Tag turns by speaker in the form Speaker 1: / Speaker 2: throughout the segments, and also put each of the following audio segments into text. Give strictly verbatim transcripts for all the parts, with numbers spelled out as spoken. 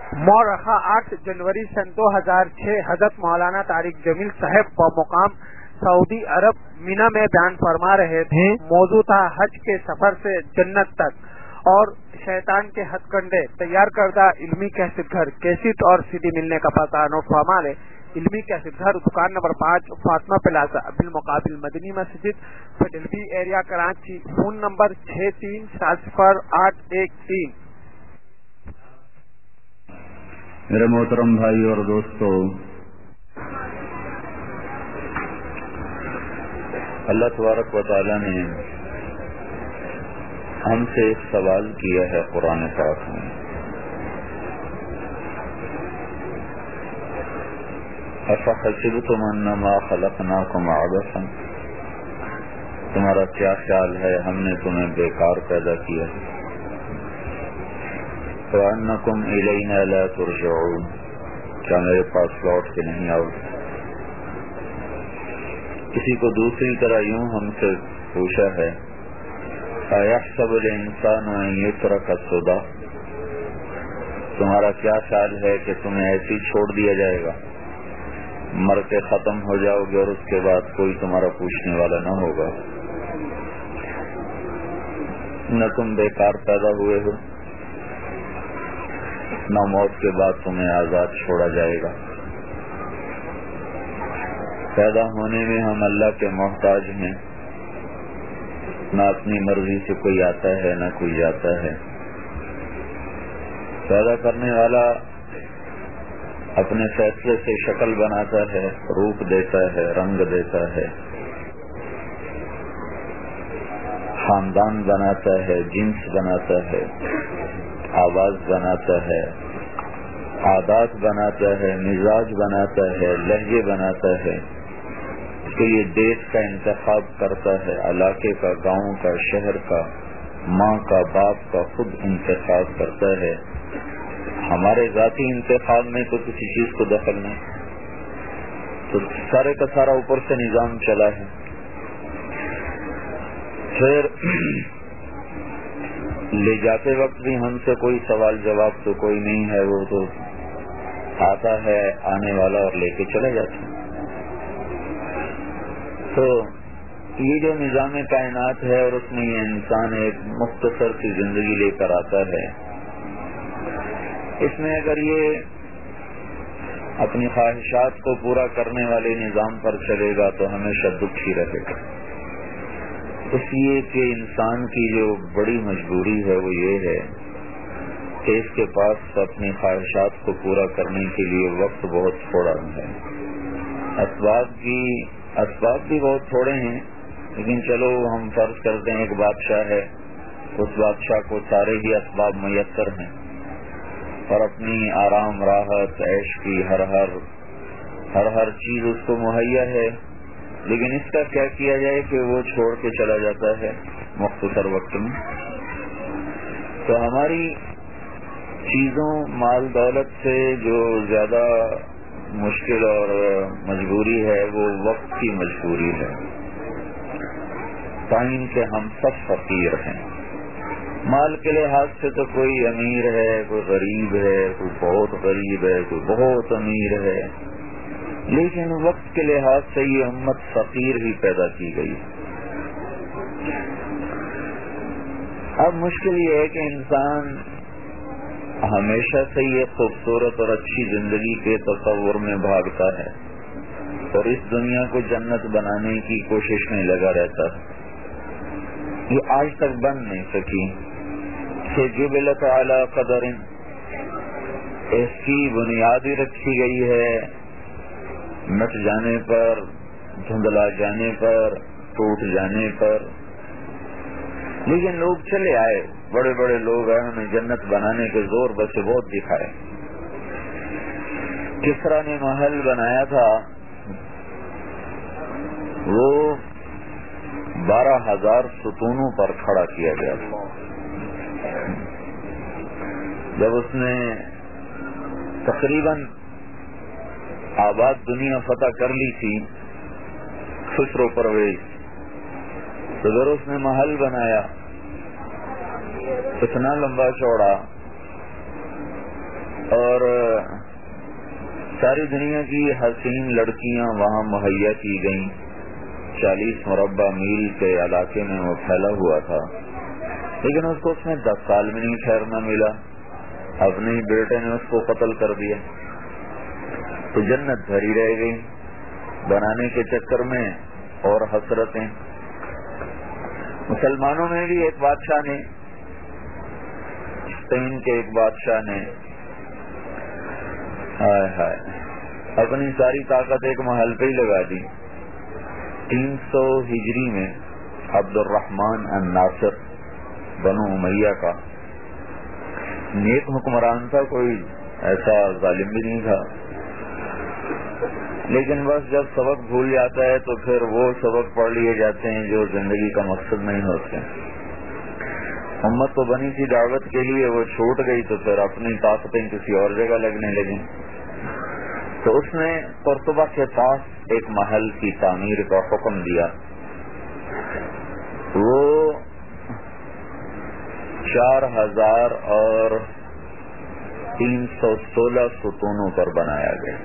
Speaker 1: مورخہ آٹھ جنوری سن دو ہزار چھ حضرت مولانا طارق جمیل صاحب بمقام سعودی عرب مینا میں بیان فرما رہے تھے. موضوع تھا حج کے سفر سے جنت تک اور شیطان کے ہتھ کنڈے. تیار کردہ علمی کیسٹ گھر کیسٹ اور سی ڈی ملنے کا پتہ نوٹ فرما لے. علمی کیسٹ گھر دکان نمبر پانچ فاطمہ پلازا بالمقابل مدنی مسجد فیڈلفی ایریا کراچی. فون نمبر چھ تین سات صفر آٹھ ایک تین.
Speaker 2: میرے محترم بھائی اور دوستو، اللہ تبارک و تعالی نے ہم سے ایک سوال کیا ہے قرآن پاک میں. افحسبتم انما خلقناکم عبثا، تمہارا کیا خیال ہے ہم نے تمہیں بیکار پیدا کیا ہے؟ وَأَنَّكُمْ إِلَيْنَا لَا تُرْجَعُونَ، کیا میرے پاس لوٹ کے نہیں آؤ؟ کسی کو دوسری طرح یوں ہم سے پوچھا ہے، أَيَحْسَبُ الْإِنسَانُ أَن يُتْرَكَ سُدًى، تمہارا کیا خیال ہے کہ تمہیں ایسے ہی چھوڑ دیا جائے گا، مر کے ختم ہو جاؤ گے اور اس کے بعد کوئی تمہارا پوچھنے والا نہ ہوگا؟ نہ تم بیکار پیدا ہوئے ہو، نہ موت کے بعد تمہیں آزاد چھوڑا جائے گا. پیدا ہونے میں ہم اللہ کے محتاج ہیں، نہ اپنی مرضی سے کوئی آتا ہے نہ کوئی جاتا ہے. پیدا کرنے والا اپنے فیصلے سے شکل بناتا ہے، روپ دیتا ہے، رنگ دیتا ہے، خاندان بناتا ہے، جنس بناتا ہے، آواز بناتا ہے، عادات بناتا ہے، مزاج بناتا ہے، لہجے بناتا ہے. اس کے لیے دیش کا انتخاب کرتا ہے، علاقے کا، گاؤں کا، شہر کا، ماں کا، باپ کا خود انتخاب کرتا ہے. ہمارے ذاتی انتخاب میں تو کسی چیز کو دخل نہیں، تو سارے کا سارا اوپر سے نظام چلا ہے. پھر لے جاتے وقت بھی ہم سے کوئی سوال جواب تو کوئی نہیں ہے، وہ تو آتا ہے آنے والا اور لے کے چلا جاتا ہے. تو یہ جو نظام کائنات ہے اور اس میں یہ انسان ایک مختصر سی زندگی لے کر آتا ہے، اس میں اگر یہ اپنی خواہشات کو پورا کرنے والے نظام پر چلے گا تو ہمیشہ دکھ ہی رہے گا. اس لیے کہ انسان کی جو بڑی مجبوری ہے وہ یہ ہے کہ اس کے پاس اپنی خواہشات کو پورا کرنے کے لیے وقت بہت تھوڑا ہے. اسباب کی اسباب بھی بہت تھوڑے ہیں، لیکن چلو ہم فرض کرتے ہیں ایک بادشاہ ہے، اس بادشاہ کو سارے ہی اسباب میسر ہیں اور اپنی آرام راحت عیش کی ہر ہر ہر ہر چیز اس کو مہیا ہے، لیکن اس کا کیا کیا جائے کہ وہ چھوڑ کے چلا جاتا ہے مختصر وقت میں. تو ہماری چیزوں مال دولت سے جو زیادہ مشکل اور مجبوری ہے وہ وقت کی مجبوری ہے. ٹائم کے ہم سب فقیر ہیں. مال کے لحاظ سے تو کوئی امیر ہے، کوئی غریب ہے، کوئی بہت غریب ہے، کوئی بہت امیر ہے، لیکن وقت کے لحاظ سے یہ امت فقیر ہی پیدا کی گئی. اب مشکل یہ ہے کہ انسان ہمیشہ سے یہ خوبصورت اور اچھی زندگی کے تصور میں بھاگتا ہے اور اس دنیا کو جنت بنانے کی کوشش میں لگا رہتا ہے. یہ آج تک بن نہیں سکی کہ جبلت اعلی قدر، اس کی بنیاد ہی رکھی گئی ہے مٹ جانے پر، دھندلا جانے پر، ٹوٹ جانے پر. لیکن لوگ چلے آئے، بڑے بڑے لوگ آئے، انہوں نے جنت بنانے کے زور بس بہت دکھائے. کسرا نے محل بنایا تھا، وہ بارہ ہزار ستونوں پر کھڑا کیا گیا تھا. جب اس نے تقریباً آباد دنیا فتح کر لی تھی خسرو پرویز، تو اگر اس نے محل بنایا اتنا لمبا چوڑا اور ساری دنیا کی حسین لڑکیاں وہاں مہیا کی گئیں. چالیس مربع میل کے علاقے میں وہ پھیلا ہوا تھا، لیکن اس کو اس میں دس سال میں نہیں ٹھہرنا ملا. اپنے ہی بیٹے نے اس کو قتل کر دیا تو جنت بھری رہ گئی. بنانے کے چکر میں اور حسرتیں. مسلمانوں میں بھی ایک بادشاہ نے، اسپین کے ایک بادشاہ نے ہائے ہائے اپنی ساری طاقت ایک محل پہ ہی لگا دی. تین سو ہجری میں عبد الرحمن الناصر بنو امیہ کا نیک حکمران تھا، کوئی ایسا ظالم بھی نہیں تھا، لیکن بس جب سبق بھول جاتا ہے تو پھر وہ سبق پڑھ لیے جاتے ہیں جو زندگی کا مقصد نہیں ہوتے. امت تو بنی تھی دعوت کے لیے، وہ چھوٹ گئی تو پھر اپنی طاقتیں کسی اور جگہ لگنے لگیں. تو اس نے قرطبہ کے پاس ایک محل کی تعمیر کا حکم دیا. وہ چار ہزار اور تین سو سولہ ستونوں پر بنایا گیا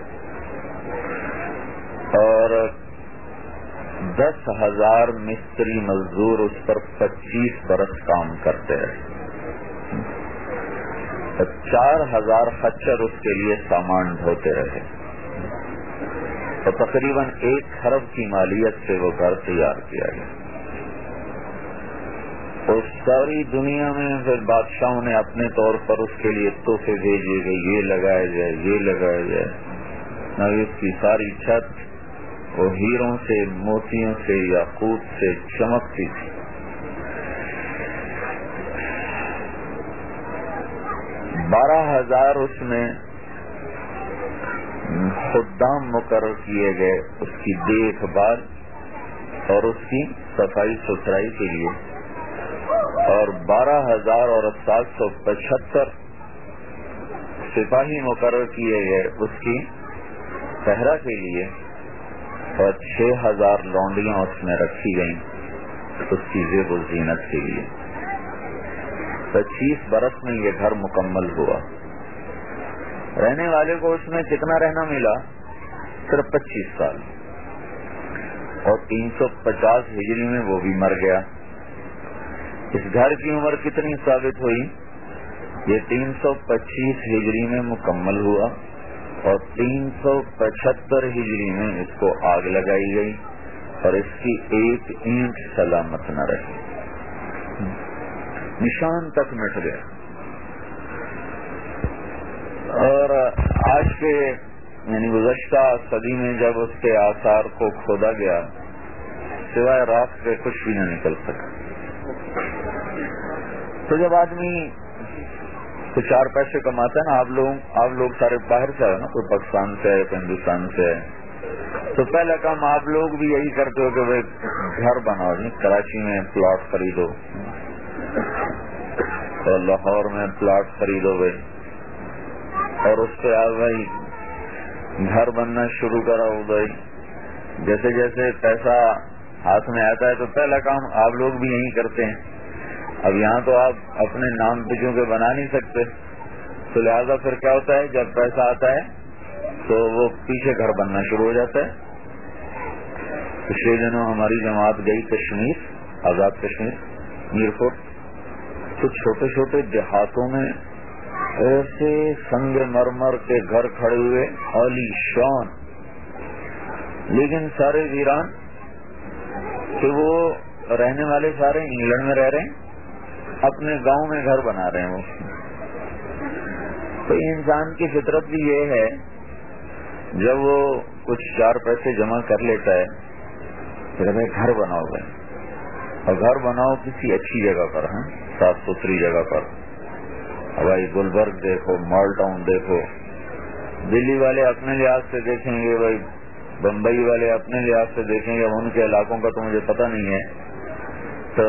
Speaker 2: اور دس ہزار مستری مزدور اس پر پچیس برس کام کرتے رہے. چار ہزار خچر اس کے لیے سامان ڈھوتے رہے اور تقریباً ایک خرب کی مالیت سے وہ گھر تیار کیا گیا. اور ساری دنیا میں پھر بادشاہوں نے اپنے طور پر اس کے لیے تحفے بھیجے گئے، یہ لگایا جائے یہ لگایا جائے. نہ اس کی ساری چھت وہ ہیروں سے، موتیوں سے، یاقوت سے چمکتی تھی. بارہ ہزار اس میں خدام مقرر کیے گئے اس کی دیکھ بھال اور اس کی صفائی ستھرائی کے لیے، اور بارہ ہزار اور سات سو پچہتر سپاہی مقرر کیے گئے اس کی پہرا کے لیے، اور چھ ہزار لونڈیاں اس میں رکھی گئیں اس کی زیب و زینت کے لیے. پچیس برس میں یہ گھر مکمل ہوا. رہنے والے کو اس میں کتنا رہنا ملا؟ صرف پچیس سال. اور تین سو پچاس ہجری میں وہ بھی مر گیا. اس گھر کی عمر کتنی ثابت ہوئی؟ یہ تین سو پچیس ہجری میں مکمل ہوا اور تین سو پچہتر ہجری میں اس کو آگ لگائی گئی اور اس کی ایک اینٹ سلامت نہ رہی، نشان تک مٹ گیا. اور آج کے یعنی گزشتہ صدی میں جب اس کے آثار کو کھودا گیا سوائے راکھ کے کچھ بھی نہ نکل سکا. تو جب آدمی تو چار پیسے کماتا ہے نا، آپ لوگ آپ لوگ سارے باہر سے آئے نا، کوئی پاکستان سے ہے، کوئی ہندوستان سے ہے، تو پہلا کام آپ لوگ بھی یہی کرتے ہو کہ بھائی گھر بناؤ. کراچی میں پلاٹ خریدو اور لاہور میں پلاٹ خریدو بھائی، اور اس پہ آپ بھائی گھر بننا شروع کراؤ بھائی. جیسے جیسے پیسہ ہاتھ میں آتا ہے تو پہلا کام آپ لوگ بھی یہی کرتے ہیں. اب یہاں تو آپ اپنے نام پہ چونکہ بنا نہیں سکتے تو لہذا پھر کیا ہوتا ہے، جب پیسہ آتا ہے تو وہ پیچھے گھر بننا شروع ہو جاتا ہے. پچھلے دنوں ہماری جماعت گئی کشمیر، آزاد کشمیر، میرپور، تو چھوٹے چھوٹے دیہاتوں میں ایسے سنگ مرمر کے گھر کھڑے ہوئے عالی شان، لیکن سارے ویران، کہ وہ رہنے والے سارے انگلینڈ میں رہ رہے ہیں، اپنے گاؤں میں گھر بنا رہے ہیں. وہ تو انسان کی فطرت بھی یہ ہے، جب وہ کچھ چار پیسے جمع کر لیتا ہے پھر ہمیں گھر بناؤ گے، اور گھر بناؤ کسی اچھی جگہ پر، ہاں صاف ستھری جگہ پر. بھائی گلبرگ دیکھو، مال ٹاؤن دیکھو، دلی والے اپنے لحاظ سے دیکھیں گے، بھائی بمبئی والے اپنے لحاظ سے دیکھیں گے، ان کے علاقوں کا تو مجھے پتہ نہیں ہے. تو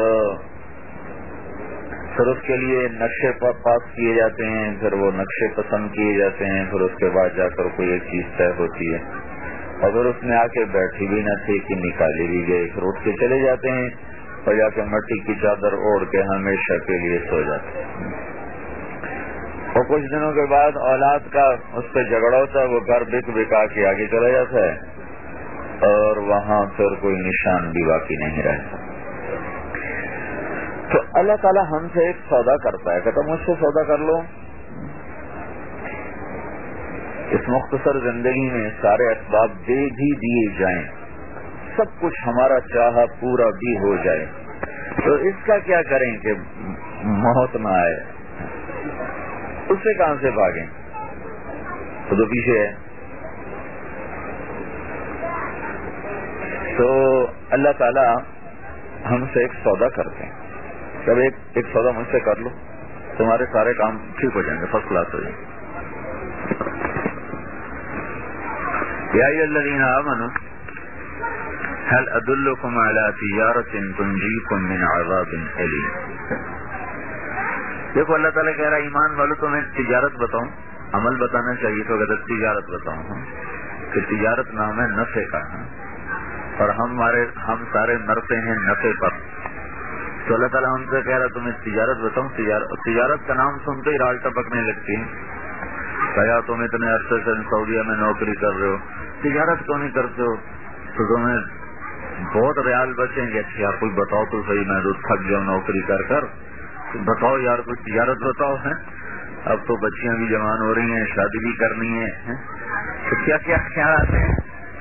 Speaker 2: پھر اس کے لیے نقشے پاس کیے جاتے ہیں، پھر وہ نقشے پسند کیے جاتے ہیں، پھر اس کے بعد جا کر کوئی ایک چیز طے ہوتی ہے، اور پھر اس میں آ کے بیٹھی بھی نہ تھی کہ نکالی بھی گئی، پھر اٹھ کے چلے جاتے ہیں اور جا کے مٹی کی چادر اوڑھ کے ہمیشہ کے لیے سو جاتے ہیں. اور کچھ دنوں کے بعد اولاد کا اس پہ جھگڑا ہوتا ہے، وہ گھر بک بکا کے آگے چلا جاتا ہے اور وہاں پھر کوئی نشان بھی باقی نہیں رہتا. تو اللہ تعالیٰ ہم سے ایک سودا کرتا ہے، کہتا مجھ سے سودا کر لو. اس مختصر زندگی میں سارے اسباب دے بھی دیے جائیں، سب کچھ ہمارا چاہا پورا بھی ہو جائے، تو اس کا کیا کریں کہ موت نہ آئے؟ اس سے کہاں سے بھاگیں؟ تو تو پیچھے ہے. تو اللہ تعالی ہم سے ایک سودا کرتے ہیں، جب ایک ایک سودا مجھ سے کر لو تمہارے سارے کام ٹھیک ہو جائیں گے، فرسٹ کلاس ہو جائیں گے. یا ایھا الذین آمنوا هل ادلکم علی تجارۃ تنجیکم من عذاب الیم. دیکھو اللہ تعالیٰ کہہ رہا ہے ایمان والو تو میں تجارت بتاؤں، عمل بتانا چاہیے تو اگر تجارت بتاؤں کہ تجارت نام ہے نفع کا، اور ہمارے ہم سارے مرتے ہیں نفع پر. تو اللہ تعالیٰ ہم سے کہہ رہا تمہیں تجارت بتاؤں. تجارت تجارت کا نام سنتے ہی راج ٹپکنے لگتی ہے. کہا تم اتنے عرصے سے سعودیہ میں نوکری کر رہے ہو، تجارت کیوں نہیں کرتے ہو؟ تو تمہیں بہت ریال بچیں گے. اچھا یار کوئی بتاؤ تو صحیح، میں تو تھک جاؤں نوکری کر کر، بتاؤ یار کوئی تجارت بتاؤ. ہے اب تو بچیاں بھی جوان ہو رہی ہیں، شادی بھی کرنی ہے، تو کیا کیا خیال آتے ہیں؟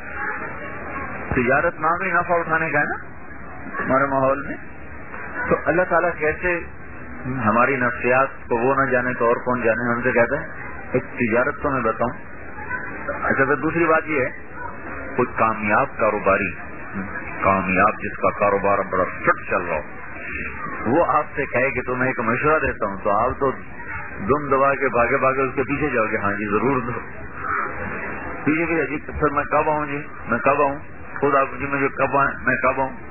Speaker 2: تجارت نام ہی نفع اٹھانے کا ہے نا ہمارے ماحول میں. تو اللہ تعالیٰ کیسے ہماری نفسیات کو وہ نہ جانے تو اور کون جانے، ہم سے کہتا ہے ایک تجارت تو میں بتاؤں. اچھا پھر دوسری بات یہ ہے، کوئی کامیاب کاروباری، کامیاب جس کا کاروبار بڑا فٹ چل رہا ہو، وہ آپ سے کہے کہ تمہیں ایک مشورہ دیتا ہوں، تو آپ تو دم دبا کے بھاگے بھاگے اس کے پیچھے جاؤ گے. ہاں جی ضرور دو پیچھے بھی. جی پھر میں کب آؤں؟ جی میں کب آؤں؟ خود آپ جی مجھے کب آئیں، میں کب آؤں؟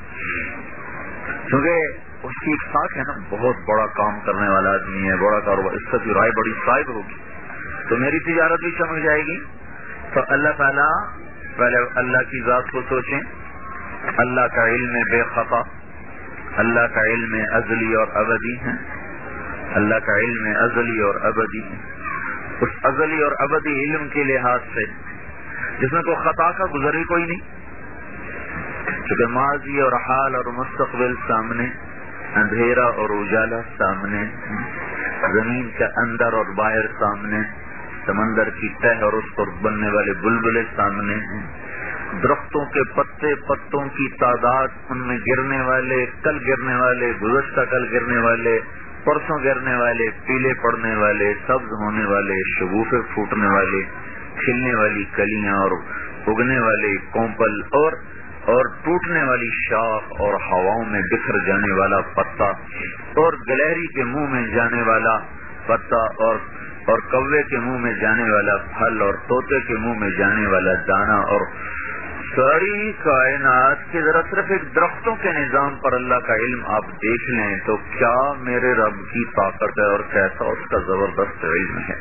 Speaker 2: کیونکہ اس کی ایک ساتھ ہے نا، بہت بڑا کام کرنے والا آدمی ہے، بڑا کاروبار، اس کی رائے بڑی صائب ہوگی تو میری تجارت بھی چمک جائے گی. تو اللہ تعالیٰ پہلے اللہ کی ذات کو سوچیں. اللہ کا علم بے خطا، اللہ کا علم ازلی اور ابدی ہے، اللہ کا علم ازلی اور ابدی ہے. اس ازلی اور ابدی علم کے لحاظ سے جس میں کوئی خطا کا گزر ہی کوئی نہیں، کیونکہ ماضی اور حال اور مستقبل سامنے، اندھیرا اور اجالا سامنے، زمین کے اندر اور باہر سامنے، سمندر کی تہ اور اس پر بننے والے بلبلے سامنے ہیں، درختوں کے پتے پتوں کی تعداد، ان میں گرنے والے، کل گرنے والے، گزشتہ کل گرنے والے، پرسوں گرنے والے، پیلے پڑنے والے، سبز ہونے والے، شگوفے پھوٹنے والے، کھلنے والی کلیاں اور اگنے والے کونپل، اور اور ٹوٹنے والی شاخ اور ہواؤں میں بکھر جانے والا پتا، اور گلہری کے منہ میں جانے والا پتا، اور اور کوے کے منہ میں جانے والا پھل، اور طوطے کے منہ میں جانے والا دانا، اور ساری کائنات کے ذرا صرف ایک درختوں کے نظام پر اللہ کا علم آپ دیکھ لیں تو کیا میرے رب کی طاقت ہے اور کیسا اس کا زبردست علم ہے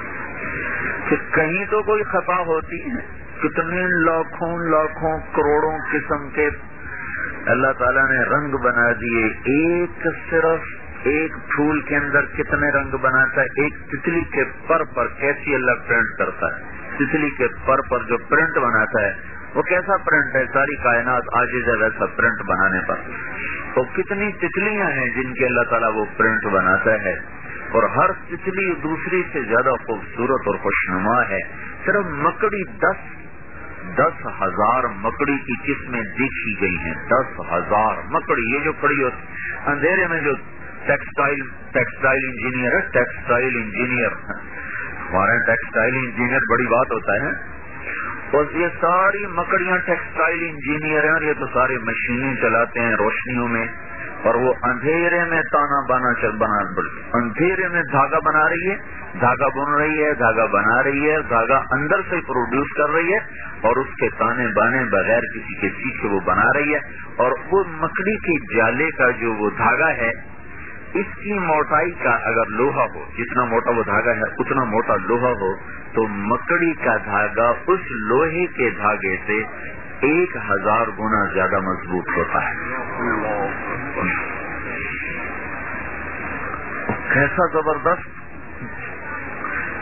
Speaker 2: کہ کہیں تو کوئی خطا ہوتی ہے. کتنے لاکھوں لاکھوں کروڑوں قسم کے اللہ تعالیٰ نے رنگ بنا دیے. ایک صرف ایک پھول کے اندر کتنے رنگ بناتا ہے. ایک تتلی کے پر پر کیسی اللہ پرنٹ کرتا ہے. تتلی کے پر پر جو پرنٹ بناتا ہے وہ کیسا پرنٹ ہے، ساری کائنات عاجز ہے ویسا پرنٹ بنانے پر. تو کتنی تتلیاں ہیں جن کے اللہ تعالیٰ وہ پرنٹ بناتا ہے، اور ہر تتلی دوسری سے زیادہ خوبصورت اور خوشنما ہے. صرف مکڑی دس دس ہزار مکڑی کی قسمیں دیکھی گئی ہیں. دس ہزار مکڑی، یہ جو کڑی ہوتی اندھیرے میں جو ٹیکسٹائل ٹیکسٹائل انجینئر ہے، ٹیکسٹائل انجینئر ہمارے ٹیکسٹائل انجینئر بڑی بات ہوتا ہے. اور یہ ساری مکڑیاں ٹیکسٹائل انجینئر ہیں، اور یہ تو سارے مشینیں چلاتے ہیں روشنیوں میں، اور وہ اندھیرے میں تانا بانا چل بنا اندھیرے میں دھاگا بنا رہی ہے، دھاگا بن رہی ہے، دھاگا بنا رہی ہے، دھاگا اندر سے پروڈیوس کر رہی ہے، اور اس کے تانے بانے بغیر کسی کے سیکھے وہ بنا رہی ہے. اور وہ مکڑی کے جالے کا جو وہ دھاگا ہے، اس کی موٹائی کا اگر لوہا ہو، جتنا موٹا وہ دھاگا ہے اتنا موٹا لوہا ہو، تو مکڑی کا دھاگا اس لوہے کے دھاگے سے ایک ہزار گنا زیادہ مضبوط ہوتا ہے. کیسا زبردست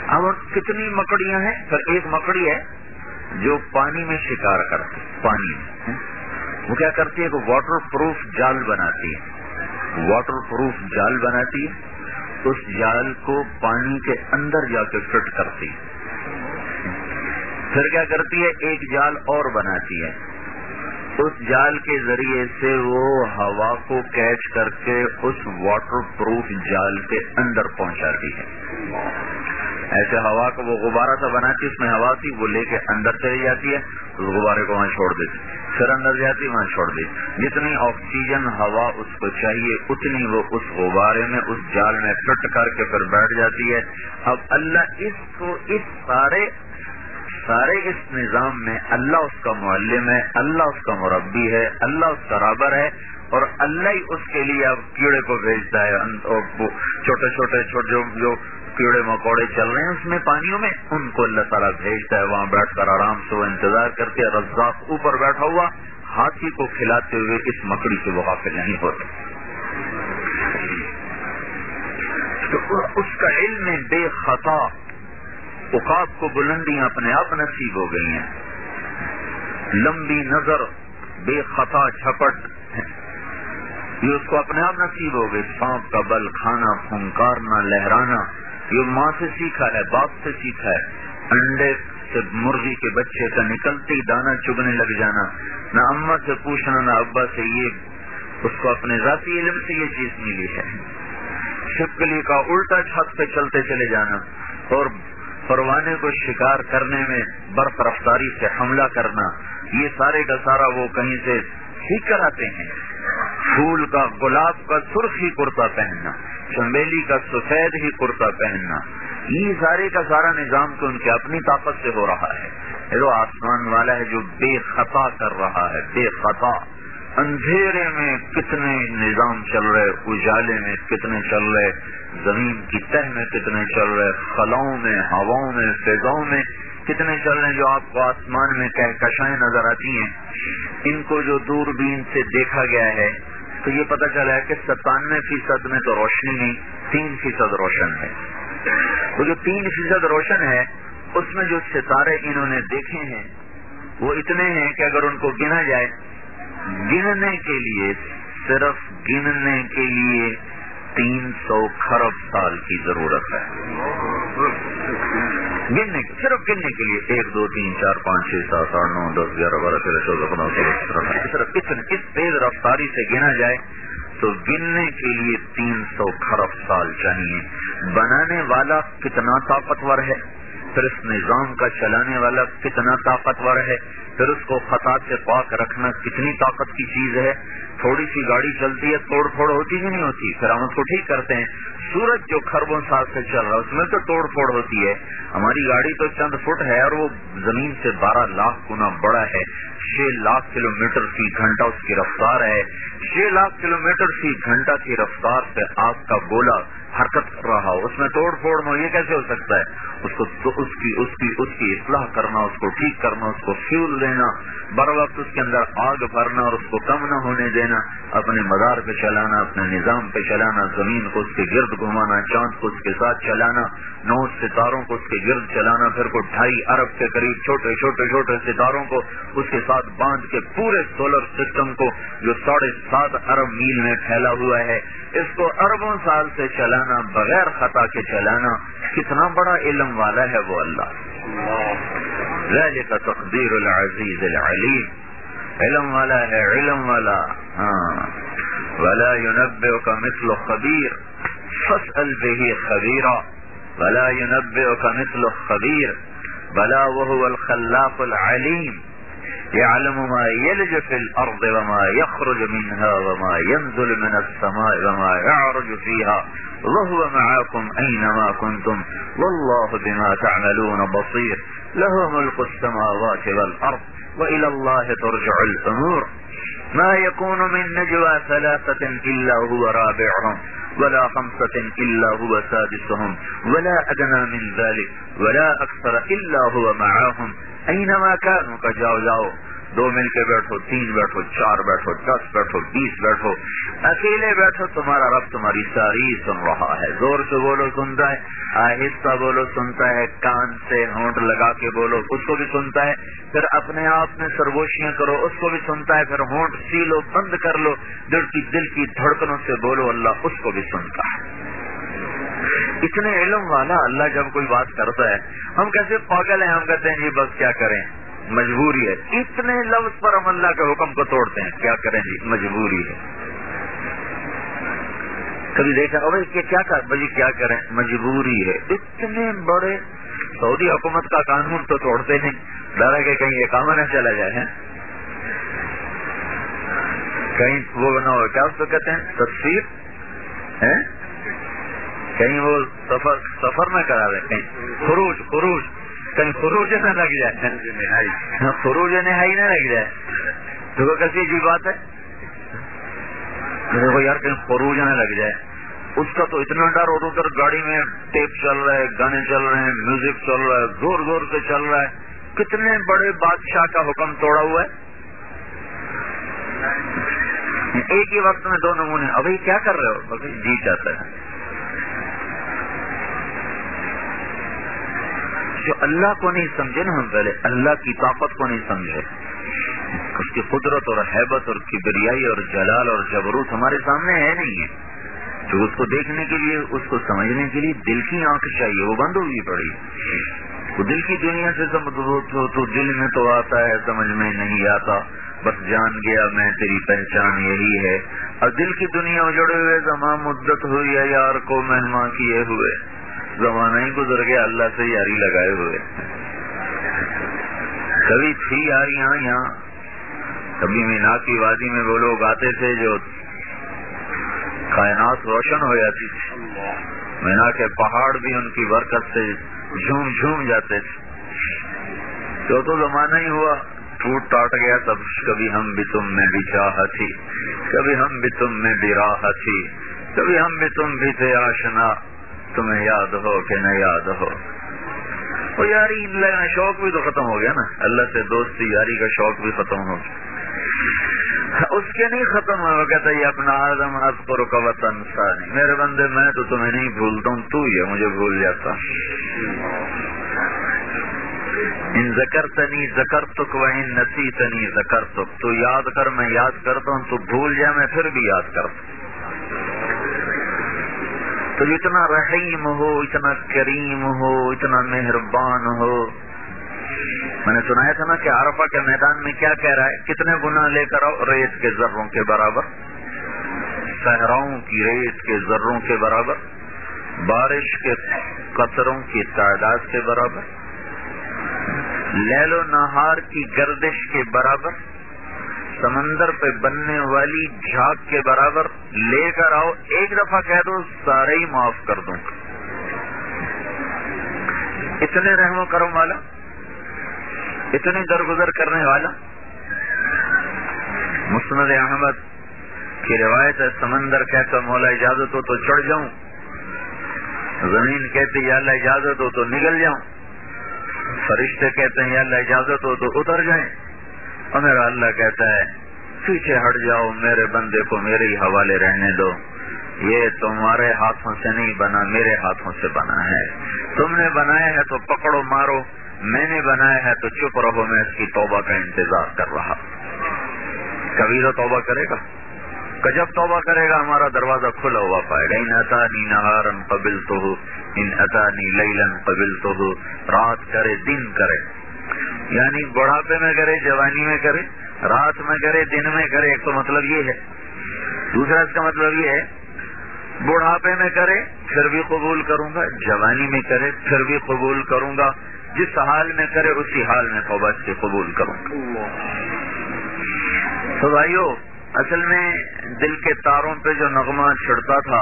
Speaker 2: اب کتنی مکڑیاں ہیں؟ پھر ایک مکڑی ہے جو پانی میں شکار کرتی، پانی میں وہ کیا کرتی ہے کہ واٹر پروف جال بناتی ہے، واٹر پروف جال بناتی ہے، اس جال کو پانی کے اندر جا کے فٹ کرتی ہے، پھر کیا کرتی ہے ایک جال اور بناتی ہے، اس جال کے ذریعے سے وہ ہوا کو کیچ کر کے اس واٹر پروف جال کے اندر پہنچاتی ہے۔ ایسے ہوا کو وہ غبارہ سا بناتی، اس میں ہوا تھی، وہ لے کے اندر چلی جاتی ہے، اس غبارے کو وہاں چھوڑ دیتی، پھر اندر جاتی وہاں چھوڑ دیتی، جتنی آکسیجن ہوا اس کو چاہیے اتنی وہ اس غبارے میں اس جال میں فٹ کر کے پھر بیٹھ جاتی ہے۔ اب اللہ اس کو اس سارے سارے اس نظام میں اللہ اس کا معلم ہے، اللہ اس کا مربی ہے، اللہ اس کا رابر ہے، اور اللہ ہی اس کے لیے اب کیڑے کو بھیجتا ہے، چھوٹے چھوٹے چھوٹے جو کیڑے مکوڑے چل رہے ہیں اس میں پانیوں میں، ان کو اللہ تعالیٰ بھیجتا ہے، وہاں بیٹھ کر آرام سے وہ انتظار کرتے ہیں، رزاق اوپر بیٹھا ہوا ہاتھی کو کھلاتے ہوئے اس مکڑی سے وہ غافل نہیں ہوتے۔ تو اس کا علم بے خطا، عقاب کو بلندیاں اپنے آپ نصیب ہو گئی ہیں، لمبی نظر، بے خطا جھپٹ یہ اس کو اپنے آپ نصیب ہو گئی، سانپ کا بل کھانا، پھنکارنا، لہرانا، یہ ماں سے سیکھا ہے، باپ سے سیکھا ہے، انڈے سے مرغی کے بچے کا نکلتے ہی دانا چگنے لگ جانا، نہ اماں سے پوچھنا نہ ابا سے، یہ اس کو اپنے ذاتی علم سے یہ چیز ملی ہے۔ چھپکلی کا الٹا چھت پہ چلتے چلے جانا اور پروانے کو شکار کرنے میں برف رفتاری سے حملہ کرنا، یہ سارے کا سارا وہ کہیں سے سیکھ کر آتے ہیں۔ پھول کا گلاب کا سرخ ہی کرتا پہننا، چنبیلی کا سفید ہی کرتا پہننا، یہ سارے کا سارا نظام تو ان کی اپنی طاقت سے ہو رہا ہے۔ جو آسمان والا ہے جو بے خطا کر رہا ہے، بے خطا، اندھیرے میں کتنے نظام چل رہے، اجالے میں کتنے چل رہے، زمین کی تہ میں کتنے چل رہے، خلاؤں میں، ہواؤں میں، فضاؤں میں کتنے چل رہے ہیں، جو آپ کو آسمان میں کہکشائیں نظر آتی ہیں، ان کو جو دوربین سے دیکھا گیا ہے تو یہ پتہ چلا ہے کہ ستانوے فیصد میں تو روشنی نہیں، تین فیصد روشن ہے۔ وہ جو تین فیصد روشن ہے اس میں جو ستارے انہوں نے دیکھے ہیں وہ اتنے ہیں کہ اگر ان کو گنا جائے، گننے کے لیے صرف گننے کے لیے تین سو کھرب سال کی ضرورت ہے، گننے صرف گننے کے لیے، ایک دو تین چار پانچ چھ سات آٹھ نو دس گیارہ بارہ تیرہ چودہ پندرہ سولہ سترہ، صرف اتنے اس تیز رفتاری سے گنا جائے تو گننے کے لیے تین سو کھرب سال چاہیے۔ بنانے والا کتنا طاقتور ہے، پھر اس نظام کا چلانے والا کتنا طاقتور ہے، پھر اس کو خطا سے پاک رکھنا کتنی طاقت کی چیز ہے۔ تھوڑی سی گاڑی چلتی ہے، توڑ پھوڑ ہوتی ہی نہیں ہوتی، پھر ہم اس کو ٹھیک کرتے ہیں۔ سورج جو خربوں سال سے چل رہا ہے اس میں تو توڑ پھوڑ ہوتی ہے، ہماری گاڑی تو چند فٹ ہے اور وہ زمین سے بارہ لاکھ گنا بڑا ہے، چھ لاکھ کلو میٹر فی گھنٹہ اس کی رفتار ہے، چھ لاکھ کلو میٹر فی گھنٹہ کی رفتار سے آگ کا گولا حرکت کر رہا ہو، اس میں توڑ پھوڑ ہو، یہ کیسے ہو سکتا ہے؟ اس کو تو اس کی اس کی اس کی اصلاح کرنا، اس کو ٹھیک کرنا، اس کو فیول دینا، بر وقت اس کے اندر آگ بھرنا اور اس کو کم نہ ہونے دینا، اپنے مدار پہ چلانا، اپنے نظام پہ چلانا، زمین کو اس کے گرد گھمانا، چاند کو اس کے ساتھ چلانا، نو ستاروں کو اس کے گرد چلانا، پھر کو ڈھائی ارب کے قریب چھوٹے چھوٹے چھوٹے ستاروں کو اس کے ساتھ باندھ کے پورے سولر سسٹم کو جو ساڑھے سات ارب میل میں پھیلا ہوا ہے، اس کو اربوں سال سے چلانا، بغیر خطا کے چلانا، کتنا بڑا علم والا ہے وہ اللہ۔ ذالک تقدیر العزیز العلیم، علم والا ہے، علم والا۔ ہاں، ولا ينبئك مثل خبیر فاسأل به خبیرا، ولا ينبئك مثل خبیر بلا وهو الخلاق العلیم، يعلم ما يلج في الأرض وما يخرج منها وما ينزل من السماء وما يعرج فيها وهو معكم أينما كنتم والله بما تعملون بصير، له ملك السماوات والأرض وإلى الله ترجع الأمور، ما يكون من نجوى ثلاثة إلا هو رابعهم ولا خمسة إلا هو سادسهم ولا أدنى من ذلك ولا أكثر إلا هو معهم أينما كانوا، کا جاؤ جاؤ دو مل کے بیٹھو، تین بیٹھو، چار بیٹھو، دس بیٹھو، بیس بیٹھو، اکیلے بیٹھو، تمہارا رب تمہاری ساری سن رہا ہے. زور سے بولو سنتا ہے، آہستہ بولو سنتا ہے، کان سے ہونٹ لگا کے بولو اس کو بھی سنتا ہے، پھر اپنے آپ میں سرگوشیاں کرو اس کو بھی سنتا ہے، پھر ہونٹ سیلو بند کر لو، دل کی دل کی دھڑکنوں سے بولو اللہ اس کو بھی سنتا ہے. اتنے علم والا اللہ جب کوئی بات کرتا ہے، ہم کیسے پاگل ہیں، ہم کہتے ہیں جی بس کیا کریں مجبوری ہے. اتنے لفظ پر ہم اللہ کے حکم کو توڑتے ہیں، کیا کریں جی مجبوری ہے. کبھی دیکھا بھائی کہ کیا کر بھائی کیا کریں مجبوری ہے. اتنے بڑے سعودی حکومت کا قانون تو توڑتے نہیں، ڈر ہے کہ کہیں یہ کام نہ چلا جائے، کہیں وہ بنا ہو کیا اس کو کہتے ہیں تصویر ہے، کہیں وہ سفر سفر نہ کرا دیں، کہیں خروج خروج کہیں خروج نہ لگ جائے، خروج نہائی نہ لگ جائے. دیکھو کیسی عجیب بات ہے، دیکھو یار کہیں خروج نہ لگ جائے. اس کا تو اتنا ڈر، اور ادھر گاڑی میں ٹیپ چل رہا ہے، گانے چل رہے ہیں، میوزک چل رہا ہے، زور زور سے چل رہا ہے. کتنے بڑے بادشاہ کا حکم توڑا ہوا ہے. ایک ہی وقت میں دو نمونے. ابھی کیا کر رہے ہو؟ ابھی جی چاہتا ہے. جو اللہ کو نہیں سمجھے نا، ہم پہلے اللہ کی طاقت کو نہیں سمجھے، اس کی قدرت اور حیبت اور کبریائی اور جلال اور جبروت ہمارے سامنے ہے نہیں ہے. تو اس کو دیکھنے کے لیے، اس کو سمجھنے کے لیے دل کی آنکھ چاہیے، وہ بند ہوگی پڑی. وہ دل کی دنیا سے تو دل میں تو آتا ہے، سمجھ میں نہیں آتا. بس جان گیا میں تیری پہچان یہی ہے. اور دل کی دنیا اجڑے ہوئے زمان مدت ہوئی ہے یار کو مہمان کیے ہوئے، زمانہ ہی گزر گیا اللہ سے یاری لگائے ہوئے. کبھی تھی یاریاں یہاں، کبھی مینا کی وادی میں وہ لوگ آتے تھے جو کائنات روشن ہو جاتی تھی. مینا کے پہاڑ بھی ان کی برکت سے جھوم جھوم جاتے تھے. تو تو زمانہ ہی ہوا، ٹوٹ ٹاٹ گیا سب. کبھی ہم بھی تم میں بھی چاہ تھی، کبھی ہم بھی تم میں بھی راہ تھی، کبھی ہم بھی تم بھی تھے آشنا، تمہیں یاد ہو کہ نہ یاد ہو. وہ یاری لینا شوق بھی تو ختم ہو گیا نا، اللہ سے دوستی یاری کا شوق بھی ختم ہو گیا. اس کے نہیں ختم ہوا. وہ کہتا ہے اپنا آدم اذکر کا وطن ثانی، میرے بندے میں تو تمہیں نہیں بھولتا ہوں، تو یہ مجھے بھول جاتا. ان ذکرتنی ذکرتک وان نسیتنی ذکرتک، تو یاد کر میں یاد کرتا ہوں، تو بھول جائے میں پھر بھی یاد کرتا ہوں. تو اتنا رحیم ہو، اتنا کریم ہو، اتنا مہربان ہو. میں نے سنایا تھا نا کہ عرفہ کے میدان میں کیا کہہ رہا ہے، کتنے گناہ لے کر آؤ، ریت کے ذروں کے برابر، صحراؤں کی ریت کے ذروں کے برابر، بارش کے قطروں کی تعداد کے برابر، لیل و نہار کی گردش کے برابر، سمندر پہ بننے والی جھاگ کے برابر لے کر آؤ. ایک دفعہ کہہ دو سارے ہی معاف کر دوں. اتنے رحم و کرم والا، اتنے درگزر کرنے والا. مسند احمد کی روایت ہے، سمندر کہتا مولا اجازت ہو تو چڑھ جاؤں، زمین کہتے یا اللہ اجازت ہو تو نگل جاؤں، فرشتے کہتے ہیں یا اللہ اجازت ہو تو اتر جائیں، اور میرا اللہ کہتا ہے پیچھے ہٹ جاؤ، میرے بندے کو میرے ہی حوالے رہنے دو، یہ تمہارے ہاتھوں سے نہیں بنا، میرے ہاتھوں سے بنا ہے. تم نے بنایا ہے تو پکڑو مارو، میں نے بنایا ہے تو چپ رہو، میں اس کی توبہ کا انتظار کر رہا. کبھی تو توبہ کرے گا، جب توبہ کرے گا ہمارا دروازہ کھلا ہوا پائے گا. ان اتانی نہارن قبلتہ، ان اتانی لیلن قبلتہ، رات کرے دن کرے، یعنی بڑھاپے میں کرے، جوانی میں کرے، رات میں کرے، دن میں کرے. ایک تو مطلب یہ ہے. دوسرا اس کا مطلب یہ ہے بڑھاپے میں کرے پھر بھی قبول کروں گا، جوانی میں کرے پھر بھی قبول کروں گا، جس حال میں کرے اسی حال میں توبہ سے قبول کروں گا. تو بھائیو، اصل میں دل کے تاروں پہ جو نغمہ چھڑتا تھا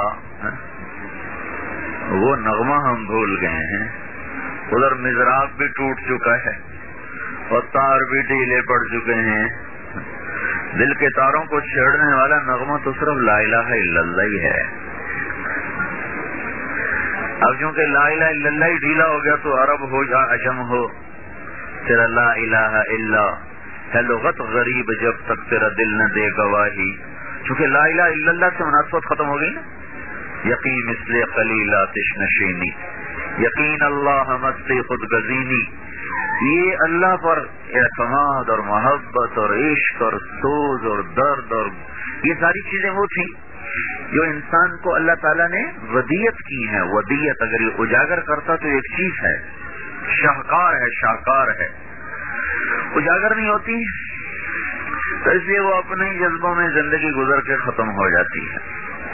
Speaker 2: وہ نغمہ ہم بھول گئے ہیں. ادھر مزراب بھی ٹوٹ چکا ہے اور تار بھی ڈھیلے پڑ چکے ہیں. دل کے تاروں کو چھیڑنے والا نغمہ تو صرف لا الہ الا اللہ ہی ہے. اب چونکہ لا الہ الا اللہ ہی ڈھیلا ہو گیا تو عرب ہو یا عجم ہو، تیرا لا الہ الا ہے لغت غریب جب تک تیرا دل نہ دے گواہی. چونکہ لا الہ الا اللہ سے مناسبت ختم ہو گئی نا. یقین مثل قلیل آتش نشینی، یقین اللہ مستی خود گزینی. یہ اللہ پر اعتماد اور محبت اور عشق اور سوز اور درد اور یہ ساری چیزیں وہ تھیں جو انسان کو اللہ تعالیٰ نے ودیت کی ہیں. ودیت اگر یہ اجاگر کرتا تو ایک چیز ہے، شاہکار ہے، شاہکار ہے. اجاگر نہیں ہوتی تو اس لیے وہ اپنے جذبوں میں زندگی گزر کے ختم ہو جاتی ہے.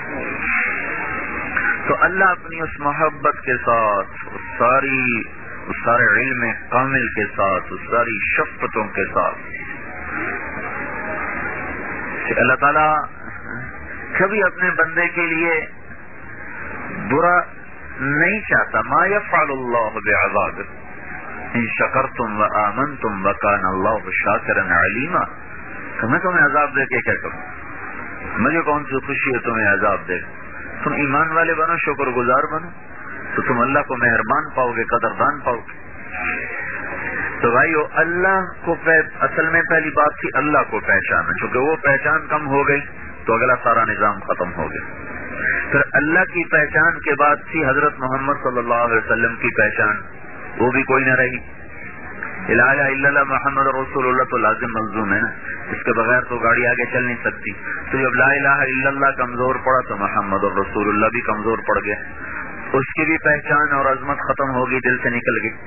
Speaker 2: تو اللہ اپنی اس محبت کے ساتھ، اس ساری اس سارے علم کامل کے ساتھ، اس ساری شفقتوں کے ساتھ، اللہ تعالیٰ کبھی اپنے بندے کے لیے برا نہیں چاہتا. ما یفعل اللہ بعذابکم ان شکرتم وآمنتم وکان اللہ شاکرا علیما. کہ میں تمہیں عذاب دے کے کیا کروں؟ مجھے کون سی خوشی ہے تمہیں عذاب دے؟ تم ایمان والے بنو، شکر گزار بنو، تو تم اللہ کو مہربان پاؤ گے، قدردان پاؤ گے. تو بھائیو اللہ کو اصل میں پہلی بات تھی اللہ کو پہچانا. چونکہ وہ پہچان کم ہو گئی تو اگلا سارا نظام ختم ہو گیا. پھر اللہ کی پہچان کے بعد تھی حضرت محمد صلی اللہ علیہ وسلم کی پہچان، وہ بھی کوئی نہ رہی. لا الہ الا اللہ محمد رسول اللہ تو لازم ملزوم ہے نا، اس کے بغیر تو گاڑی آگے چل نہیں سکتی. تو جب لا الہ الا اللہ کمزور پڑا تو محمد اور رسول اللہ بھی کمزور پڑ گیا. اس کی بھی پہچان اور عظمت ختم ہوگی، دل سے نکل گئی.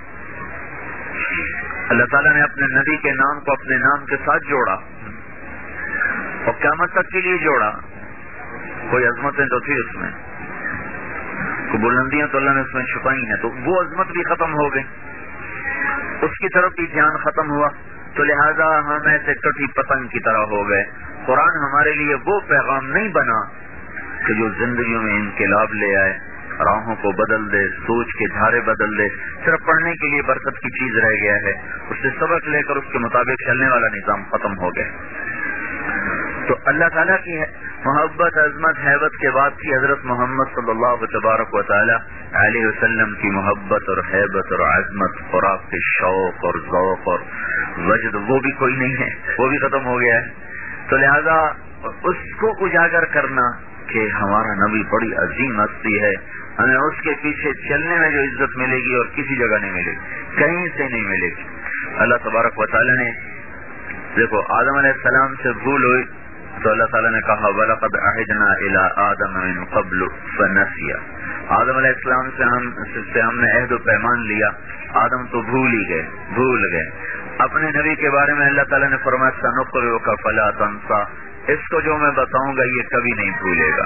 Speaker 2: اللہ تعالیٰ نے اپنے نبی کے نام کو اپنے نام کے ساتھ جوڑا اور قیامت تک کے لیے جوڑا. کوئی عظمتیں تو تھی اس میں، کوئی بلندیاں تو اللہ نے اس میں چھپائی ہیں، تو وہ عظمت بھی ختم ہو گئی، اس کی طرف بھی دھیان ختم ہوا. تو لہذا ہم ایسے کٹھی پتنگ کی طرح ہو گئے. قرآن ہمارے لیے وہ پیغام نہیں بنا کہ جو زندگیوں میں انقلاب لے آئے، راہوں کو بدل دے، سوچ کے دھارے بدل دے. صرف پڑھنے کے لیے برکت کی چیز رہ گیا ہے، اس سے سبق لے کر اس کے مطابق چلنے والا نظام ختم ہو گیا. تو اللہ تعالیٰ کی محبت، عظمت، حیبت کے بعد کی حضرت محمد صلی اللہ تبارک و تعالی علیہ وسلم کی محبت اور حیبت اور عظمت اور آپ کے شوق اور ذوق اور وجد، وہ بھی کوئی نہیں ہے، وہ بھی ختم ہو گیا ہے. تو لہذا اس کو اجاگر کرنا کہ ہمارا نبی بڑی عظیم ہستی ہے، ہمیں اس کے پیچھے چلنے میں جو عزت ملے گی اور کسی جگہ نہیں ملے گی، کہیں سے نہیں ملے گی. اللہ تبارک و تعالی نے دیکھو آدم علیہ السلام سے بھول ہوئی تو اللہ تعالیٰ نے کہا وَلَقَدْ عَهِدْنَا إِلَىٰ آدَمَ مِن قَبْلُ فَنَسِيَ. آدم علیہ السلام سے ہم سے ہم نے عہد و پیمان لیا، آدم تو بھول ہی گئے، بھول گئے. اپنے نبی کے بارے میں اللہ تعالیٰ نے فرمایا سَنُقْرِئُكَ فَلَا تَنسَىٰ، اس کو جو میں بتاؤں گا یہ کبھی نہیں بھولے گا.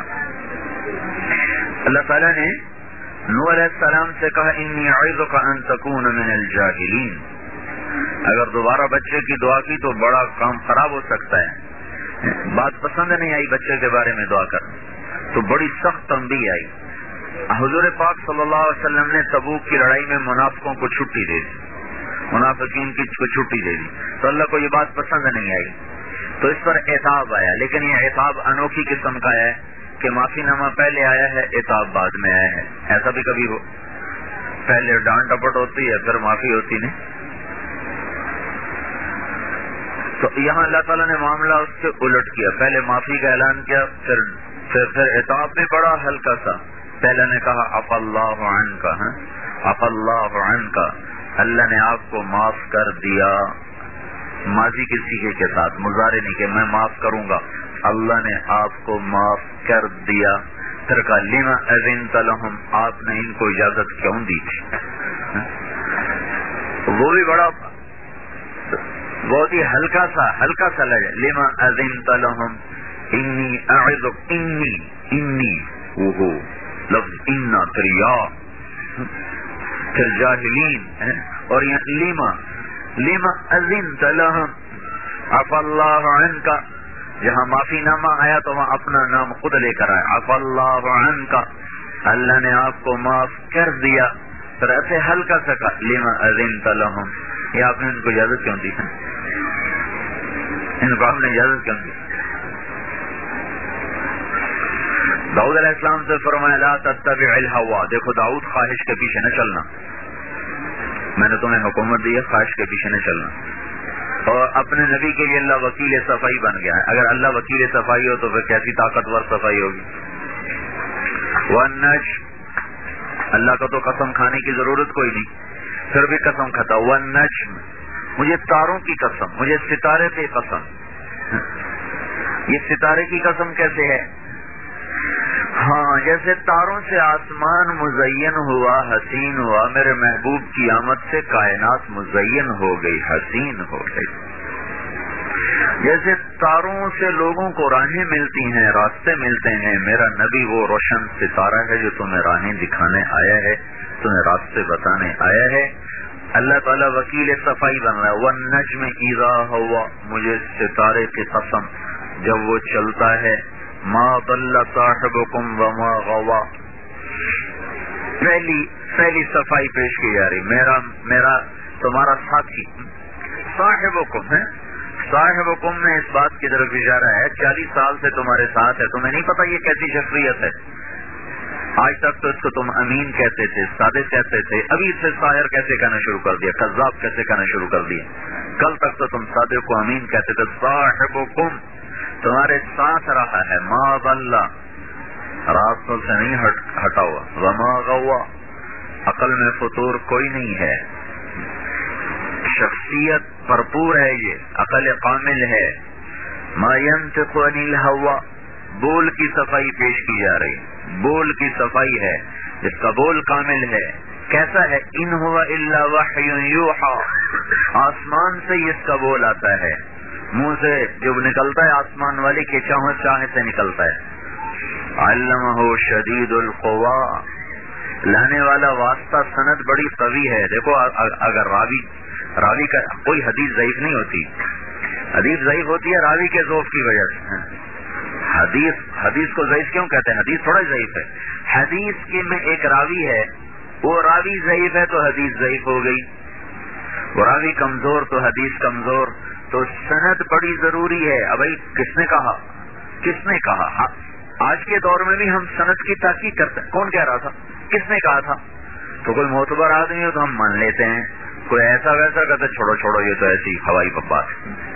Speaker 2: اللہ تعالیٰ نے نوح علیہ السلام سے کہا انی اعظک ان تکون من الجاہلین. اگر دوبارہ بچے کی دعا کی تو بڑا کام خراب ہو سکتا ہے. بات پسند نہیں آئی بچے کے بارے میں دعا کرنا تو بڑی سخت تنبیہ آئی. حضور پاک صلی اللہ علیہ وسلم نے تبوک کی لڑائی میں منافقوں کو چھٹی دے دی، منافقین کی کو چھٹی دے دی، تو اللہ کو یہ بات پسند نہیں آئی تو اس پر عتاب آیا. لیکن یہ عتاب انوکھی قسم کا ہے کہ معافی نامہ پہلے آیا ہے، عتاب بعد میں آیا ہے. ایسا بھی کبھی ہو، پہلے ڈانٹ ڈپٹ ہوتی ہے پھر معافی ہوتی نہیں. تو یہاں اللہ تعالیٰ نے معاملہ اس سے الٹ کیا، پہلے معافی کا اعلان کیا، پھر پھر, پھر عتاب بھی بڑا ہلکا سا. پہلے نے کہا عفا اللہ عنک، عفا اللہ عنک، اللہ نے آپ کو معاف کر دیا. ماضی کے سیغے کے ساتھ، مضارع نہیں کہ میں معاف کروں گا، اللہ نے آپ کو معاف کر دیا. پھر کہا لما اذنت لهم، آپ نے ان کو اجازت کیوں دی تھی. وہ بھی بڑا بہت ہی ہلکا سا ہلکا سا لگا. لما اذنت لهم انی اعظک، انی انی وہ لفظ انا تریا، پھر جاہلین، اور یہاں لما لما اذنت لهم عفا اللہ عنک. جہاں معافی نامہ آیا تو وہاں اپنا نام خود لے کر آیا، عفا اللہ عنک، اللہ نے آپ کو معاف کر دیا. پھر ایسے ہلکا سا کہا لما اذنت لهم، یہ آپ نے ان کو اجازت کیوں دی، ان کو آپ نے اجازت کیوں دی. داؤد علیہ السلام سے فرمایا لا تتبع الہوا، دیکھو داؤد خواہش کے پیچھے نہ چلنا، میں نے تمہیں حکومت دی ہے، خواہش کے پیچھے نہ چلنا. اور اپنے نبی کے لیے اللہ وکیل صفائی بن گیا ہے. اگر اللہ وکیل صفائی ہو تو پھر کیسی طاقتور صفائی ہوگی. والنجم، اللہ کا تو قسم کھانے کی ضرورت کوئی نہیں، پھر بھی قسم کھاتا. والنجم، مجھے تاروں کی قسم، مجھے ستارے کی قسم. یہ ستارے کی قسم کیسے ہے؟ ہاں، جیسے تاروں سے آسمان مزین ہوا، حسین ہوا، میرے محبوب کی آمد سے کائنات مزین ہو گئی، حسین ہو گئی. جیسے تاروں سے لوگوں کو راہیں ملتی ہیں، راستے ملتے ہیں، میرا نبی وہ روشن ستارہ ہے جو تمہیں راہیں دکھانے آیا ہے، تمہیں راستے بتانے آیا ہے. اللہ تعالیٰ وکیل صفائی بن رہا ہے. والنجم اذا ہوا، مجھے ستارے کی قسم جب وہ چلتا ہے. ما ضل صاحبکم وما غوا، پہلی پہلی صفائی پیش کی جا رہی. میرا میرا تمہارا ساتھی صاحبکم ہے. صاحبکم میں اس بات کی طرف اشارہ ہے چالیس سال سے تمہارے ساتھ ہے، تمہیں نہیں پتا یہ کیسی شخصیت ہے. آج تک تو اس کو تم امین کہتے تھے، صادق کہتے تھے، ابھی اس سے ساحر کیسے کہنا شروع کر دیا، کذاب کیسے کہنا شروع کر دیا. کل تک تو تم صادق کو امین کہتے تھے. صاحبکم تمہارے ساتھ رہا ہے. ما ضل، راستوں سے نہیں ہٹ ہٹا ہوا. وما غوا، عقل میں فطور کوئی نہیں ہے، شخصیت بھرپور ہے، یہ عقل کامل ہے. ما ينطق عن الهوى، بول کی صفائی پیش کی جا رہی. بول کی صفائی ہے، جس کا بول کامل ہے. کیسا ہے؟ ان هو الا وحی یوحى، آسمان سے اس کا بول آتا ہے، منہ سے جو نکلتا ہے آسمان والی کے چاہوں چاہے سے نکلتا ہے. علمہ شدید القوا، لانے والا واسطہ سند بڑی قوی ہے. دیکھو اگر راوی راوی کا کوئی حدیث ضعیف نہیں ہوتی، حدیث ضعیف ہوتی ہے راوی کے ذوف کی وجہ سے. حدیث حدیث کو ضعیف کیوں کہتے ہیں؟ حدیث تھوڑا ضعیف ہے. حدیث کے میں ایک راوی ہے، وہ راوی ضعیف ہے تو حدیث ضعیف ہو گئی. وہ راوی کمزور تو حدیث کمزور. تو سند بڑی ضروری ہے. ابھی کس نے کہا کس نے کہا آج کے دور میں بھی ہم سند کی تحقیق کرتے ہیں. کون کہہ رہا تھا، کس نے کہا تھا؟ تو کوئی معتبر آدمی ہو تو ہم مان لیتے ہیں، کوئی ایسا ویسا کہتے چھوڑو چھوڑو یہ تو ایسی ہوائی بات.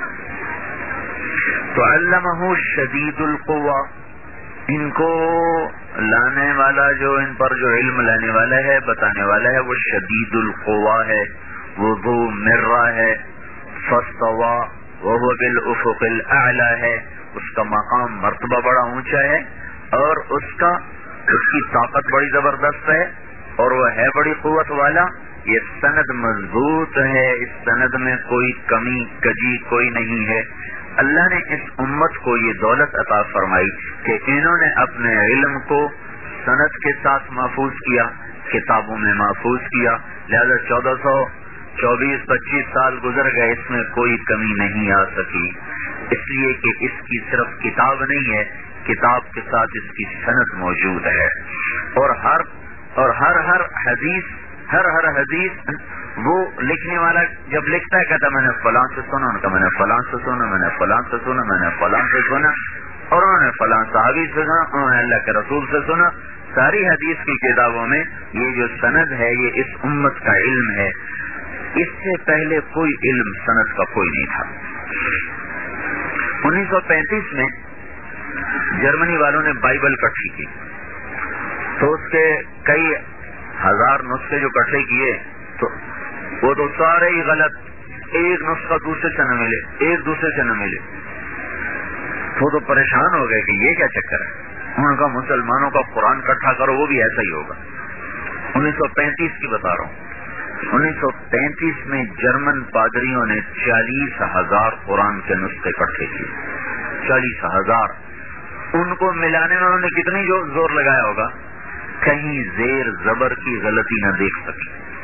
Speaker 2: تو علمہ شدید القوا، ان کو لانے والا جو ان پر جو علم لانے والا ہے، بتانے والا ہے، وہ شدید القوا ہے، وہ ذو مرہ ہے. فاستوى وهو بالافق الاعلى ہے، اس کا مقام مرتبہ بڑا اونچا ہے، اور اس کا اس کی طاقت بڑی زبردست ہے، اور وہ ہے بڑی قوت والا. یہ سند مضبوط ہے، اس سند میں کوئی کمی کجی کوئی نہیں ہے. اللہ نے اس امت کو یہ دولت عطا فرمائی کہ انہوں نے اپنے علم کو سند کے ساتھ محفوظ کیا، کتابوں میں محفوظ کیا. لہذا چودہ سو چوبیس پچیس سال گزر گئے، اس میں کوئی کمی نہیں آ سکی، اس لیے کہ اس کی صرف کتاب نہیں ہے، کتاب کے ساتھ اس کی سند موجود ہے. اور ہر اور ہر ہر حدیث ہر ہر حدیث وہ لکھنے والا جب لکھتا ہے کہتا میں نے فلاں سے سنا، ان کا میں نے فلاں سے سنا، میں نے فلاں سے سنا، میں نے فلاں سے سنا، اور انہوں نے فلاں صحابی سے سنا، انہوں نے اللہ کے رسول سے سنا. ساری حدیث کی کتابوں میں یہ جو سند ہے یہ اس امت کا علم ہے. اس سے پہلے کوئی علم سند کا کوئی نہیں تھا. انیس سو پینتیس میں جرمنی والوں نے بائبل کٹھی کی، تو اس کے کئی ہزار نسخے جو کٹھے کیے تو وہ تو سارے ہی غلط، ایک نسخہ دوسرے سے نہ ملے، ایک دوسرے سے نہ ملے. وہ تو پریشان ہو گئے کہ یہ کیا چکر ہے. ان کا مسلمانوں کا قرآن کٹھا کرو، وہ بھی ایسا ہی ہوگا. انیس سو پینتیس کی بتا رہا ہوں. انیس سو پینتیس میں جرمن پادریوں نے چالیس ہزار قرآن کے نسخے اکٹھے کیے. چالیس ہزار ان کو ملانے میں انہوں نے کتنی جو زور لگایا ہوگا، کہیں زیر زبر کی غلطی نہ دیکھ سکی.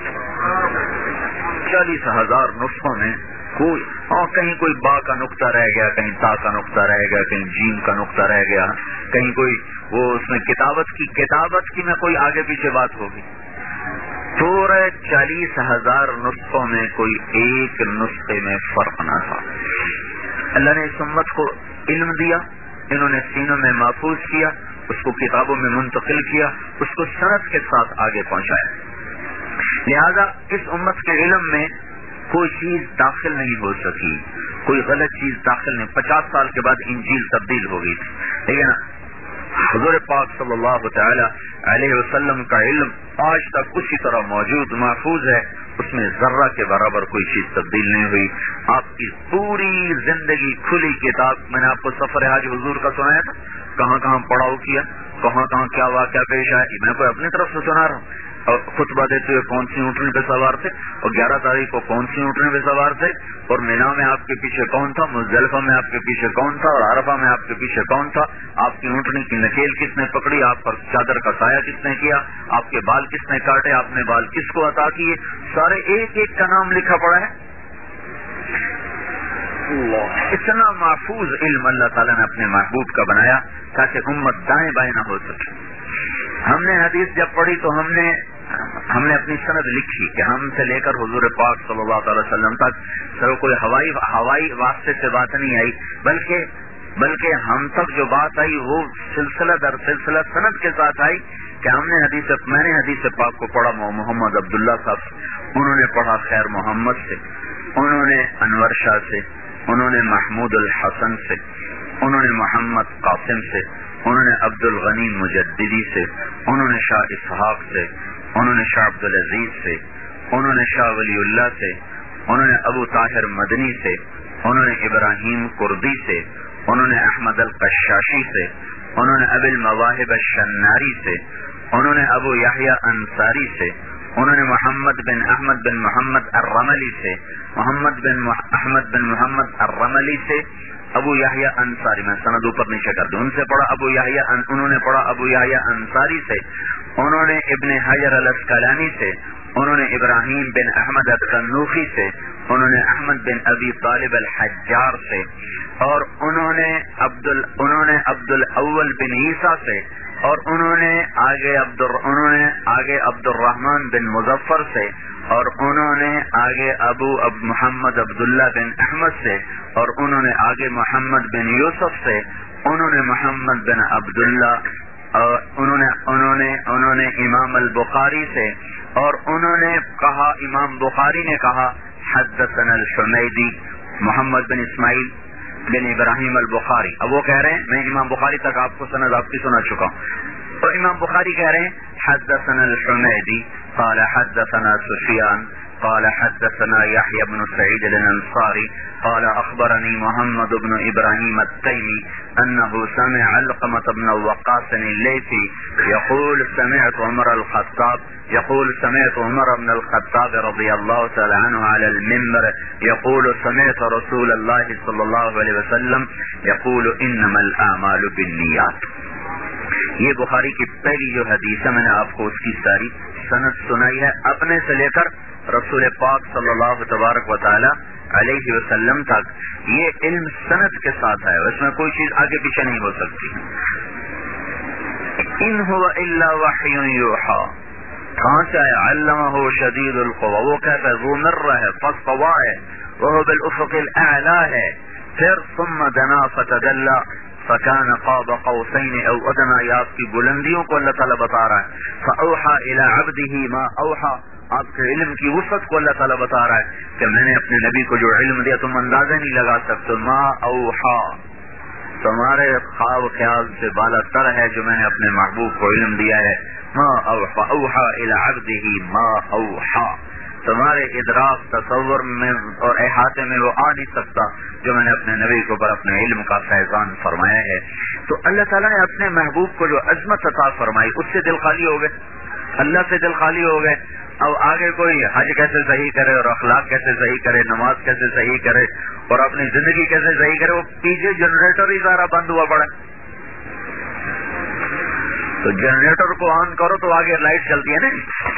Speaker 2: چالیس ہزار نسخوں میں کوئی اور کہیں کوئی با کا نقطہ رہ گیا، کہیں تا کا نقطہ رہ گیا، کہیں جیم کا نقطہ رہ گیا، کہیں کوئی وہ اس میں کتابت کی کتابت کی میں کوئی آگے پیچھے بات ہوگی. پورے چالیس ہزار نسخوں میں کوئی ایک نسخے میں فرق نہ تھا. اللہ نے اس امت کو علم دیا، انہوں نے سینوں میں محفوظ کیا، اس کو کتابوں میں منتقل کیا، اس کو سند کے ساتھ آگے پہنچایا. لہذا اس امت کے علم میں کوئی چیز داخل نہیں ہو سکی، کوئی غلط چیز داخل نہیں. پچاس سال کے بعد انجیل تبدیل ہو گئی تھی، لیکن حضور پاک صلی اللہ تعالی علیہ وسلم کا علم آج تک اسی طرح موجود محفوظ ہے، اس میں ذرہ کے برابر کوئی چیز تبدیل نہیں ہوئی. آپ کی پوری زندگی کھلی کتاب. میں نے آپ کو سفر حج حضور کا سنایا تھا، کہاں کہاں پڑاؤ کیا، کہاں کہاں کیا واقعہ پیش آیا، میں کوئی اپنی طرف سے سنا رہا ہوں. اور خطبہ دیتے ہوئے کون سی اونٹنی پہ سوار تھے، اور گیارہ تاریخ کو کون سی اونٹنی پہ سوار تھے، اور مینا میں آپ کے پیچھے کون تھا، مزدلفہ میں آپ کے پیچھے کون تھا، اور عرفہ میں آپ کے پیچھے کون تھا، آپ کی اونٹنی کی نکیل کس نے پکڑی، آپ پر چادر کا سایہ کس نے کیا، آپ کے بال کس نے کاٹے، آپ نے بال کس کو عطا کیے، سارے ایک ایک کا نام لکھا پڑا ہے. اتنا محفوظ علم اللہ تعالیٰ نے اپنے محبوب کا بنایا تاکہ امت دائیں بائیں نہ ہو سکے. ہم نے حدیث جب پڑھی تو ہم نے ہم نے اپنی سند لکھی کہ ہم سے لے کر حضور پاک صلی اللہ تعالی وسلم تک سب کوئی ہوائی ہوائی واسطے سے بات نہیں آئی، بلکہ بلکہ ہم تک جو بات آئی وہ سلسلہ در سلسلہ سند کے ساتھ آئی کہ ہم نے حدیث میں نے حدیث پاک کو پڑھا محمد عبداللہ صاحب سے، انہوں نے پڑھا خیر محمد سے، انہوں نے انور شاہ سے، انہوں نے محمود الحسن سے، انہوں نے محمد قاسم سے، انہوں نے عبد الغنی مجددی سے، انہوں نے شاہ اسحاق سے، انہوں نے شاہ عبد العزیز سے، انہوں نے شاہ ولی اللہ سے، انہوں نے ابو طاہر مدنی سے، انہوں نے ابراہیم کردی سے، انہوں نے احمد القشاشی سے، انہوں نے ابی المواہب الشناری سے، انہوں نے ابو یحییٰ انصاری سے، انہوں نے محمد بن احمد بن محمد الرملی سے، محمد بن احمد بن محمد الرملی سے، ابو یحییٰ انصاری، میں سند اوپر نیچے کر دوں، ان سے پڑھا ابو یحییٰ انہوں نے پڑھا ابو یحییٰ انصاری سے، انہوں نے ابن حجر الاسقلانی سے، انہوں نے ابراہیم بن احمد التنوخی سے، انہوں نے احمد بن ابی طالب الحجار سے، اور انہوں نے عبد ال... انہوں نے عبد الاول بن عیسیٰ سے، اور انہوں نے آگے عبد ال... انہوں نے آگے عبد الرحمن بن مظفر سے، اور انہوں نے آگے ابو اب محمد عبداللہ بن احمد سے، اور انہوں نے آگے محمد بن یوسف سے، انہوں نے محمد بن عبداللہ، اور انہوں نے انہوں نے انہوں نے امام البخاری سے، اور انہوں نے کہا امام بخاری نے کہا حدثنا الحمیدی محمد بن اسماعیل بن ابراہیم البخاری. اب وہ کہہ رہے ہیں میں امام بخاری تک آپ کو سند آپ کی سنا چکا ہوں، تو امام بخاری کہہ رہے ہیں حدثنا الحمیدی قال حدثنا سفیان قال حدثنا يحيى بن سعيد الأنصاري قال أخبرني محمد بن إبراهيم التيمي أنه سمع علقمة بن وقاص الليثي يقول سمعت عمر الخطاب يقول سمعت عمر بن الخطاب رضي الله تعالى عنه على المنبر يقول سمعت رسول الله صلى الله عليه وسلم يقول إنما الأعمال بالنيات. یہ بخاری کی پہلی جو حدیث ہے میں نے آپ کو اس کی ساری سند سنائی ہے اپنے سے لے کر رسول پاک صلی اللہ تبارک و تعالی علیہ وسلم تک. یہ علم سند کے ساتھ ہے، اس میں کوئی چیز آگے پیچھے نہیں ہو سکتی. ان هو الا وحی یوحی، کہاں سے ہے؟ علمہ شدید القوی، وہ کہتا ہے ذو مرہ ہے، فاستوى ہے، وهو بالافق الاعلی ہے. پھر ثم دنا فتدلى فكان قاب قوسين او ادنى، یا آپ کی بلندیوں کو اللہ تعالیٰ بتا رہا ہے. فاوحى الى عبده ما اوحى، آپ کے علم کی وسعت کو اللہ تعالیٰ بتا رہا ہے کہ میں نے اپنے نبی کو جو علم دیا تم اندازہ نہیں لگا سکتے. ما اوحى، تمہارے خواب خیال سے بالا تر ہے جو میں نے اپنے محبوب کو علم دیا ہے. ما اوحى اوحى الى عبده ما اوحى، تمہارے ادراک تصور میں اور احاطے میں وہ آ نہیں سکتا جو میں نے اپنے نبی کو پر اپنے علم کا فیضان فرمایا ہے. تو اللہ تعالیٰ نے اپنے محبوب کو جو عظمت عطا فرمائی اس سے دل خالی ہو گئے، اللہ سے دل خالی ہو گئے. اب آگے کوئی حج کیسے صحیح کرے اور اخلاق کیسے صحیح کرے، نماز کیسے صحیح کرے اور اپنی زندگی کیسے صحیح کرے، وہ پیچھے جنریٹر ہی سارا بند ہوا پڑا. تو جنریٹر کو آن کرو تو آگے لائٹ چلتی ہے نا.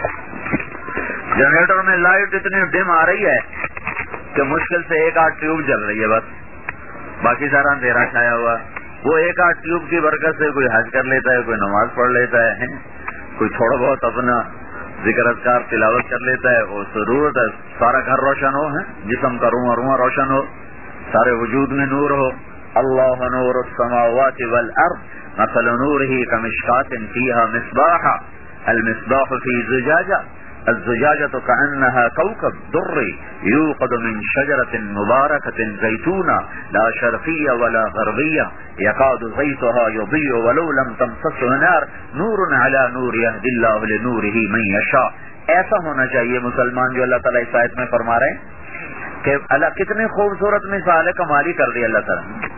Speaker 2: جنریٹر میں لائٹ اتنی ڈم آ رہی ہے کہ مشکل سے ایک آدھ ٹیوب جل رہی ہے، بس باقی سارا اندھیرا چھایا ہوا. وہ ایک آدھ ٹیوب کی برکت سے کوئی حج کر لیتا ہے، کوئی نماز پڑھ لیتا ہے، کوئی تھوڑا بہت اپنا ذکر اذکار تلاوت کر لیتا ہے. وہ ضرورت ہے سارا گھر روشن ہو، ہے جسم کا رواں رواں روشن ہو، سارے وجود میں نور ہو. اللہ نور السماوات والارض مثل نورہ کمشکاۃ فیہا مصباح المصباح فی زجاجہ الزجاجة كأنها كوكب دري يوقد من شجرة مباركة زيتونة لا شرقية ولا غربية يكاد زيتها يضيء ولو لم تمسسه نار نور على نور يهدي الله لنوره من يشاء. ایسا ہونا چاہیے مسلمان جو اللہ تعالیٰ اس آیت میں فرما رہے ہیں کہ اللہ کتنی خوبصورت مثال کمالی کر دی اللہ تعالیٰ.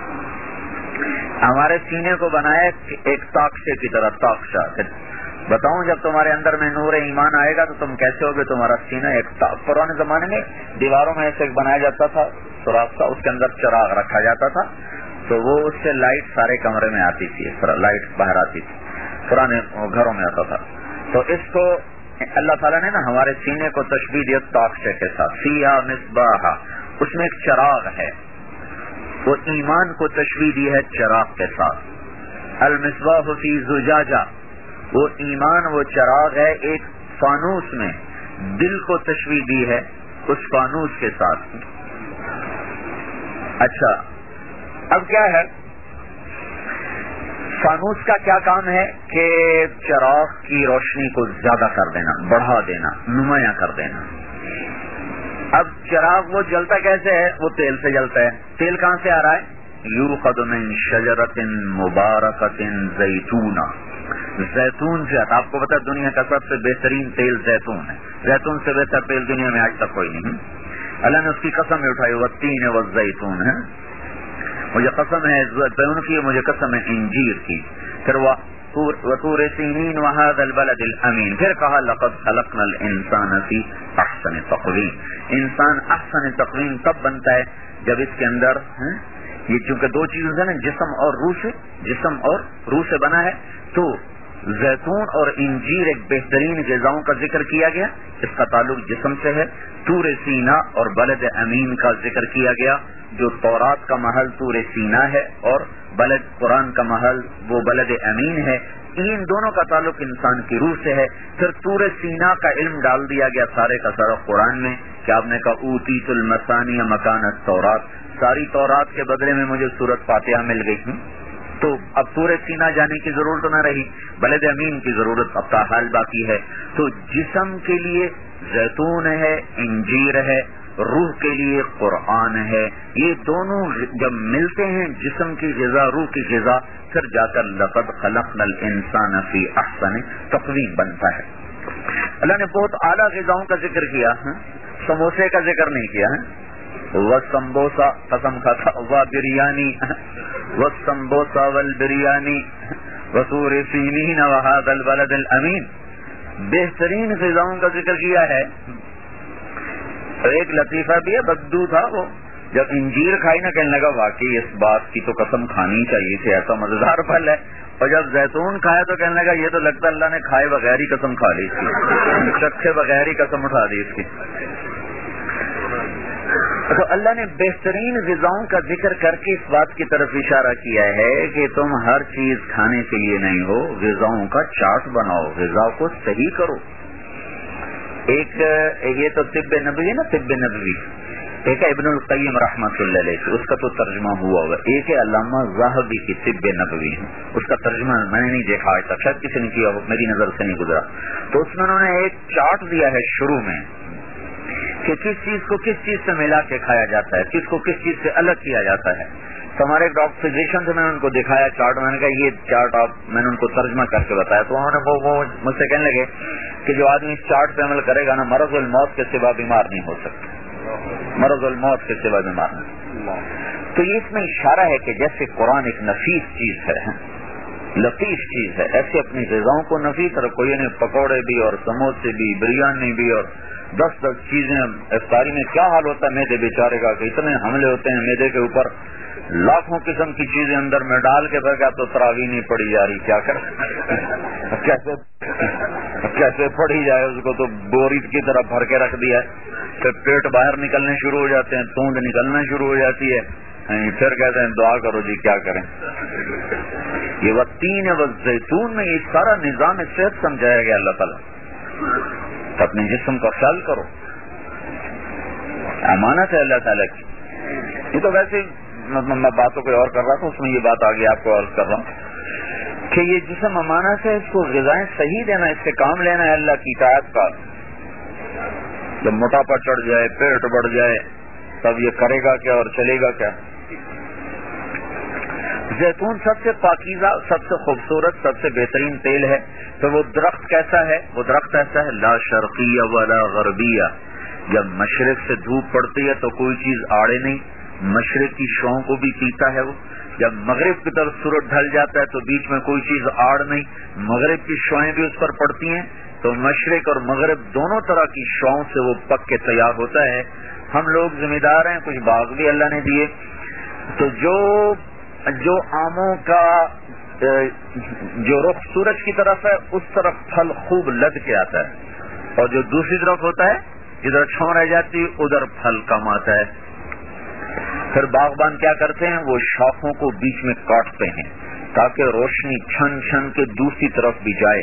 Speaker 2: ہمارے سینے کو بنایا ایک تاکشے کی طرح. تاکشا بتاؤں جب تمہارے اندر میں نور ایمان آئے گا تو تم کیسے ہوگے؟ تمہارا سینہ ایک پرانے زمانے میں دیواروں میں ایسے بنایا جاتا تھا سوراخ سا, اس کے اندر چراغ رکھا جاتا تھا تو وہ اس سے لائٹ سارے کمرے میں آتی تھی, اس طرح لائٹ باہر آتی تھی, پرانے گھروں میں آتا تھا. تو اس کو اللہ تعالیٰ نے نا ہمارے سینے کو تشبیہ دیا تاکشے کے ساتھ. فیہا مصباح, اس میں ایک چراغ ہے, وہ ایمان کو تشبیہ دی ہے چراغ کے ساتھ. المصباح فی زجاجہ, وہ ایمان وہ چراغ ہے ایک فانوس میں, دل کو تشبیہ دی ہے اس فانوس کے ساتھ. اچھا اب کیا ہے فانوس کا کیا کام ہے کہ چراغ کی روشنی کو زیادہ کر دینا, بڑھا دینا, نمایاں کر دینا. اب چراغ وہ جلتا کیسے ہے؟ وہ تیل سے جلتا ہے. تیل کہاں سے آ رہا ہے؟ یوقد من شجرۃ مبارکۃ زیتونہ, زیتون سے. آپ کو پتا دنیا کا سب سے بہترین تیل زیتون ہے, زیتون سے بہتر تیل دنیا میں آج تک کوئی نہیں. اللہ نے اس کی قسم اٹھائی, والتین والزیتون ہے, مجھے قسم ہے زیتون کی, مجھے قسم ہے انجیر کی. پھر وطور سینین وهذا البلد الامین, پھر کہا لقد خلقنا الانسان فی احسن تقویم. انسان احسن تقویم تب بنتا ہے جب اس کے اندر یہ چونکہ دو چیزیں ہیں نا, جسم اور روح سے, جسم اور روح سے بنا ہے, تو زیتون اور انجیر ایک بہترین غذاؤں کا ذکر کیا گیا, اس کا تعلق جسم سے ہے. طور سینا اور بلد امین کا ذکر کیا گیا, جو تورات کا محل طور سینا ہے اور بلد قرآن کا محل وہ بلد امین ہے. ان دونوں کا تعلق انسان کی روح سے ہے. پھر طور سینا کا علم ڈال دیا گیا سارے کا سارا قرآن میں کہ آپ نے کہا اوتیت المثانی مکان التورات, ساری تورات کے بدلے میں مجھے سورت فاتحہ مل گئی. تو اب طور سینا جانے کی ضرورت نہ رہی, بلد امین کی ضرورت اب حال باقی ہے. تو جسم کے لیے زیتون ہے, انجیر ہے, روح کے لیے قرآن ہے. یہ دونوں جب ملتے ہیں, جسم کی غذا روح کی غذا, پھر جا کر لقد خلقنا الانسان فی احسن تقویم بنتا ہے. اللہ نے بہت اعلیٰ غذاؤں کا ذکر کیا, سموسے کا ذکر نہیں کیا ہے. وہ سمبوسا قسم کھاتا, وہ بریانی, وہ سمبوسا والبریانی وطور سینین وهذا البلد الامین, بہترین غذاؤں کا ذکر کیا ہے. ایک لطیفہ بھی ہے, بدو تھا وہ جب انجیر کھائی نہ, کہنے لگا واقعی اس بات کی تو قسم کھانی چاہیے تھی, ایسا مزیدار پھل ہے. اور جب زیتون کھایا تو کہنے لگا یہ تو لگتا اللہ نے کھائے بغیر ہی قسم کھا لی اس کی, چکھے بغیر ہی قسم اٹھا دی اس کی. تو اللہ نے بہترین غذاؤں کا ذکر کر کے اس بات کی طرف اشارہ کیا ہے کہ تم ہر چیز کھانے کے لیے نہیں ہو, غذاؤں کا چارٹ بناؤ, غذا کو صحیح کرو. ایک یہ تو طب نبوی ہے نا, طب نبوی, ایک ہے ابن القیم رحمۃ اللہ علیہ, اس کا تو ترجمہ ہوا ہوگا. ایک ہے علامہ ذہبی کی طب نبوی, اس کا ترجمہ میں نے نہیں دیکھا آج تک, شاید کسی نے کیا ہو, میری نظر سے نہیں گزرا. تو اس میں انہوں نے ایک چارٹ دیا ہے شروع میں کہ کس چیز کو کس چیز سے ملا کے کھایا جاتا ہے, کس کو کس چیز سے الگ کیا جاتا ہے. تو ہمارے ایک ڈاکٹر فزیشین سے میں نے ان کو دکھایا چارٹ, میں نے کہا یہ چارٹ آپ, میں نے ان کو ترجمہ کر کے بتایا. تو انہوں نے وہ, وہ مجھ سے کہنے لگے کہ جو آدمی اس چارٹ پہ عمل کرے گا نا, مرض الموت کے سوا بیمار نہیں ہو سکتا, مرض الموت کے سوا بیمار نہیں. تو یہ اس میں اشارہ ہے کہ جیسے قرآن ایک نفیس چیز ہے, لطیف چیز ہے, ایسے اپنی غذاؤں کو نفیس رکھو. یعنی پکوڑے بھی اور سموسے بھی, بریانی بھی, اور دس دس چیزیں. افطاری میں کیا حال ہوتا ہے میدے بیچارے کا, کہ اتنے حملے ہوتے ہیں میدے کے اوپر, لاکھوں قسم کی چیزیں اندر میں ڈال کے بھر, تو تراویح نہیں پڑی جا رہی, کیا کر کیسے کیسے پڑھی جائے اس کو, تو بوری کی طرح بھر کے رکھ دیا ہے. پھر پیٹ باہر نکلنے شروع ہو جاتے ہیں, توند نکلنا شروع ہو جاتی ہے, پھر کہتے ہیں دعا کرو جی کیا کریں. یہ والتین والزیتون میں یہ سارا نظام صحت سمجھایا گیا اللہ تعالیٰ. اپنے جسم کا خیال کرو, امانت ہے اللہ تعالیٰ کی. یہ تو ویسے میں باتوں کوئی اور کر رہا تھا, اس میں یہ بات آگے آپ کو عرض کر رہا ہوں کہ یہ جسم امانت ہے, اس کو غذائیں صحیح دینا, اس سے کام لینا ہے اللہ کی اطاعت کا. جب موٹاپا چڑھ جائے، پیٹ بڑھ جائے، تب یہ کرے گا کیا اور چلے گا کیا؟ زیتون سب سے پاکیزہ، سب سے خوبصورت، سب سے بہترین تیل ہے. تو وہ درخت کیسا ہے؟ وہ درخت ایسا ہے لا شرقیہ ولا غربیہ. جب مشرق سے دھوپ پڑتی ہے تو کوئی چیز آڑے نہیں، مشرق کی شعاؤں کو بھی پیتا ہے وہ. جب مغرب کی طرف سورج ڈھل جاتا ہے تو بیچ میں کوئی چیز آڑ نہیں، مغرب کی شعائیں بھی اس پر پڑتی ہیں. تو مشرق اور مغرب دونوں طرح کی شعاؤں سے وہ پک کے تیار ہوتا ہے. ہم لوگ ذمہ دار ہیں، کچھ باغ بھی اللہ نے دیے. تو جو جو آموں کا جو رخ سورج کی طرف ہے اس طرف پھل خوب لد کے آتا ہے، اور جو دوسری طرف ہوتا ہے جدھر چھاؤں رہ جاتی ادھر پھل کم آتا ہے. پھر باغبان کیا کرتے ہیں؟ وہ شاخوں کو بیچ میں کاٹتے ہیں تاکہ روشنی چھن چھن کے دوسری طرف بھی جائے.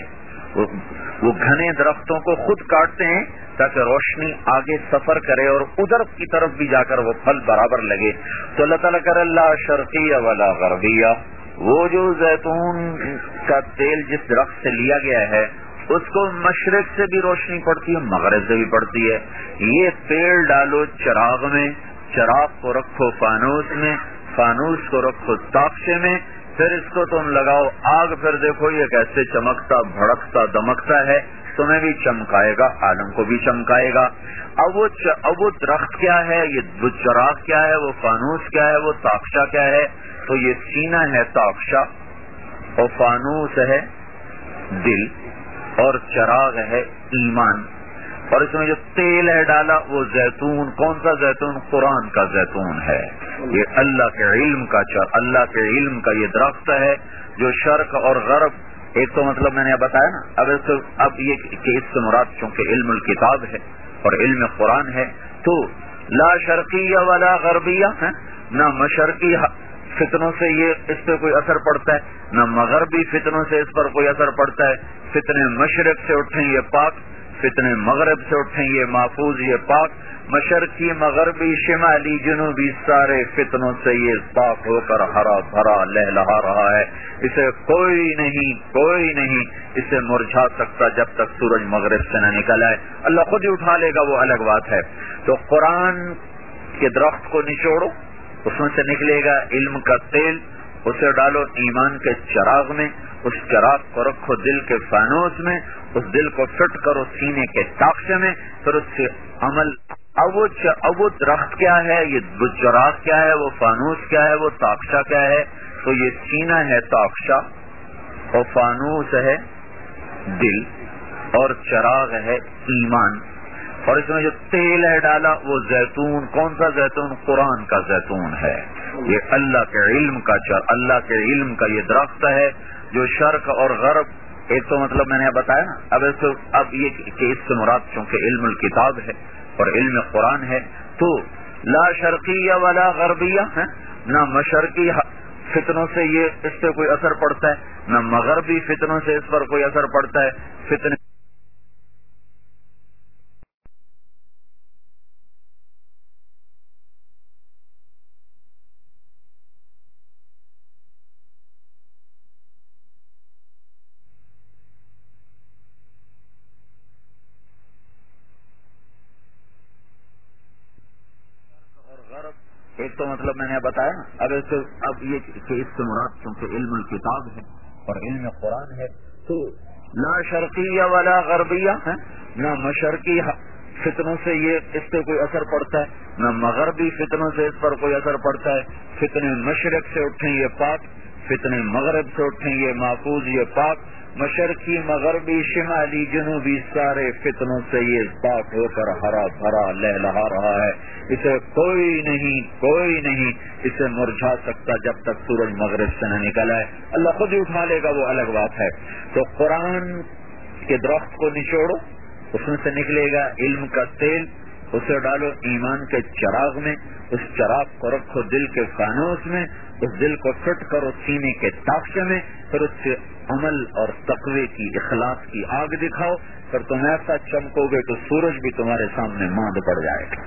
Speaker 2: وہ گھنے درختوں کو خود کاٹتے ہیں تاکہ روشنی آگے سفر کرے اور ادھر کی طرف بھی جا کر وہ پھل برابر لگے. تو اللہ تعالیٰ کر اللہ شرقیہ ولا غربیہ. وہ جو زیتون کا تیل جس درخت سے لیا گیا ہے اس کو مشرق سے بھی روشنی پڑتی ہے، مغرب سے بھی پڑتی ہے. یہ تیل ڈالو چراغ میں، چراغ کو رکھو فانوس میں، فانوس کو رکھو تاخچے میں، پھر اس کو تم لگاؤ آگ، پھر دیکھو یہ کیسے چمکتا بھڑکتا دمکتا ہے. تمہیں بھی چمکائے گا، عالم کو بھی چمکائے گا. اب وہ اب وہ درخت کیا ہے، یہ چراغ کیا ہے، وہ فانوس کیا ہے، وہ تاخچہ کیا ہے؟ تو یہ سینہ ہے تاخچہ، اور فانوس ہے دل، اور چراغ ہے ایمان. اور اس میں جو تیل ہے ڈالا وہ زیتون. کون سا زیتون؟ قرآن کا زیتون ہے. یہ اللہ کے علم کا اللہ کے علم کا یہ درخت ہے جو شرق اور غرب. ایک تو مطلب میں نے بتایا نا. اب اس اب یہ کہ اس سے مراد چونکہ علم الکتاب ہے اور علم قرآن ہے تو لا شرقیہ ولا غربیہ ہے. نہ مشرقی فتنوں سے یہ اس پہ کوئی اثر پڑتا ہے، نہ مغربی فتنوں سے اس پر کوئی اثر پڑتا ہے. فتنے مشرق سے اٹھیں یہ پاک، فتنے مغرب سے اٹھیں یہ محفوظ، یہ پاک. مشرقی مغربی شمالی جنوبی سارے فتنوں سے یہ پاک ہو کر ہرا بھرا لہلہا رہا ہے. اسے کوئی نہیں کوئی نہیں اسے مرجھا سکتا جب تک سورج مغرب سے نہ نکل آئے. اللہ خود ہی اٹھا لے گا، وہ الگ بات ہے. تو قرآن کے درخت کو نچوڑو، اس میں سے نکلے گا علم کا تیل. اسے ڈالو ایمان کے چراغ میں، اس چراغ کو رکھو دل کے فانوس میں، اس دل کو فٹ کرو سینے کے تاخچے میں، پھر اس سے عمل. اب وہ اب وہ درخت کیا ہے، یہ چراغ کیا ہے، وہ فانوس کیا ہے، وہ تاخچہ کیا ہے؟ تو یہ سینہ ہے تاخچہ، اور فانوس ہے دل، اور چراغ ہے ایمان. اور اس میں جو تیل ہے ڈالا وہ زیتون. کون سا زیتون؟ قرآن کا زیتون ہے. یہ اللہ کے علم کا اللہ کے علم کا یہ درخت ہے جو شرق اور غرب. ایک تو مطلب میں نے بتایا نا. اب اس اب یہ کہ اس سے مراد چونکہ علم الکتاب ہے اور علم قرآن ہے تو لا شرقیہ ولا غربیہ ہے. نہ مشرقی فتنوں سے یہ اس پہ کوئی اثر پڑتا ہے، نہ مغربی فتنوں سے اس پر کوئی اثر پڑتا ہے. فتنے ایک تو مطلب میں نے بتایا نا. اب اس اب یہ کہ اس سے مراد چونکہ علم الکتاب ہے اور علم قرآن ہے تو لا شرقیہ ولا غربیہ ہے. نہ مشرقی فتنوں سے یہ اس پہ کوئی اثر پڑتا ہے، نہ مغربی فتنوں سے اس پر کوئی اثر پڑتا ہے. فتنے مشرق سے اٹھیں یہ پاک، فتنے مغرب سے اٹھیں یہ محفوظ، یہ پاک. مشرقی مغربی شمالی جنوبی سارے فتنوں سے یہ پاک ہو کر ہرا بھرا لہلہا رہا ہے. اسے کوئی نہیں کوئی نہیں اسے مرجھا سکتا جب تک سورج مغرب سے نہ نکل آئے. اللہ خود ہی اٹھا لے گا، وہ الگ بات ہے. تو قرآن کے درخت کو نچوڑو، اس میں سے نکلے گا علم کا تیل. اسے ڈالو ایمان کے چراغ میں، اس چراغ کو رکھو دل کے فانوس میں، اس دل کو فٹ کرو سینے کے تاخچے میں، پھر اس سے عمل اور تقوی کی اخلاص کی آگ دکھاؤ. پھر تم ایسا چمکو گے تو سورج بھی تمہارے سامنے ماند پڑ جائے گا.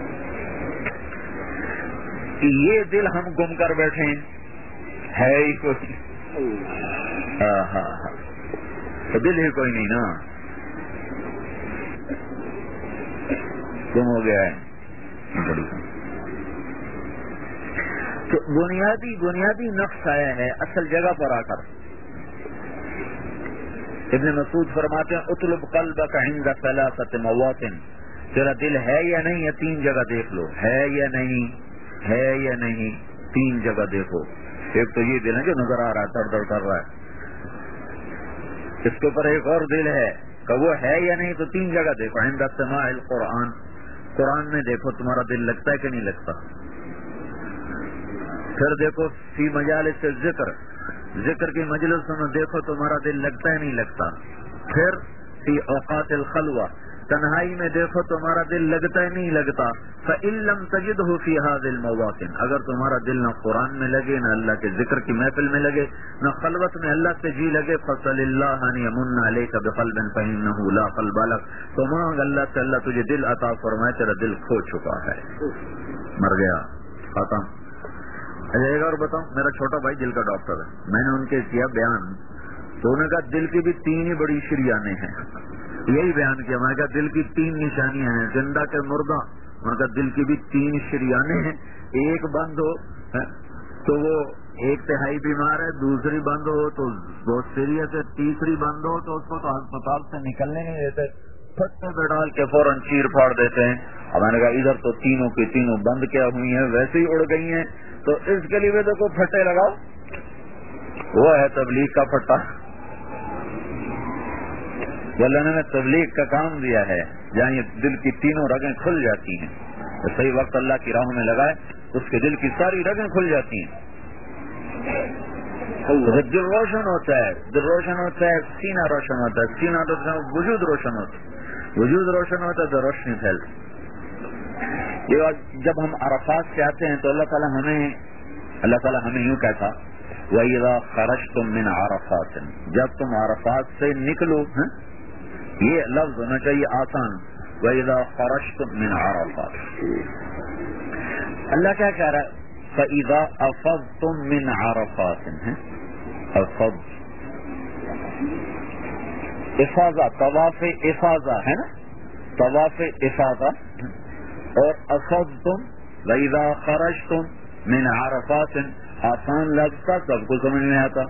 Speaker 2: یہ دل ہم گم کر بیٹھے ہیں، ہے ہی کوئی. ہاں ہاں ہاں دل ہی کوئی نہیں نا. گم ہو گیا ہے بڑی. تو بنیادی بنیادی نقص آیا ہے اصل جگہ پر آ کر. ابن مسعود فرماتے ہیں اطلب قلبک عند ثلاثۃ مواطن، تیرا دل ہے یا نہیں ہے تین جگہ دیکھ لو، ہے یا نہیں، ہے یا نہیں، تین جگہ دیکھو. ایک تو یہ دل ہے جو نظر آ رہا ہے، دڑ دڑ کر رہا ہے. اس کے اوپر ایک اور دل ہے کہ وہ ہے یا نہیں، تو تین جگہ دیکھو. عند سماع القرآن، قرآن میں دیکھو تمہارا دل لگتا ہے کہ نہیں لگتا. پھر دیکھو فی مجالس الذکر، ذکر کی مجلس میں دیکھو تمہارا دل لگتا ہے نہیں لگتا. پھر فی اوقات الخلوہ، تنہائی میں دیکھو تمہارا دل لگتا ہے نہیں لگتا. فإن لم تجدہ فی هذه المواطن، اگر تمہارا دل نہ قرآن میں لگے، نہ اللہ کے ذکر کی محفل میں لگے، نہ خلوت میں اللہ سے جی لگے، فصل اللہ ان یمن علیک بقلب فإنه لا قلب لک، تو مانگ اللہ سے اللہ تجھے دل عطا فرمائے، تیرا دل کھو چکا ہے، مر گیا، ختم. ایک اور بتاؤں، میرا چھوٹا بھائی دل کا ڈاکٹر ہے، میں نے ان کے کیا بیان، تو انہوں نے کہا دل کی بھی تین ہی بڑی شریانیں ہیں. یہی بیان کیا، میں نے کہا دل کی تین نشانیاں ہیں، زندہ کے مردہ. میں نے کہا دل کی بھی تین شریانیں ہیں، ایک بند ہو تو وہ ایک تہائی بیمار ہے، دوسری بند ہو تو بہت سیریس ہے، تیسری بند ہو تو اس کو تو ہسپتال سے نکلنے نہیں دیتے، پھٹے پہ ڈال کے فوراً چیر پھاڑ دیتے ہیں. اور میں نے کہا ادھر تو تینوں کی تینوں بند کیا ہوئی ہیں، ویسے ہی اڑ گئی ہیں، تو اس کے لیے تو کوئی پھٹے لگاؤ. وہ ہے تبلیغ کا پھٹا. اللہ نے تبلیغ کا کام دیا ہے جہاں یہ دل کی تینوں رگیں کھل جاتی ہیں، تو صحیح وقت اللہ کی راہوں میں لگائے اس کے دل کی ساری رگیں کھل جاتی ہیں. دل روشن ہوتا ہے، دل روشن ہوتا ہے، سینہ روشن ہوتا ہے، سینہ روشن ہوتا ہے، وجود روشن ہوتا ہے، وجود روشن ہوتا ہے تو روشنی پھیلتی. یہ جب ہم عرفات سے آتے ہیں تو اللہ تعالیٰ ہمیں اللہ تعالیٰ ہمیں یوں کہتا وَإِذَا خَرَجْتُم مِّنْ عَرَفَاتٍ، جب تم عرفات سے نکلو. یہ لفظ ہونا چاہیے آسان، وَإِذَا خَرَجْتُم مِّنْ عَرَفَاتٍ. اللہ کیا کہہ رہا ہے؟ فَإِذَا أَفَضْتُم مِّنْ عَرَفَاتٍ. افض افاظہ، طواف افاظہ ہے نا، طواف افاظہ. اور افضتم وَإِذَا خَرَجْتُم مِّنْ عَرَفَاتٍ، آسان لگتا، سب کو سمجھ میں آتا.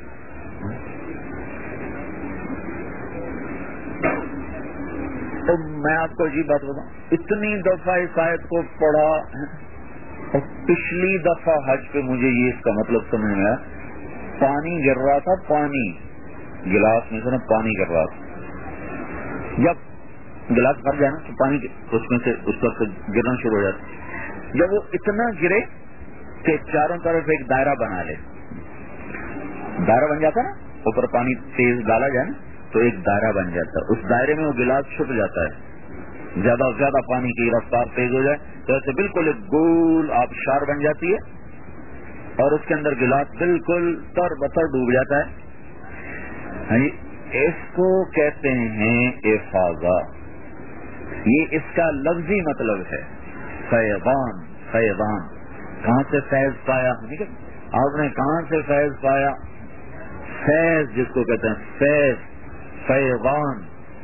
Speaker 2: تو میں آپ کو یہ بات بتاؤں، اتنی دفعہ اس آیت کو پڑھا اور پچھلی دفعہ حج پہ مجھے یہ اس کا مطلب سمجھ میں آیا. پانی گر رہا تھا، پانی گلاس میں سے نا پانی گر رہا تھا. جب گلاس بھر جائے نا تو پانی اس میں سے اس وقت گرنا شروع ہو جاتا. جب وہ اتنا گرے کہ چاروں طرف ایک دائرہ بنا لے، دائرہ بن جاتا نا، اوپر پانی تیز ڈالا جائے نا تو ایک دائرہ بن جاتا ہے، اس دائرے میں وہ گلاس چھپ جاتا ہے. زیادہ سے زیادہ پانی کی رفتار تیز ہو جائے تو ایسے بالکل ایک گول آبشار بن جاتی ہے اور اس کے اندر گلاس بالکل تر بتر ڈوب جاتا ہے. اس کو کہتے ہیں افاظہ. یہ اس کا لفظی مطلب ہے فیضان. فیضان کہاں سے فیض پایا؟ آپ نے کہاں سے فیض پایا؟ فیض جس کو کہتے ہیں فیض، فیضان.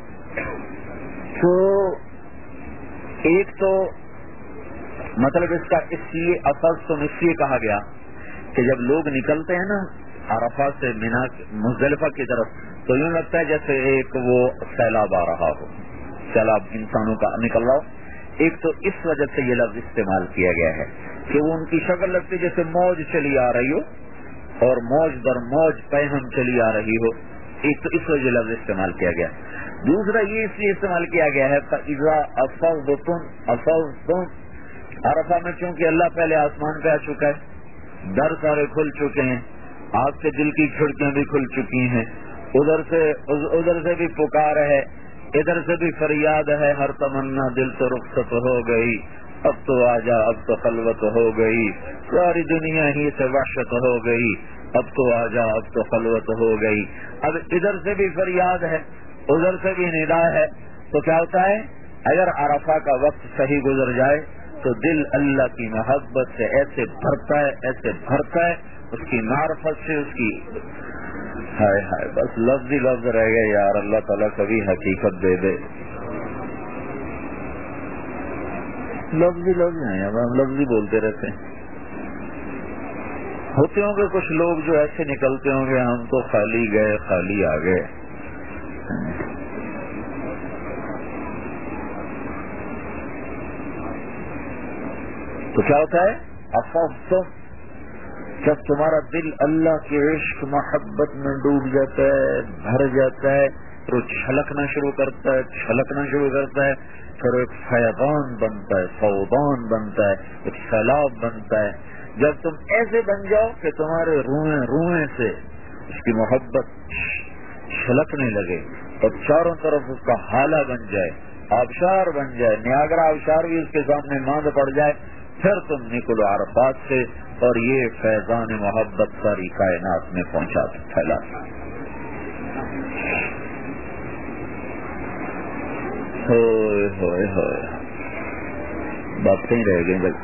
Speaker 2: تو ایک تو مطلب اس کا اس لیے افض تم اس لیے کہا گیا کہ جب لوگ نکلتے ہیں نا عرفات سے مینا مزدلفہ کی طرف تو یوں لگتا ہے جیسے ایک وہ سیلاب آ رہا ہو، سیلاب انسانوں کا نکل رہا ہو. ایک تو اس وجہ سے یہ لفظ استعمال کیا گیا ہے کہ وہ ان کی شکل لگتی جیسے موج چلی آ رہی ہو اور موج در موج پہم چلی آ رہی ہو. ایک تو اس وجہ لفظ استعمال کیا گیا. دوسرا یہ اس لیے استعمال کیا گیا ہے فَإِذَا أَفَضْتُمْ أَفَضْتُمْ. عرفہ میں چونکہ اللہ پہلے آسمان پہ آ چکا ہے، در سارے کھل چکے ہیں، آپ کے دل کی کھڑکیاں بھی کھل چکی ہیں، ادھر سے ادھر سے بھی پکار ہے، ادھر سے بھی فریاد ہے، ہر تمنا دل سے رخصت ہو گئی، اب تو آجا، اب تو خلوت ہو گئی، ساری دنیا ہی سے وحشت ہو گئی، اب تو آجا، اب تو خلوت ہو گئی. اب ادھر سے بھی فریاد ہے، ادھر سے بھی ندا ہے. تو کیا ہوتا ہے اگر عرفہ کا وقت صحیح گزر جائے تو دل اللہ کی محبت سے ایسے بھرتا ہے، ایسے بھرتا ہے، اس کی معرفت سے، اس کی ہائے ہائے بس لفظ ہی لفظ رہ گئے. یار اللہ تعالیٰ کبھی حقیقت دے دے. لفظ ہی لفظ ہیں، اب ہم لفظ ہی بولتے رہتے ہیں. ہوتے ہوں گے کچھ لوگ جو ایسے نکلتے ہوں گے ہم تو خالی گئے خالی آ گئے. تو کیا ہوتا ہے؟ افضل جب تمہارا دل اللہ کے عشق محبت میں ڈوب جاتا ہے، بھر جاتا ہے، تو چھلکنا شروع کرتا ہے چھلکنا شروع کرتا ہے پھر ایک فیضان بنتا ہے، فوضان بنتا ہے، ایک سیلاب بنتا ہے. جب تم ایسے بن جاؤ کہ تمہارے روئیں روئیں سے اس کی محبت چھلکنے لگے اور چاروں طرف اس کا حالہ بن جائے، آبشار بن جائے، نیاگرا آبشار بھی اس کے سامنے ماند پڑ جائے، پھر تم نکلو عرفات سے اور یہ فیضان محبت ساری کائنات میں پہنچا پھیلا. ہوئے ہوئے ہوئے باتیں رہ گئی بھائی.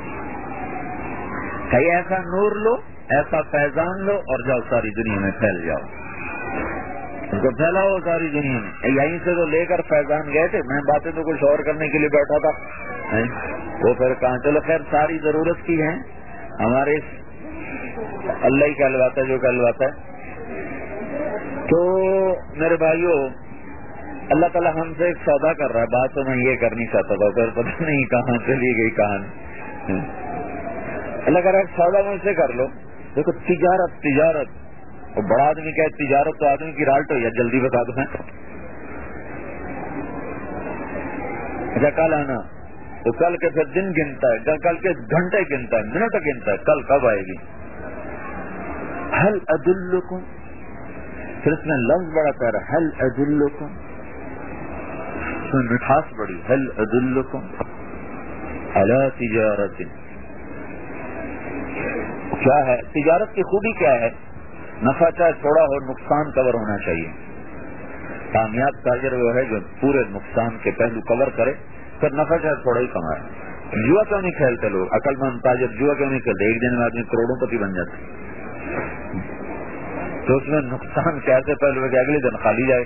Speaker 2: کہیں ایسا نور لو، ایسا فیضان لو اور جاؤ ساری دنیا میں پھیل جاؤ. اس کو پھیلاؤ ساری دنیا میں. یہیں سے تو لے کر فیضان گئے تھے. میں باتیں تو کچھ اور کرنے کے لیے بیٹھا تھا، وہ پھر کہاں. چلو خیر ساری ضرورت کی ہے ہمارے اللہ ہی کہلواتا ہے جو کہلواتا ہے. تو میرے بھائیوں اللہ تعالیٰ ہم سے ایک سودا کر رہا ہے. بات تو میں یہ کرنی چاہتا تھا پھر پتہ نہیں کہاں چلی گئی کہاں. اللہ کہہ رہا ہے سودا مجھ سے کر لو. دیکھو تجارت تجارت اور بڑا آدمی کہے تجارت تو آدمی کی رالٹ ہو یا جلدی بتا دو. اچھا کل آنا تو کل کے پھر دن گنتا ہے، کل کے گھنٹے گنتا ہے، منٹ گنتا ہے، کل کب آئے گی. حل ادلکم، پھر اس میں لفظ بڑا پیارا حل ادلکم، اس میں مٹھاس بڑی. حل ادلکم علی تجارت. کیا ہے تجارت کی خوبی؟ کیا ہے؟ نفع چاہے تھوڑا ہو نقصان کور ہونا چاہیے. کامیاب تاجر وہ ہے جو پورے نقصان کے پہلو کور کرے پھر نفع چاہے تھوڑا ہی کمائے. جوا کیوں نہیں کھیلتے لوگ؟ عقل مند تاجر جوا کیوں نہیں کھیلتے؟ ایک دن میں آدمی کروڑوں پتی بن جاتا. تو اس میں نقصان کیسے پہلو ہے کہ اگلے دن خالی جائے.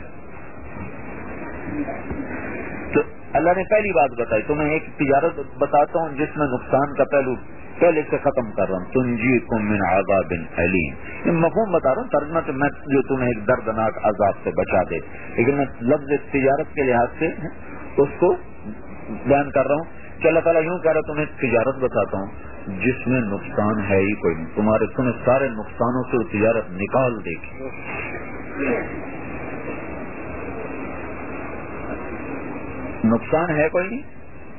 Speaker 2: تو اللہ نے پہلی بات بتائی. تو میں ایک تجارت بتاتا ہوں جس میں نقصان کا پہلو پہلے سے ختم کر رہا ہوں. تنجیکم من عذاب علیم. یہ مفہوم بتا رہا ہوں، ترجمہ تو میں جو تمہیں ایک دردناک عذاب سے بچا دے، لیکن میں لفظ تجارت کے لحاظ سے اس کو بیان کر رہا ہوں کہ اللہ تعالیٰ یوں کہہ رہا تمہیں تجارت بتاتا ہوں جس میں نقصان ہے ہی کوئی نہیں. تمہارے تمہیں سارے نقصانوں سے تجارت نکال دے گی. نقصان ہے کوئی نہیں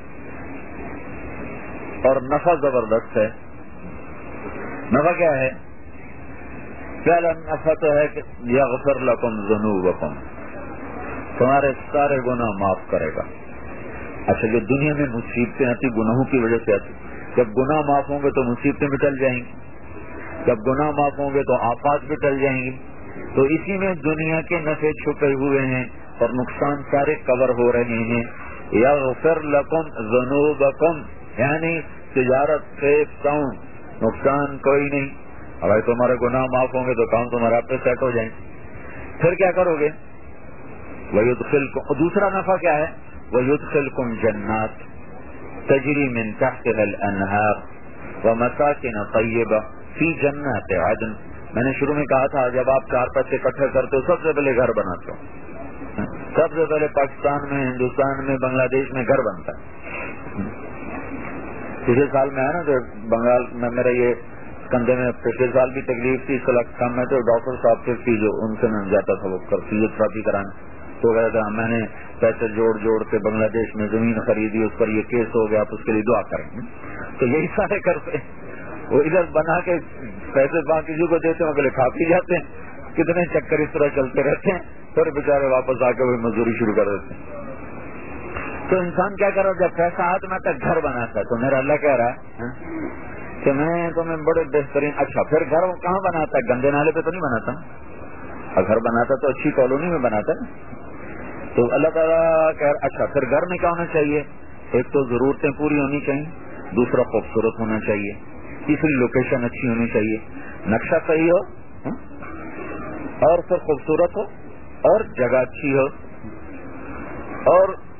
Speaker 2: اور نفع زبردست ہے. نفع کیا ہے؟ پہلا نفع تو ہے کہ یغفر لکم ذنوبکم، تمہارے سارے گناہ معاف کرے گا. اچھا جو دنیا میں مصیبتیں آتی گناہوں کی وجہ سے آتی، جب گناہ معاف ہوں گے تو مصیبتیں بھی ٹل جائیں گی، جب گناہ معاف ہوں گے تو آفات بھی ٹل جائیں گی. تو اسی میں دنیا کے نفع چھپے ہوئے ہیں اور نقصان سارے کور ہو رہے ہیں. یغفر لکم ذنوبکم یعنی تجارت سیف ڈاؤن، نقصان کوئی نہیں. اگر تمہارے گناہ معاف ہوں گے تو کام تمہارے آپ پہ سیٹ ہو جائیں. پھر کیا کرو گے؟ وَيُدْخِلْكُمْ، دوسرا نفع کیا ہے؟ وَيُدْخِلْكُمْ جَنَّاتٍ تَجْرِي مِنْ تَحْتِهَا الْأَنْهَارُ وَمَسَاكِنَ طَيِّبَةً فِي جَنَّاتِ عَدْنٍ. میں نے شروع میں کہا تھا جب آپ چار پیسے اکٹھے کرتے ہو سب سے پہلے گھر بناتے ہو. سب سے پہلے پاکستان میں، ہندوستان میں، بنگلہ دیش میں گھر بنتا ہے. پچھلے سال میں ہے نا تو بنگال میں میرا یہ کندھے میں پچھلے سال بھی تکلیف تھی، اس کا کام میں تو ڈاکٹر صاحب سے تھی جو ان سے میں جاتا تھا وہ فزیوتھراپی کرانے. تو گیا تھا میں نے پیسے جوڑ جوڑ کے بنگلہ دیش میں زمین خریدی، اس پر یہ کیس ہو گیا، آپ اس کے لیے دعا کریں. تو یہی سارے کرتے وہ ادھر بنا کے پیسے باقی کسی کو دیتے ہیں پہلے کھا پی جاتے ہیں. کتنے چکر اس طرح چلتے رہتے ہیں، پھر بیچارے واپس آ کے وہی مزدوری شروع کر دیتے ہیں. تو انسان کیا کر رہا جب پیسہ ہاتھ میں تک گھر بناتا ہے تو میرا اللہ کہہ رہا ہے کہ میں تمہیں بڑے بہترین. اچھا پھر گھر کہاں بناتا ہے؟ گندے نالے پہ تو نہیں بناتا. اور گھر بناتا تو اچھی کالونی میں بناتا ہے. تو اللہ تعالیٰ کہہ رہا اچھا پھر گھر میں کیا ہونا چاہیے؟ ایک تو ضرورتیں پوری ہونی چاہیے، دوسرا خوبصورت ہونا چاہیے، تیسری لوکیشن اچھی ہونی چاہیے، نقشہ صحیح ہو اور پھر خوبصورت ہو اور جگہ اچھی ہو اور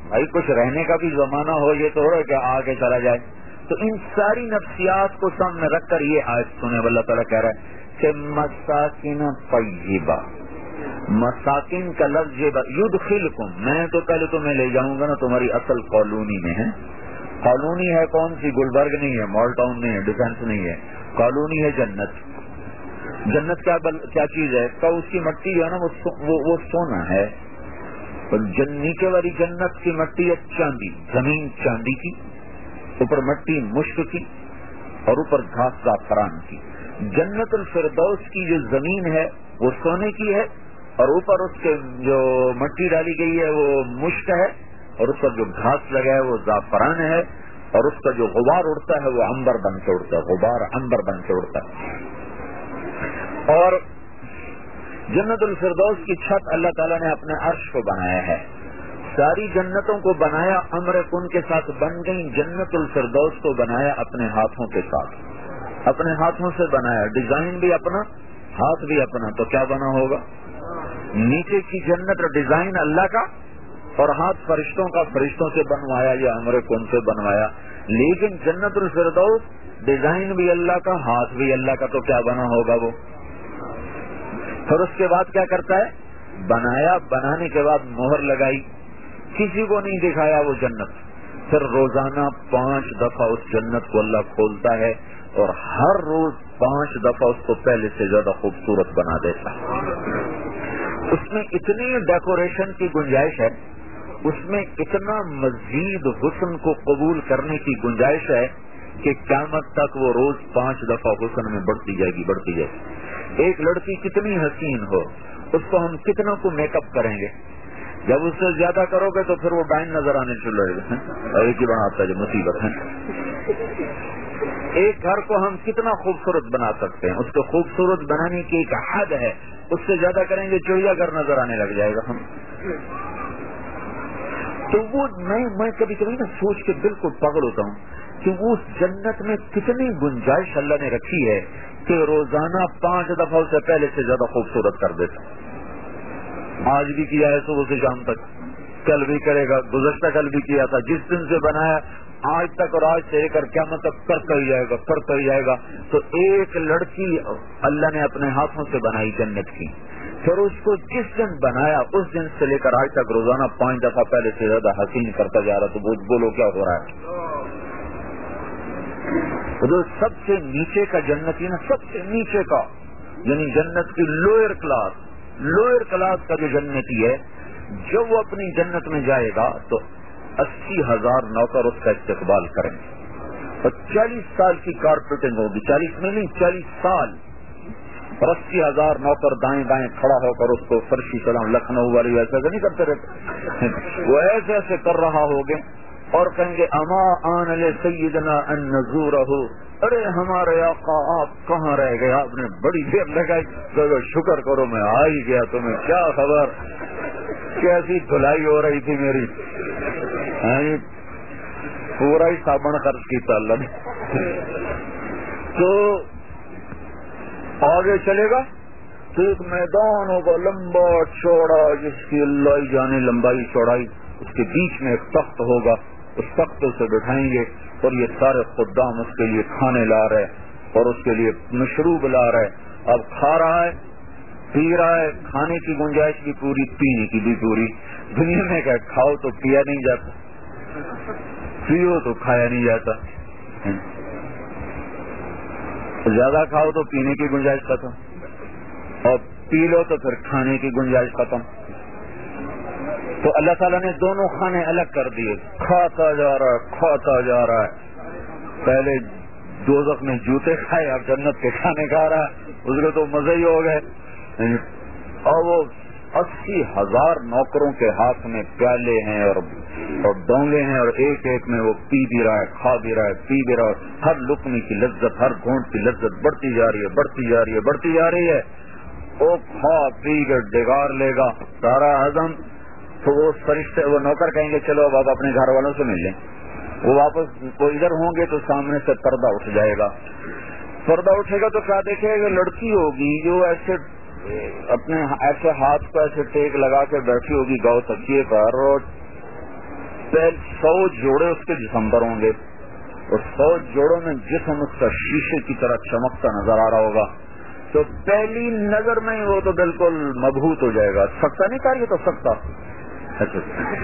Speaker 2: بھائی کچھ رہنے کا بھی زمانہ ہو، یہ تو ہو کہ آگے چلا جائے. تو ان ساری نفسیات کو سامنے رکھ کر یہ آیت سنے، اللہ تعالیٰ کہہ رہا ہے کہ مساکن طیبہ. مساکن کا لفظ یدخلکم، میں تو پہلے تمہیں لے جاؤں گا نا تمہاری اصل کالونی میں ہے. کالونی ہے کون سی؟ گلبرگ نہیں ہے، مال ٹاؤن نہیں ہے، ڈیفینس نہیں ہے. کالونی ہے جنت. جنت کیا بل... کیا چیز ہے؟ تو اس کی مٹی جو ہے نا وہ, سو... وہ... وہ سونا ہے. جن... نیچے والی جنت کی مٹی ہے چاندی، زمین چاندی کی، اوپر مٹی مشک کی، اور اوپر گھاس زعفران کی. جنت الفردوس کی جو زمین ہے وہ سونے کی ہے، اور اوپر اس کے جو مٹی ڈالی گئی ہے وہ مشک ہے، اور اس پر جو گھاس لگا ہے وہ زعفران ہے، اور اس کا جو غبار اڑتا ہے وہ عنبر بن کے اڑتا ہے. غبار عنبر بن کے اڑتا ہے. اور جنت الفردوس کی چھت اللہ تعالیٰ نے اپنے عرش کو بنایا ہے. ساری جنتوں کو بنایا امر کن کے ساتھ بن گئی. جنت الفردوس کو بنایا اپنے ہاتھوں کے ساتھ، اپنے ہاتھوں سے بنایا. ڈیزائن بھی اپنا، ہاتھ بھی اپنا. تو کیا بنا ہوگا؟ نیچے کی جنت ڈیزائن اللہ کا اور ہاتھ فرشتوں کا، فرشتوں سے بنوایا یا امر کن سے بنوایا. لیکن جنت الفردوس ڈیزائن بھی اللہ کا، ہاتھ بھی اللہ کا. تو کیا بنا ہوگا وہ؟ پھر اس کے بعد کیا کرتا ہے؟ بنایا، بنانے کے بعد مہر لگائی، کسی کو نہیں دکھایا وہ جنت. پھر روزانہ پانچ دفعہ اس جنت کو اللہ کھولتا ہے، اور ہر روز پانچ دفعہ اس کو پہلے سے زیادہ خوبصورت بنا دیتا ہے. اس میں اتنی ڈیکوریشن کی گنجائش ہے، اس میں اتنا مزید حسن کو قبول کرنے کی گنجائش ہے کہ قیامت تک وہ روز پانچ دفعہ حسن میں بڑھتی جائے گی، بڑھتی جائے گی. ایک لڑکی کتنی حسین ہو، اس کو ہم کتنا کو میک اپ کریں گے، جب اس سے زیادہ کرو گے تو پھر وہ ڈائن نظر آنے چلے گا، اور ایک ہی بناتا ہے جو مصیبت ہے. ایک گھر کو ہم کتنا خوبصورت بنا سکتے ہیں، اس کو خوبصورت بنانے کی ایک حد ہے. اس سے زیادہ کریں گے چڑیا گھر نظر آنے لگ جائے گا ہم. تو وہ میں میں کبھی کبھی نا سوچ کے بالکل پاگل ہوتا ہوں کہ وہ جنت میں کتنی گنجائش اللہ نے رکھی ہے کہ روزانہ پانچ دفعہ سے پہلے سے زیادہ خوبصورت کر دیتا. آج بھی کیا ہے صبح سے شام تک، کل بھی کرے گا، گزشتہ کل بھی کیا تھا. جس دن سے بنایا آج تک، اور آج سے لے کر قیامت تک کرتا ہی جائے گا، کرتا ہی جائے گا. تو ایک لڑکی اللہ نے اپنے ہاتھوں سے بنائی جنت کی. پھر اس کو جس دن بنایا اس دن سے لے کر آج تک روزانہ پانچ دفعہ پہلے سے زیادہ حسین کرتا جا رہا. تو بولو کیا ہو رہا ہے؟ جو سب سے نیچے کا جنتی نا، سب سے نیچے کا، یعنی جنت کی لوئر کلاس، لوئر کلاس کا جو جنتی ہے، جب وہ اپنی جنت میں جائے گا تو اسی ہزار نوکر اس کا استقبال کریں گے، اور چالیس سال کی کارپیٹنگ ہوگی. چالیس میں نہیں، چالیس سال. اور اسی ہزار نوکر دائیں بائیں کھڑا ہو کر اس کو فرشی سلام، لکھنؤ والی ایسا نہیں کرتے رہتے، وہ ایسے ایسے کر رہا ہوگے اور کہیں گے اما آن لے سیدنا ان نزورہ، ارے ہمارے آقا آپ کہاں رہ گئے، آپ نے بڑی دیر لگائی. تو شکر کرو میں آ ہی گیا، تمہیں کیا خبر، کیسی دھلائی ہو رہی تھی میری، پورا ہی صابن خرچ کیا اللہ نے. تو آگے چلے گا تو ایک میدان ہوگا لمبا چوڑا، جس کی اللہ جانے لمبائی چوڑائی. اس کے بیچ میں ایک تخت ہوگا، اس تخت سے بٹھائیں گے، اور یہ سارے خدام اس کے لیے کھانے لا رہے اور اس کے لیے مشروب لا رہے. اب کھا رہا ہے، پی رہا ہے، کھانے کی گنجائش بھی پوری، پینے کی بھی پوری. دنیا میں کیا کھاؤ تو پیا نہیں جاتا، پیو تو کھایا نہیں جاتا. زیادہ کھاؤ تو پینے کی گنجائش ختم، اور پی لو تو پھر کھانے کی گنجائش ختم. تو اللہ تعالیٰ نے دونوں کھانے الگ کر دیے. کھاتا جا رہا ہے، کھاتا جا رہا ہے. پہلے دوزخ میں جوتے کھائے، اب جنت کے کھانے کھا رہا ہے. اس کے تو مزے ہی ہو گئے. اور وہ اسی ہزار نوکروں کے ہاتھ میں پیالے ہیں اور اور ڈونگے ہیں، اور ایک ایک میں وہ پی بھی رہا ہے، کھا بھی رہا ہے، پی بھی رہا ہے. ہر لقمے کی لذت، ہر گھونٹ کی لذت بڑھتی جا رہی ہے، بڑھتی جا رہی ہے، بڑھتی جا رہی ہے. وہ کھا پی کے ڈگار لے گا سارا ہضم. تو وہ فرشتے، وہ نوکر کہیں گے چلو اب آپ اپنے گھر والوں سے مل لیں. وہ واپس وہ ادھر ہوں گے تو سامنے سے پردہ اٹھ جائے گا. پردہ اٹھے گا تو کیا دیکھے گا؟ لڑکی ہوگی جو ایسے اپنے ایسے ہاتھ پر ایسے ٹیک لگا کے بیٹھی ہوگی گاؤں تکیے پر، اور سو جوڑے اس کے جسم پر ہوں گے اور سو جوڑوں میں جسم اس کا شیشے کی طرح چمکتا نظر آ رہا ہوگا، تو پہلی نظر میں وہ تو بالکل مبہوت ہو جائے گا. سکتا نہیں کہا، یہ تو سکتا. اچھا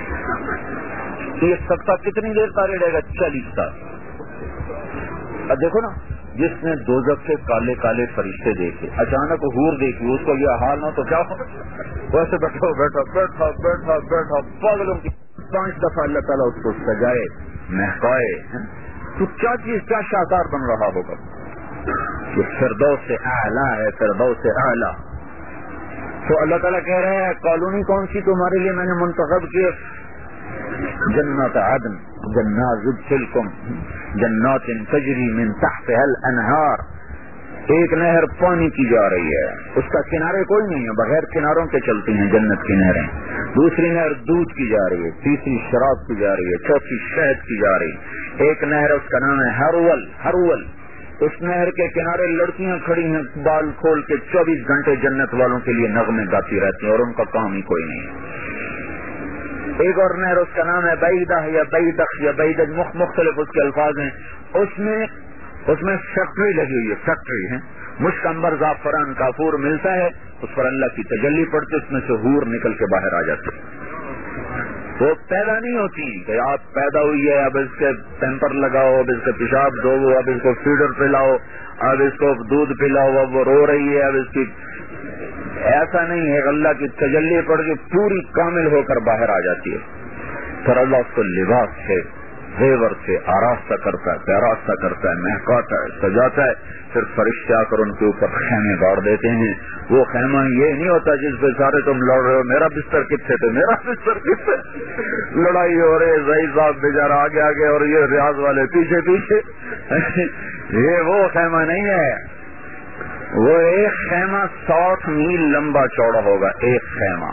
Speaker 2: یہ سکتا کتنی دیر تارے رہے گا؟ چالیس سال. اب دیکھو نا، جس نے دوزخ کے کالے کالے فرشتے دیکھے، اچانک حور دیکھی، اس کو یہ حال نہ تو کیا ہو؟ ویسے بیٹھو بیٹھا بیٹھا بیٹھا بیٹھا پاگلوں کی پانچ دفعہ اللہ تعالیٰ اس کو سجائے مہکائے، تو کیا چیز کیا شاہکار بن رہا ہوگا. یہ فردوس اعلیٰ ہے، فردوس اعلیٰ. تو اللہ تعالیٰ کہہ رہے ہیں کالونی کون سی تمہارے لیے میں نے منتخب کی؟ جنات عدن، جنات تلکم جنات تجری من تحتها الانہار. ایک نہر پانی کی جا رہی ہے، اس کا کنارے کوئی نہیں ہے، بغیر کناروں کے چلتی ہیں جنت کی نہریں. دوسری نہر دودھ کی جا رہی ہے، تیسری شراب کی جا رہی ہے، چوتھی شہد کی جا رہی ہے. ایک نہر اس کا نام ہے ہرول. ہرول اس نہر کے کنارے لڑکیاں کھڑی ہیں بال کھول کے، چوبیس گھنٹے جنت والوں کے لیے نغمے گاتی رہتی ہیں اور ان کا کام ہی کوئی نہیں. ایک اور نہر اس کا نام ہے بیدہ یا بیدخ یا بیدج، مختلف اس کے الفاظ ہیں. اس میں اس میں فیکٹری لگی ہوئی ہے، فیکٹری ہے. مشک عنبر زعفران کافور ملتا ہے، اس پر اللہ کی تجلی پڑتی، اس میں سے حور نکل کے باہر آ جاتے. وہ پیدا نہیں ہوتی کہ آپ پیدا ہوئی ہے اب اس کے پیمپر لگاؤ، اب اس کے پیشاب دھو، اب اس کو فیڈر پلاؤ، اب اس کو دودھ پلاؤ، اب وہ رو رہی ہے اب اس کی. ایسا نہیں ہے. اللہ کی تجلی پڑ کے پوری کامل ہو کر باہر آ جاتی ہے. پھر اللہ اس کو لباس سے زیور سے آراستہ کرتا ہے، پیراستہ کرتا ہے، مہکاتا ہے، سجاتا ہے. پھر فرشتے آ کر ان کے اوپر خیمے گاڑ دیتے ہیں. وہ خیمہ یہ نہیں ہوتا جس پہ سارے تم لڑ رہے ہو میرا بستر کتنے تھے، میرا بستر کتنے، لڑائی ہو رہی. ضعیف صاحب بیچارہ آگے آگے اور یہ ریاض والے پیچھے پیچھے. یہ وہ خیمہ نہیں ہے. وہ ایک خیمہ ساٹھ میل لمبا چوڑا ہوگا. ایک خیمہ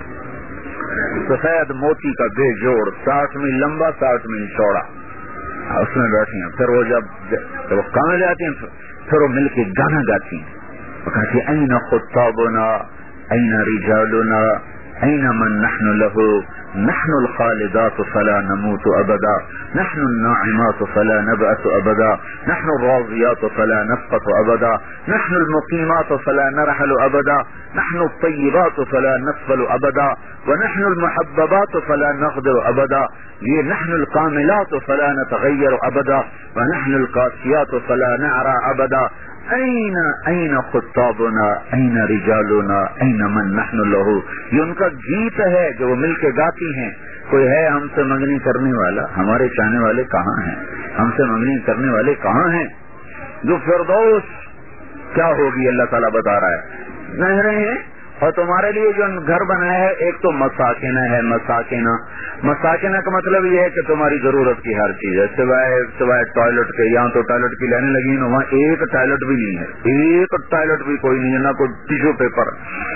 Speaker 2: سفید موتی کا بے جوڑ، ساٹھ میل لمبا، ساٹھ میل چوڑا. اس میں بیٹھی ہیں. پھر وہ جب جب وہ کام جاتی ہیں پھر وہ مل کے گانا گاتی ہیں. وہ کہتی ہیں این خطابنا این رجالنا این من نحن له نحن الخالدات فلا نموت ابدا نحن الناعمات فلا نبأس ابدا نحن الراضيات فلا نسقط ابدا نحن المقيمات فلا نرحل ابدا نحن الطيبات فلا نسفل ابدا ونحن المحببات فلا نغدر ابدا یہ نحن الكاملات فلا نتغير ابدا ونحن القاسيات فلا نعرى ابدا این این خطابنا این رجالنا این من نحن له. یہ ان کا گیت ہے جو وہ مل کے گاتی ہیں. کوئی ہے ہم سے منگنی کرنے والا؟ ہمارے چاہنے والے کہاں ہیں؟ ہم سے منگنی کرنے والے کہاں ہیں؟ جو فردوس کیا ہوگی اللہ تعالیٰ بتا رہا ہے. نہریں ہیں اور تمہارے لیے جو گھر بنایا ہے ایک تو مساکنہ ہے. مساکنہ مساکنہ کا مطلب یہ ہے کہ تمہاری ضرورت کی ہر چیز ہے سوائے سوائے ٹوائلٹ کے. یہاں تو ٹوائلٹ کی لینے لگی نا، وہاں ایک ٹوائلٹ بھی نہیں ہے، ایک ٹوائلٹ بھی کوئی نہیں ہے، نہ کوئی ٹیشو پیپر.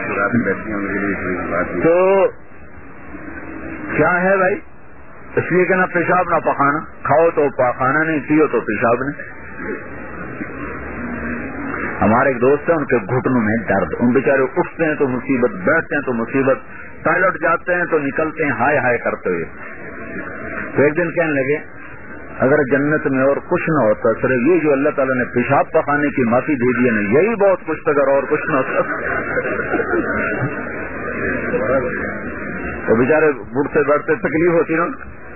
Speaker 2: تو کیا ہے بھائی؟ اس لیے کہ نہ پیشاب نہ پخانا، کھاؤ تو پاخانہ نہیں، پیو تو پیشاب نہیں. ہمارے ایک دوست ہیں، ان کے گھٹنوں میں درد، ان بیچارے اٹھتے ہیں تو مصیبت، بیٹھتے ہیں تو مصیبت، ٹوائلٹ جاتے ہیں تو نکلتے ہیں ہائے ہائے کرتے ہوئے. تو ایک دن کہنے لگے اگر جنت میں اور کچھ نہ ہوتا صرف یہ جو اللہ تعالیٰ نے پیشاب پخانے کی معافی دے دی ہے نا، یہی بہت کچھ تھا، اگر اور کچھ نہ ہوتا. تو بیچارے بڑھتے بڑھتے تکلیف ہوتی نا.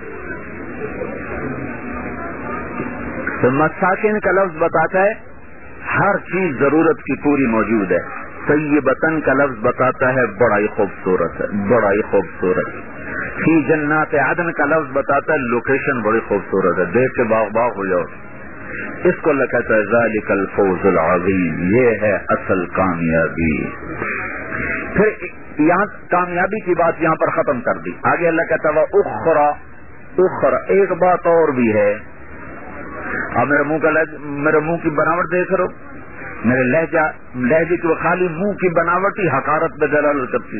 Speaker 2: تو مساکن کا لفظ بتاتا ہے ہر چیز ضرورت کی پوری موجود ہے. طیبتن کا لفظ بتاتا ہے بڑا ہی خوبصورت ہے، بڑا ہی خوبصورت. فی جنات عدن کا لفظ بتاتا ہے لوکیشن بڑی خوبصورت ہے، دیکھ کے باغ باغ ہو جاؤ. اس کو اللہ کہتا ہے ذالک الفوز العظیم، یہ ہے اصل کامیابی. پھر یہاں کامیابی کی بات یہاں پر ختم کر دی. آگے اللہ کہتا ہے اخرى اخرى ایک بات اور بھی ہے. اب میرے منہ کا میرے منہ کی بناوٹ دیکھ رہو، میرے لہجہ لہجے کی خالی منہ کی بناوٹ ہی حقارت میں دلالت کرتی،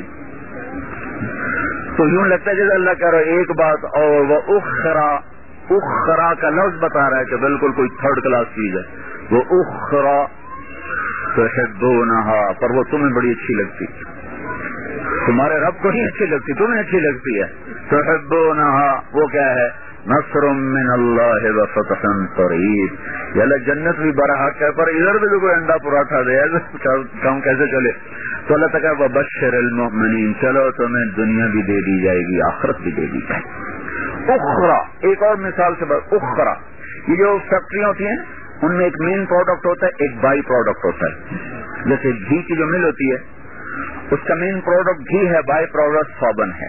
Speaker 2: تو یوں لگتا ہے جیسے اللہ کہہ رہا ہے ایک بات اور. وہ اخرى اخرى کا لفظ بتا رہا ہے کہ بالکل کوئی تھرڈ کلاس چیز ہے. وہ اخرى تحبونها، پر وہ تمہیں بڑی اچھی لگتی، تمہارے رب کو نہیں اچھی لگتی، تمہیں اچھی لگتی ہے. تحبونها، وہ کیا ہے؟ نصر من اللہ وفتح قریب. یا اللہ جنت بھی برحق ہے پر ادھر بھی تو کوئی انڈا پراٹھا دے، کام کیسے چلے؟ تو اللہ تعالیٰ وبشر المؤمنین، چلو تمہیں دنیا بھی دے دی جائے گی، آخرت بھی دے دی جائے گی. اخرا، ایک اور مثال سے بات، اخرا یہ جو فیکٹریاں ہوتی ہیں ان میں ایک مین پروڈکٹ ہوتا ہے، ایک بائی پروڈکٹ ہوتا ہے. جیسے گھی کی جو مل ہوتی ہے اس کا مین پروڈکٹ گھی ہے، بائی پروڈکٹ صابن ہے.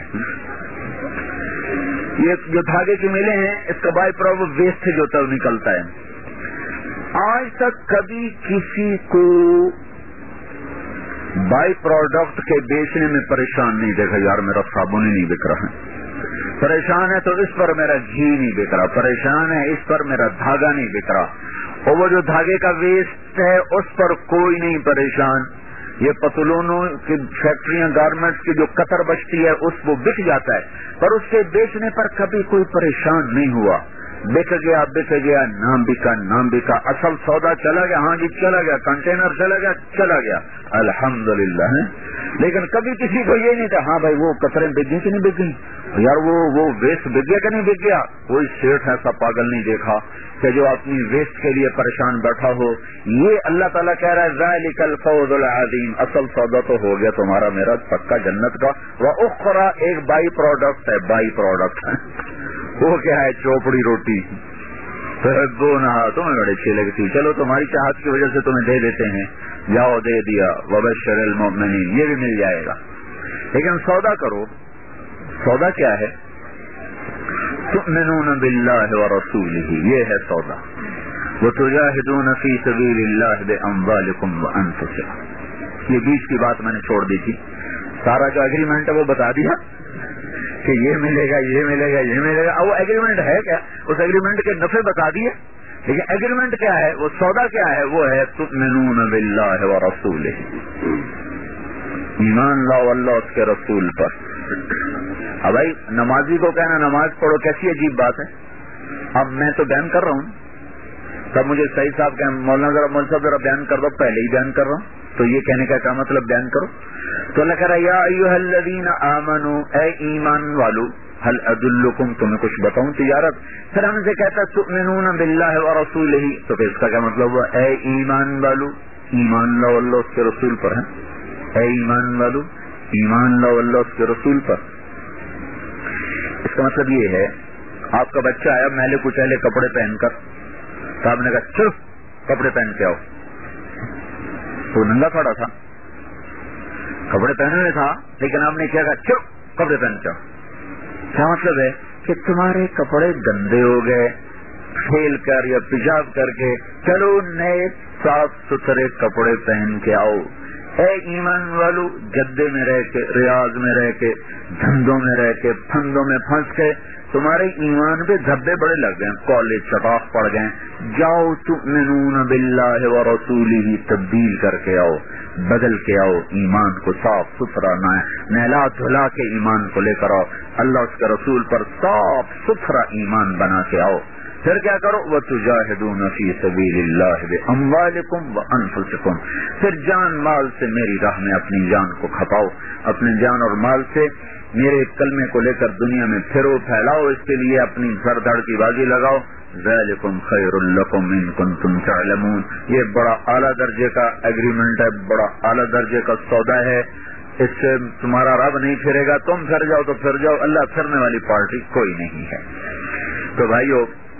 Speaker 2: یہ جو دھاگے کی ملیں ہیں اس کا بائی پروڈکٹ ویسٹ جو ہوتا ہے وہ نکلتا ہے. آج تک کبھی کسی کو بائی پروڈکٹ کے بیچنے میں پریشان نہیں دیکھا، یار میرا صابن ہی نہیں بک رہا ہے، پریشان ہے تو اس پر میرا گھی نہیں بک رہا، پریشان ہے اس پر میرا دھاگا نہیں بک رہا، اور وہ جو دھاگے کا ویسٹ ہے اس پر کوئی نہیں پریشان. یہ پتلونوں کی فیکٹریاں، گارمنٹس کی جو قطر بچتی ہے اس وہ بک جاتا ہے، پر اس کے بیچنے پر کبھی کوئی پریشان نہیں ہوا. بک گیا بک گیا، نام بکا نام بکا، اصل سودا چلا گیا، ہاں جی چلا گیا، کنٹینر چلا گیا چلا گیا الحمدللہ. لیکن کبھی کسی کو یہ نہیں تھا ہاں بھائی وہ قطریں بک گئی کہ نہیں بک گئی، یار وہ وہ ویسٹ بک گیا کہ نہیں بک گیا. کوئی سیٹ ایسا پاگل نہیں دیکھا کہ جو اپنی ویسٹ کے لیے پریشان بیٹھا ہو. یہ اللہ تعالیٰ کہہ رہا ہے ذالک الفوز العظیم، اصل سودا تو ہو گیا تمہارا میرا پکا جنت کا. واخرى ایک بائی پروڈکٹ ہے، بائی پروڈکٹ ہے وہ کیا ہے؟ چوپڑی روٹی. تحبونها، تمہیں بڑی اچھی لگتی، چلو تمہاری چاہت کی وجہ سے تمہیں دے دیتے ہیں، جاؤ دے دیا. وبشر المؤمنین، یہ بھی مل جائے گا. لیکن سودا کرو. سودا کیا ہے؟ تؤمنون باللہ ورسولہ، یہ ہے سودا. وتجاہدون فی سبیل اللہ باموالکم وانفسکم. یہ بیچ کی بات میں نے چھوڑ دی تھی، سارا جو ایگریمنٹ ہے وہ بتا دیا کہ یہ ملے گا یہ ملے گا یہ ملے گا. اب وہ ایگریمنٹ ہے کیا؟ اس ایگریمنٹ کے نفع بتا دیے، لیکن ایگریمنٹ کیا ہے؟ وہ سودا کیا ہے؟ وہ ہے تؤمنون باللہ ورسولہ، ایمان لاؤ اللہ اس کے رسول پر. اب بھائی نمازی کو کہنا نماز پڑھو کیسی عجیب بات ہے. اب میں تو بیان کر رہا ہوں، تب مجھے صحیح صاحب کہ مولانا ذرا مول صاحب ذرا بیان کر دو، پہلے ہی بیان کر رہا ہوں تو یہ کہنے کا کیا مطلب بیان کرو. تو اللہ کہہ رہا یا ایھا الذین آمنوا، اے ایمان والو، هل ادلکم، تمہیں کچھ بتاؤں تجارت. پھر ہم سے کہتا ہے تؤمنون باللہ ورسولہ، تو پھر اس کا کیا مطلب ہوا؟ اے ایمان والو، ایمان لاؤ اللہ اس کے رسول پر. ہے اے ایمان والو، ایمان لاؤ اللہ اس کے رسول پر. اس کا مطلب یہ ہے آپ کا بچہ آیا میلے کچیلے کپڑے پہن کر، تو آپ نے کہا چلو کپڑے پہن کے آؤ. تو ننگا پڑا تھا، کپڑے پہنے ہوئے تھا، لیکن آپ نے کیا کہا چلو کپڑے پہن کے آؤ. کیا مطلب ہے کہ تمہارے کپڑے گندے ہو گئے کھیل کر یا پیشاب کر کے، چلو نئے صاف ستھرے کپڑے پہن کے آؤ. اے ایمان والو، جدے میں رہ کے، ریاض میں رہ کے، دھندوں میں رہ کے، پھندوں میں پھنس کے تمہارے ایمان پہ دھبے بڑے لگ گئے، کالج چٹاخ پڑ گئے، جاؤ تؤمنون باللہ ورسولہ، تبدیل کر کے آؤ، بدل کے آؤ، ایمان کو صاف ستھرا نہلا دھلا کے ایمان کو لے کر آؤ، اللہ اس کے رسول پر صاف ستھرا ایمان بنا کے آؤ. پھر کیا کرو؟ وَتُجَاهِدُونَ فِي سَبِيلِ اللَّهِ بِأَمْوَالِكُمْ وَأَنفُسِكُمْ، پھر جان مال سے میری راہ میں اپنی جان کو کھپاؤ، اپنے جان اور مال سے میرے کلمے کو لے کر دنیا میں پھرو پھیلاؤ، اس کے لیے اپنی سر دھڑ کی بازی لگاؤ. ذَلِكُمْ خَيْرٌ لَكُمْ إِن كُنتُمْ تَعْلَمُونَ، یہ بڑا اعلیٰ درجے کا ایگریمنٹ ہے، بڑا اعلیٰ درجے کا سودا ہے. اس سے تمہارا رب نہیں پھرے گا، تم پھر جاؤ تو پھر جاؤ، اللہ پھرنے والی پارٹی کوئی نہیں ہے. تو بھائیو،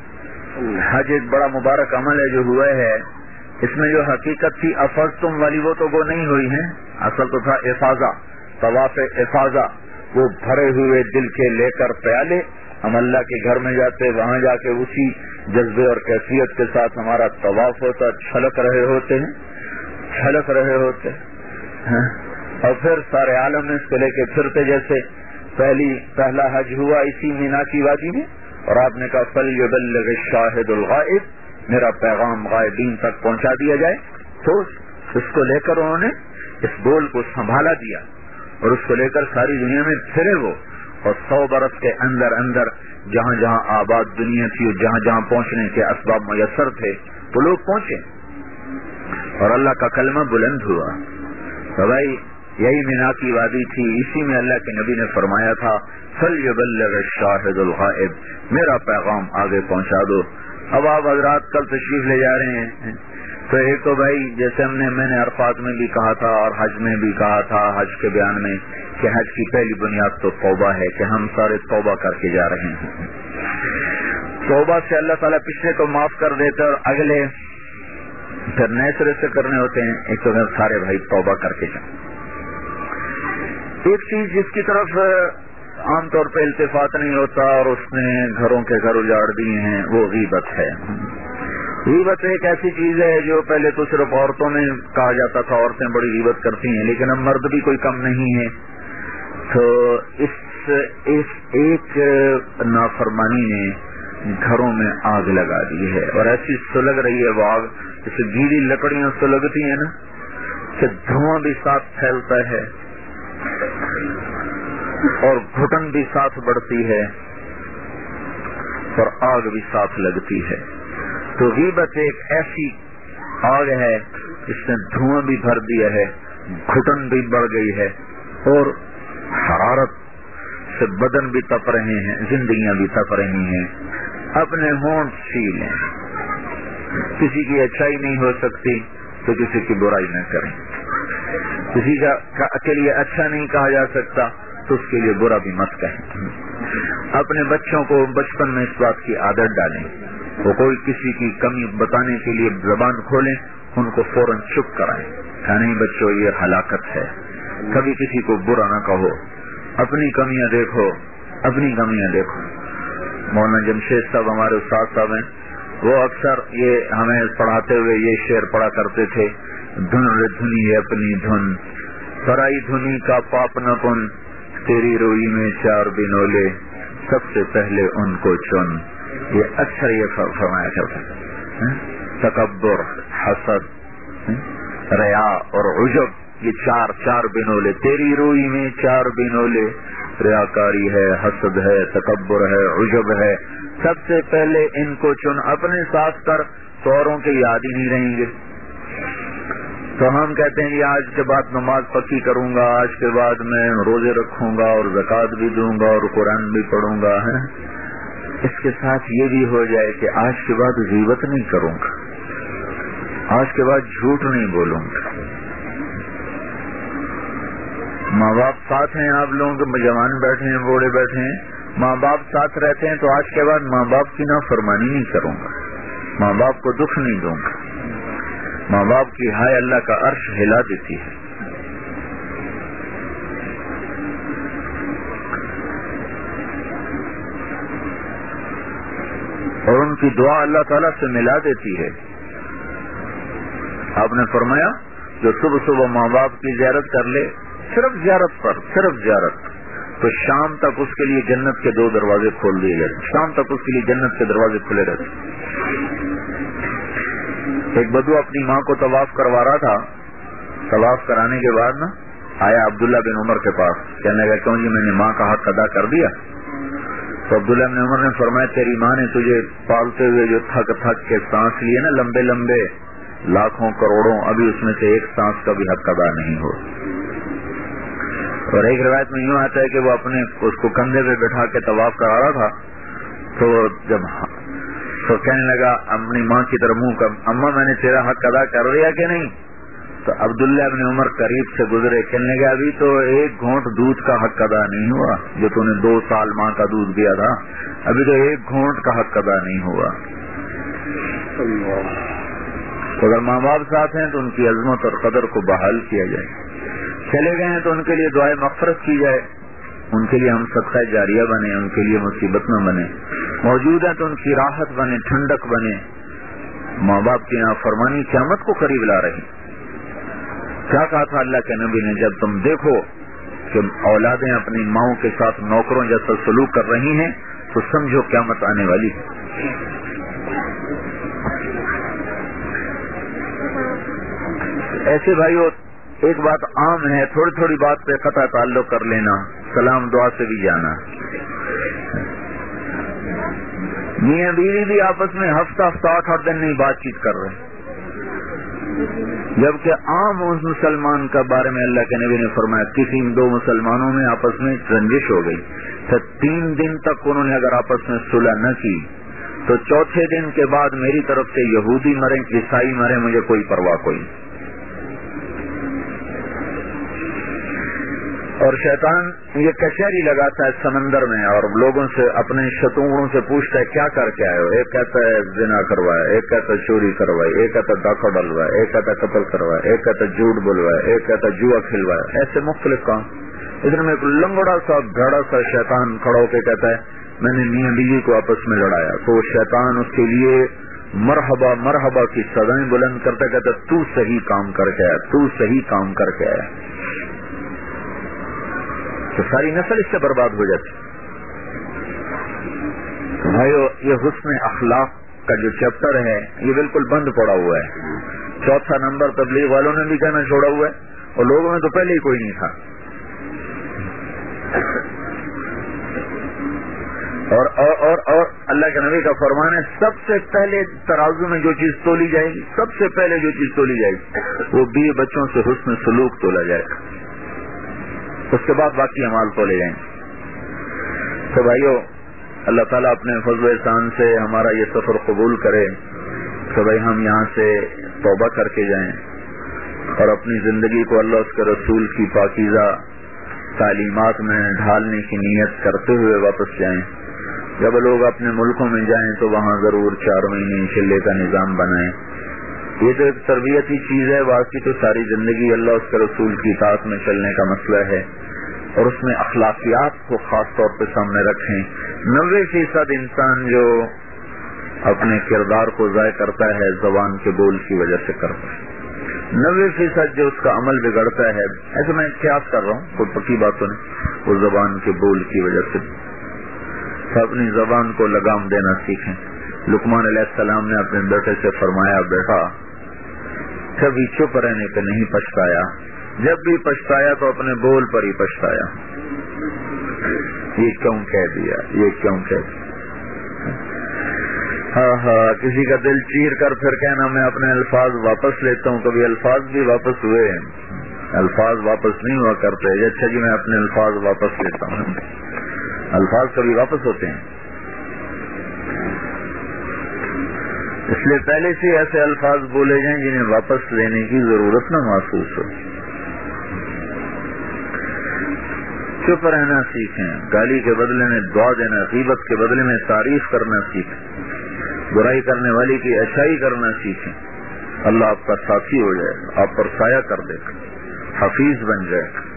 Speaker 2: حج ایک بڑا مبارک عمل ہے جو ہوا ہے. اس میں جو حقیقت تھی افضتم والی وہ تو وہ نہیں ہوئی ہے، اصل تو تھا افاضہ، طواف افاضہ، وہ بھرے ہوئے دل کے لے کر پیالے. ہم اللہ کے گھر میں جاتے، وہاں جا کے اسی جذبے اور کیفیت کے ساتھ ہمارا طواف ہوتا، چھلک رہے ہوتے ہیں چھلک رہے ہوتے ہیں اور پھر سارے عالم میں اس کو لے کے پھرتے. جیسے پہلی پہلا حج ہوا اسی مینا کی وادی میں، اور آپ نے کہا فَلْيُبَلِّغِ الشَّاهِدُ الْغَائِبَ، میرا پیغام غائبین تک پہنچا دیا جائے. تو اس کو لے کر انہوں نے اس بول کو سنبھالا دیا اور اس کو لے کر ساری دنیا میں پھرے وہ، اور سو برس کے اندر اندر جہاں جہاں آباد دنیا تھی، جہاں جہاں پہنچنے کے اسباب میسر تھے وہ لوگ پہنچے اور اللہ کا کلمہ بلند ہوا. تو بھائی یہی مینا کی وادی تھی، اسی میں اللہ کے نبی نے فرمایا تھا فَلْيُبَلِّغِ الشَّاهِدُ الْغَائِبَ، میرا پیغام آگے پہنچا دو۔ اب آپ حضرات کل تشریف لے جا رہے ہیں، تو ایک تو بھائی جیسے ہم نے میں نے عرفات میں بھی کہا تھا اور حج میں بھی کہا تھا، حج کے بیان میں، کہ حج کی پہلی بنیاد تو توبہ ہے، کہ ہم سارے توبہ کر کے جا رہے ہیں۔ توبہ سے اللہ تعالیٰ پچھلے کو معاف کر دیتے اور اگلے پھر نئے سرے سے کرنے ہوتے ہیں۔ ایک تو سارے بھائی توبہ کر کے جائیں۔ ایک چیز جس کی طرف عام طور پہ التفات نہیں ہوتا اور اس نے گھروں کے گھر اجاڑ دیے ہیں، وہ غیبت ہے۔ غیبت ایک ایسی چیز ہے جو پہلے تو صرف عورتوں میں کہا جاتا تھا، عورتیں بڑی غیبت کرتی ہیں، لیکن اب مرد بھی کوئی کم نہیں ہے۔ تو اس اس ایک نافرمانی نے گھروں میں آگ لگا دی ہے، اور ایسی سلگ رہی ہے وہ آگ جیسے گیلی لکڑیاں سلگتی ہیں نا، کہ دھواں بھی ساتھ پھیلتا ہے اور گھٹن بھی ساتھ بڑھتی ہے اور آگ بھی ساتھ لگتی ہے۔ تو غیبت ایک ایسی آگ ہے جس نے دھواں بھی بھر دیا ہے، گھٹن بھی بڑھ گئی ہے، اور حرارت سے بدن بھی تپ رہے ہیں، زندگیاں بھی تپ رہی ہیں۔ اپنے ہونٹ سی لیں، کسی کی اچھائی نہیں ہو سکتی تو کسی کی برائی نہ کریں، کسی کا کے لیے اچھا نہیں کہا جا سکتا تو اس کے لیے برا بھی مت کہیں۔ اپنے بچوں کو بچپن میں اس بات کی عادت ڈالیں، وہ کوئی کسی کی کمی بتانے کے لیے زبان کھولیں، ان کو فوراً چپ کرائیں کہ نہیں بچوں یہ ہلاکت ہے، کبھی کسی کو برا نہ کہو، اپنی کمیاں دیکھو، اپنی کمیاں دیکھو۔ مولانا جمشید صاحب ہمارے استاد صاحب ہیں، وہ اکثر یہ ہمیں پڑھاتے ہوئے یہ شعر پڑھا کرتے تھے، دھن رے دھنی ہے اپنی دھن، پرائی دھنی کا پاپ نہ کن، تیری روئی میں چار بنولے، سب سے پہلے ان کو چن۔ یہ اکثر یہ فرمایا کرتا ہے۔ تکبر، حسد، ریا اور عجب، یہ چار چار بنولے، تیری روئی میں چار بنولے، ریاکاری ہے، حسد ہے، تکبر ہے، عجب ہے، سب سے پہلے ان کو چن۔ اپنے ساتھ کر تو اوروں کے یاد ہی نہیں رہیں گے۔ تو ہم کہتے ہیں کہ آج کے بعد نماز پکی کروں گا، آج کے بعد میں روزے رکھوں گا اور زکوٰۃ بھی دوں گا اور قرآن بھی پڑھوں گا، ہے اس کے ساتھ یہ بھی ہو جائے کہ آج کے بعد غیبت نہیں کروں گا، آج کے بعد جھوٹ نہیں بولوں گا۔ ماں باپ ساتھ ہیں، آپ لوگوں کے جوان بیٹھے ہیں، بوڑھے بیٹھے ہیں، ماں باپ ساتھ رہتے ہیں، تو آج کے بعد ماں باپ کی نافرمانی نہیں کروں گا، ماں باپ کو دکھ نہیں دوں گا۔ ماں باپ کی ہائے اللہ کا عرش ہلا دیتی ہے۔ اور ان کی دعا اللہ تعالیٰ سے ملا دیتی ہے۔ آپ نے فرمایا جو صبح صبح ماں باپ کی زیارت کر لے، صرف زیارت پر، صرف زیارت، تو شام تک اس کے لیے جنت کے دو دروازے کھول دیے گئے، شام تک اس کے لیے جنت کے دروازے کھلے رہتے۔ ایک بدو اپنی ماں کو طواف کروا رہا تھا، طواف کرانے کے بعد نا آیا عبداللہ بن عمر کے پاس، کہنے لگا کیوں جی میں نے ماں کا حق ادا کر دیا؟ تو عبداللہ بن عمر نے فرمایا تیری ماں نے تجھے پالتے ہوئے جو تھک تھک کے سانس لیے نا لمبے لمبے لاکھوں کروڑوں، ابھی اس میں سے ایک سانس کا بھی حق ادا نہیں ہو۔ اور ایک روایت میں یوں آتا ہے کہ وہ اپنے اس کو کندھے پہ بٹھا کے طواف کرا رہا تھا، تو جب تو کہنے لگا اپنی ماں کی طرف منہ کر، اماں میں نے تیرا حق ادا کر دیا کہ نہیں؟ تو عبداللہ ابن عمر قریب سے گزرے، کہنے لگا ابھی تو ایک گھونٹ دودھ کا حق ادا نہیں ہوا، جو تو نے دو سال ماں کا دودھ دیا تھا، ابھی تو ایک گھونٹ کا حق ادا نہیں ہوا۔ تو اگر ماں باپ ساتھ ہیں تو ان کی عظمت اور قدر کو بحال کیا جائے، چلے گئے ہیں تو ان کے لیے دعائے مغفرت کی جائے، ان کے لیے ہم صدقہ جاریہ بنے، ان کے لیے مصیبت نہ بنے، موجود ہے تو ان کی راحت بنے، ٹھنڈک بنے۔ ماں باپ کی نافرمانی قیامت کو قریب لا رہی۔ کیا کہا تھا اللہ کے نبی نے، جب تم دیکھو کہ اولادیں اپنی ماؤں کے ساتھ نوکروں جیسا سلوک کر رہی ہیں تو سمجھو قیامت آنے والی ہے۔ ایسے بھائیو ایک بات عام ہے، تھوڑی تھوڑی بات پہ قطع تعلق کر لینا، سلام دعا سے بھی جانا۔ میاں بیوی بھی آپس میں ہفتہ ہفتہ آٹھ آٹھ دن نہیں بات چیت کر رہے، جبکہ عام اس مسلمان کا بارے میں اللہ کے نبی نے فرمایا کسی دو مسلمانوں میں آپس میں رنجش ہو گئی تو تین دن تک انہوں نے اگر آپس میں صلح نہ کی تو چوتھے دن کے بعد میری طرف سے یہودی مرے عیسائی مرے مجھے کوئی پرواہ کوئی. اور شیطان یہ کچہری لگاتا ہے سمندر میں اور لوگوں سے اپنے شتونگڑوں سے پوچھتا ہے کیا کر کے آئے ہو. ایک کہتا ہے زنا کروایا, ایک کہتا ہے چوری کروائی, ایک کہتا ہے ڈاکہ ڈلوایا, ایک کہتا ہے قتل کروایا, ایک کہتا ہے جھوٹ بلوایا, ایک کہتا ہے جوا کھلوایا. ایسے مختلف کام. ادھر میں ایک لنگڑا سا بھڑا سا شیطان کھڑا ہو کے کہتا ہے میں نے میاں بیوی کو آپس میں لڑایا. تو شیطان اس کے لیے مرحبا مرحبا کی سدائیں بلند کرتا کہتا تو صحیح کام کر کے آیا, تو صحیح کام کر کے آیا. تو ساری نسل اس سے برباد ہو جاتی. بھائیو یہ حسن اخلاق کا جو چیپٹر ہے یہ بالکل بند پڑا ہوا ہے. چوتھا نمبر تبلیغ والوں نے بھی کہنا چھوڑا ہوا ہے اور لوگوں میں تو پہلے ہی کوئی نہیں تھا. اور اور اور, اور اللہ کے نبی کا فرمان ہے سب سے پہلے ترازو میں جو چیز تولی جائے گی, سب سے پہلے جو چیز تولی جائے گی وہ بیوی بچوں سے حسن سلوک تولا جائے گا, اس کے بعد باقی اعمال تولے جائیں گے. تو بھائیو اللہ تعالیٰ اپنے فضل و احسان سے ہمارا یہ سفر قبول کرے تو بھائی ہم یہاں سے توبہ کر کے جائیں اور اپنی زندگی کو اللہ اس کے رسول کی پاکیزہ تعلیمات میں ڈھالنے کی نیت کرتے ہوئے واپس جائیں. جب لوگ اپنے ملکوں میں جائیں تو وہاں ضرور چار مہینے چلے کا نظام بنائیں. یہ تو ایک تربیتی چیز ہے, باقی تو ساری زندگی اللہ اس کے رسول کی اطاعت میں چلنے کا مسئلہ ہے اور اس میں اخلاقیات کو خاص طور پہ سامنے رکھیں. نوے فیصد انسان جو اپنے کردار کو ضائع کرتا ہے زبان کے بول کی وجہ سے کرتا ہے, نوے فیصد جو اس کا عمل بگڑتا ہے, ایسے میں قیاس کر رہا ہوں کوئی پکی باتوں نہیں, وہ زبان کے بول کی وجہ سے. اپنی زبان کو لگام دینا سیکھیں. لقمان علیہ السلام نے اپنے بیٹے سے فرمایا بیٹا کبھی چپ رہنے پہ نہیں پچھتایا, جب بھی پچھتایا تو اپنے بول پر ہی پچھتایا. یہ کیوں کہہ دیا, یہ کیوں کہہ دیا. ہاں ہاں کسی کا دل چیر کر پھر کہنا میں اپنے الفاظ واپس لیتا ہوں. کبھی الفاظ بھی واپس ہوئے, الفاظ واپس نہیں ہوا کرتے. اچھا جی میں اپنے الفاظ واپس لیتا ہوں, الفاظ کبھی واپس ہوتے ہیں. اس لیے پہلے سے ایسے الفاظ بولے جائیں جنہیں واپس لینے کی ضرورت نہ محسوس ہو. چپ رہنا سیکھیں, گالی کے بدلے میں دعا دینا, غیبت کے بدلے میں تعریف کرنا سیکھیں, برائی کرنے والی کی اچھائی کرنا سیکھیں. اللہ آپ کا ساتھی ہو جائے گا, آپ پر سایہ کر دے گا, حفیظ بن جائے گا.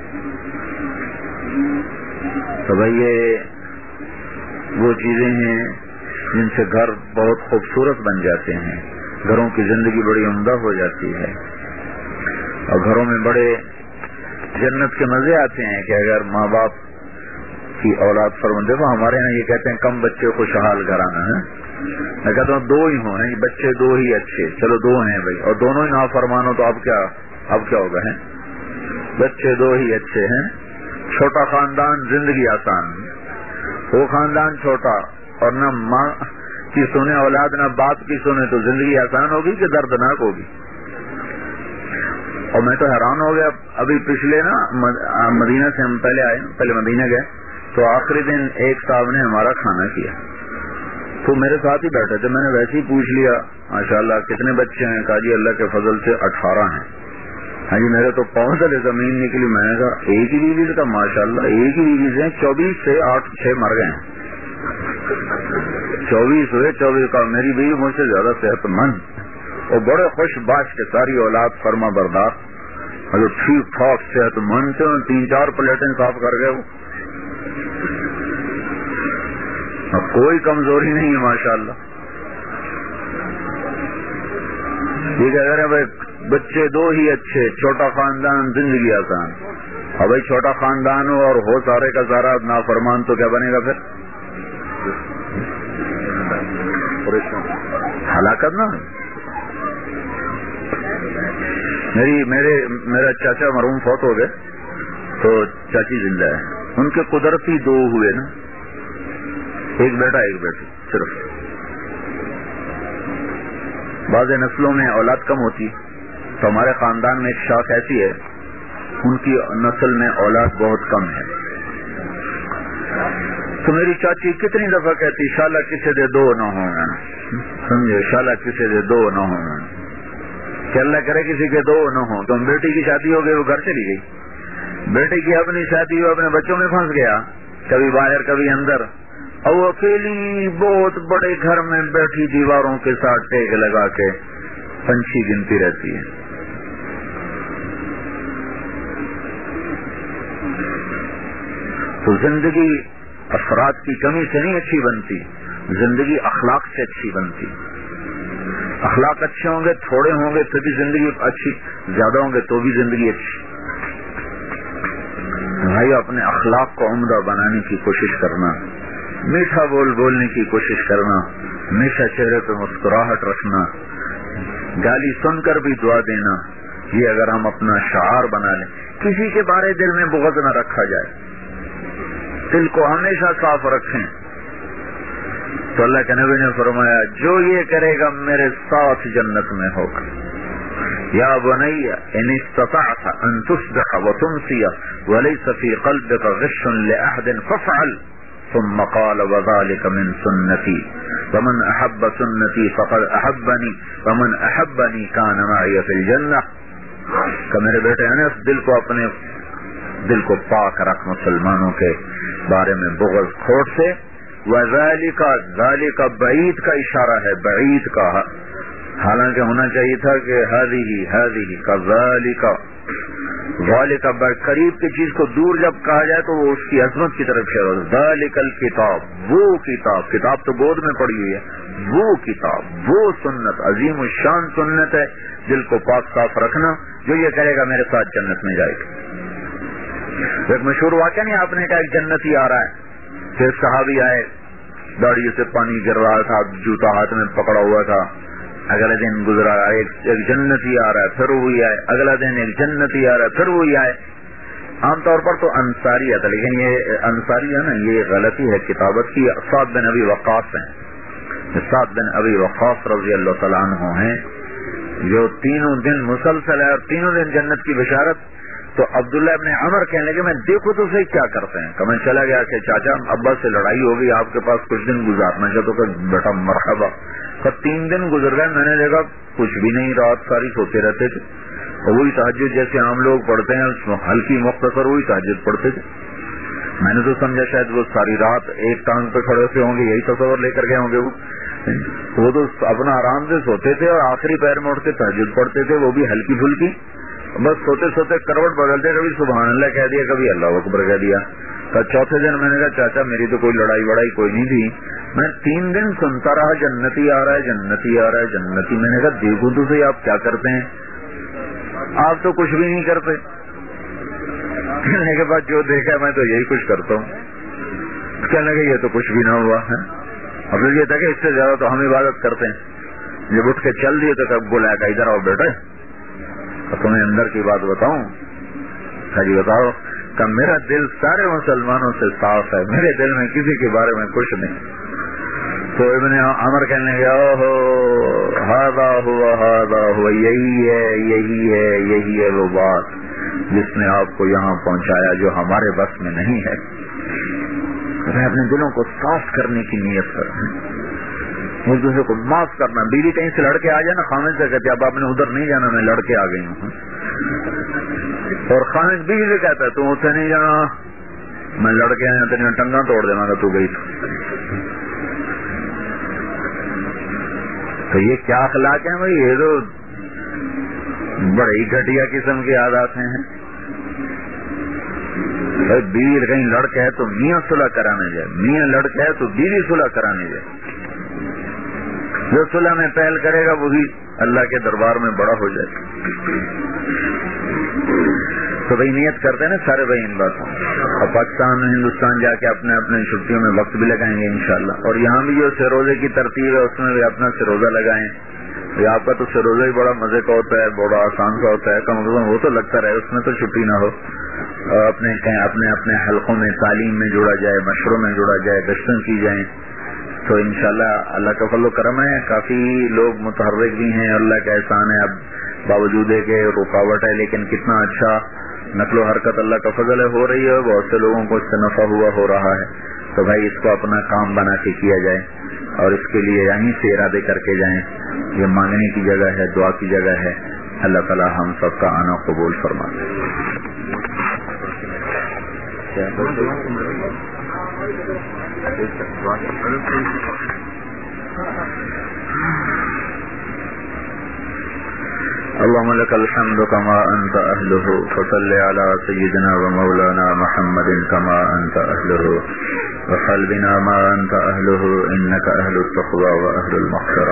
Speaker 2: تو بھائی یہ وہ چیزیں ہیں جن سے گھر بہت خوبصورت بن جاتے ہیں, گھروں کی زندگی بڑی عمدہ ہو جاتی ہے اور گھروں میں بڑے جنت کے مزے آتے ہیں کہ اگر ماں باپ کی اولاد فرمان. دیکھو ہمارے یہاں یہ کہتے ہیں کم بچے خوشحال گھرانا ہے. میں کہتا ہوں دو ہی ہوں, بچے دو ہی اچھے, چلو دو ہیں بھائی, اور دونوں ہی نافرمان ہو تو اب کیا اب کیا ہوگا ہے. بچے دو ہی اچھے ہیں, چھوٹا خاندان زندگی آسان, وہ خاندان چھوٹا اور نہ ماں کی سنے اولاد نہ باپ کی سنے تو زندگی آسان ہوگی کہ دردناک ہوگی. اور میں تو حیران ہو گیا, ابھی پچھلے نا مدینہ سے ہم پہلے آئے, پہلے مدینہ گئے تو آخری دن ایک صاحب نے ہمارا کھانا کیا تو میرے ساتھ ہی بیٹھے تھے. میں نے ویسے ہی پوچھ لیا ماشاءاللہ کتنے بچے ہیں, کہا جی اللہ کے فضل سے اٹھارہ ہیں. ہاں جی میرے تو پاؤں سے زمین نکلی. میں نے کہا ایک ہی بیوی سے, ماشاءاللہ ایک ہی بیوی سے چوبیس سے آٹھ چھ مر گئے ہیں. چوبیس ہوئے, چوبیس کا میری بیوی مجھ سے زیادہ صحت مند اور بڑے خوش باش کے ساری اولاد فرما بردار اور ٹھیک ٹھاک صحت مند سے تین چار پلیٹیں صاف کر گئے. وہ اب کوئی کمزوری نہیں ہے ماشاءاللہ. یہ کہہ رہے ہیں بھائی بچے دو ہی اچھے, چھوٹا خاندان زندگی آسان. اور بھائی چھوٹا خاندان ہو اور ہو سارے کا سارا نافرمان تو کیا بنے گا پھر, ہلاکت نا. میری میرے میرا چاچا مرحوم فوت ہو گئے تو چاچی زندہ ہے. ان کے قدرتی دو ہوئے نا, ایک بیٹا ایک بیٹی صرف. بعض نسلوں میں اولاد کم ہوتی تو ہمارے خاندان میں ایک شاخ ایسی ہے، ان کی نسل میں اولاد بہت کم ہے. تو میری چاچی کتنی دفعہ کہتی شالا کسے دے دو نہ ہوں، سمجھے، شالا کسے دے دو نہ ہوں، کہ اللہ کرے کسی کے دو نہ ہوں. تو بیٹی کی شادی ہو گئی، وہ گھر چلی گئی. بیٹی کی اپنی شادی ہو، اپنے بچوں میں پھنس گیا، کبھی باہر کبھی اندر، اور وہ اکیلی بہت بڑے گھر میں بیٹھی دیواروں کے ساتھ ٹیک لگا کے پنچھی گنتی رہتی ہے. تو زندگی افراد کی کمی سے نہیں اچھی بنتی، زندگی اخلاق سے اچھی بنتی. اخلاق اچھے ہوں گے، تھوڑے ہوں گے تو بھی زندگی اچھی، زیادہ ہوں گے تو بھی زندگی اچھی. بھائی اپنے اخلاق کو عمدہ بنانے کی کوشش کرنا، میٹھا بول بولنے کی کوشش کرنا، ہمیشہ چہرے پہ مسکراہٹ رکھنا، گالی سن کر بھی دعا دینا، یہ اگر ہم اپنا شعار بنا لیں. کسی کے بارے دل میں بغض نہ رکھا جائے، دل کو ہمیشہ صاف رکھیں. تو اللہ کے نبی نے فرمایا جو یہ کرے گا میرے ساتھ جنت میں ہوگا. یا بنی ان استطعت ان تصبح وتمسي وليس في قلبك غش لأحد فافعل. ثم قال وذلك من سنتي ومن احب سنتي فقد احبني ومن احبني كان معي في الجنة. کہ میرے بیٹے انس دل کو اپنے دل کو پاک رکھ مسلمانوں کے بارے میں بغض کھوٹ سے. وذالک ذالک بعید کا اشارہ ہے، بعید کا، حالانکہ ہونا چاہیے تھا کہ ہذہ ہذہ کذالک. ذالک قریب کی چیز کو دور جب کہا جائے تو وہ اس کی عظمت کی طرف اشارہ ہے. ذالک الکتاب، وہ کتاب، کتاب تو گود میں پڑی ہوئی ہے، وہ کتاب، وہ سنت، عظیم الشان سنت ہے. دل کو پاک صاف رکھنا، جو یہ کرے گا میرے ساتھ جنت میں جائے گا. ایک مشہور واقعہ نہیں آپ نے کہا، ایک جنتی آ رہا ہے، پھر صحابی آئے، داڑھی سے پانی گر رہا تھا، جوتا ہاتھ میں پکڑا ہوا تھا. اگلا دن گزرا، ایک جنتی آ رہا ہے، پھر وہی آئے. اگلا دن ایک جنتی آ رہا ہے، پھر وہی آئے. عام طور پر تو انصاری آتا، لیکن یہ انصاری ہے نا، یہ غلطی ہے کتابت کی. سعد بن ابی وقاص ہیں، سعد بن ابی وقاص رضی اللہ تعالیٰ عنہ ہیں، جو تینوں دن مسلسل ہے اور تینوں دن جنت کی بشارت. تو عبداللہ ابن عمر کہنے لگے میں دیکھو تو صحیح کیا کرتے ہیں. کہ میں چلا گیا کہ چاچا ابا سے لڑائی ہو گئی، آپ کے پاس کچھ دن گزارنا چاہتا کہ بیٹا مرحبا. کہ تین دن گزر گئے، میں نے دیکھا کچھ بھی نہیں، رات ساری سوتے رہتے تھے، اور وہی تہجد جیسے عام لوگ پڑھتے ہیں، ہلکی مختصر وہی تہجد پڑھتے تھے. میں نے تو سمجھا شاید وہ ساری رات ایک ٹانگ پہ کھڑے سے ہوں گے، یہی تصور لے کر گئے ہوں گے. وہ وہ تو اپنا آرام سے سوتے تھے اور آخری پیر میں اٹھ کے تہجد پڑھتے تھے، وہ بھی ہلکی پھلکی. بس سوتے سوتے کروٹ بدلتے، کبھی سبحان اللہ کہہ دیا، کبھی اللہ اکبر کہہ دیا. چوتھے دن میں نے کہا چاچا میری تو کوئی لڑائی وڑائی کوئی نہیں تھی، میں تین دن سنتا رہا جنتی آ رہا ہے جنتی آ رہا ہے جنتی. میں نے کہا دیکھو تو صحیح آپ کیا کرتے ہیں، آپ تو کچھ بھی نہیں کرتے. کہنے کے بعد جو دیکھا میں تو یہی کچھ کرتا ہوں. کہنے لگے یہ تو کچھ بھی نہ ہوا ہے. اب یہ تھا کہ اس سے زیادہ تو ہم عبادت کرتے ہیں. جب اٹھ کے چل دیے تو کب بلایا کہ ادھر آؤ بیٹے تمہیں اندر کی بات بتاؤں. جی بتاؤ. کہ میرا دل سارے مسلمانوں سے صاف ہے، میرے دل میں کسی کے بارے میں کچھ نہیں. تو ابن عمر کہنے لگا اوہ ہذا ہوا ہذا ہوا، یہی ہے یہی ہے یہی ہے وہ بات جس نے آپ کو یہاں پہنچایا جو ہمارے بس میں نہیں ہے. اپنے دلوں کو صاف کرنے کی نیت کرنا، ایک دوسرے کو معاف کرنا. بیوی کہیں سے لڑکے آ جائے نا، خامد سے کہتے اب آپ نے ادھر نہیں جانا، میں لڑکے آ گئی ہوں. اور خامد بیوی سے کہتا ہے تم اتنے نہیں جانا، میں لڑکے آیا تیری ٹنگا توڑ دینا گا تو گئی. تو یہ کیا اخلاق ہے بھائی؟ یہ تو بڑے ہی گھٹیا قسم کے عادات ہیں. بیوی کہیں لڑکے ہے تو میاں صلح کرانے جائے، میاں لڑکے ہے تو بیوی صلح کرانے جائے. جو صلح میں پہل کرے گا وہی اللہ کے دربار میں بڑا ہو جائے. تو بھائی نیت کرتے ہیں نا سارے بھائی ان باتوں. اور پاکستان ہندوستان جا کے اپنے اپنے چھٹیوں میں وقت بھی لگائیں گے انشاءاللہ. اور یہاں بھی جو سروزے کی ترتیب ہے اس میں بھی اپنا سروزہ لگائیں. آپ کا تو سروزہ ہی بڑا مزے کا ہوتا ہے، بڑا آسان کا ہوتا ہے، کم از کم وہ تو لگتا رہے، اس میں تو چھٹی نہ ہو. اپنے اپنے اپنے حلقوں میں تعلیم میں جڑا جائے، مشوروں میں جڑا جائے، گشتیں کی جائیں. تو انشاءاللہ اللہ کا فضل و کرم ہے، کافی لوگ متحرک بھی ہیں، اللہ کا احسان ہے. اب باوجود ہے کہ رکاوٹ ہے لیکن کتنا اچھا نقل و حرکت اللہ کا فضل ہے ہو رہی ہے، بہت سے لوگوں کو اس سے نفع ہوا ہو رہا ہے، تو بھائی اس کو اپنا کام بنا کے کیا جائے اور اس کے لیے یہیں سے ارادے کر کے جائیں. یہ مانگنے کی جگہ ہے، دعا کی جگہ ہے. اللہ تعالی ہم سب کا آنا قبول فرمائے. اللهم لك الحمد كما أنت أهله فصل على سيدنا ومولانا محمد كما أنت أهله وفعل بنا ما أنت أهله إنك أهل التقوى وأهل المغفرة.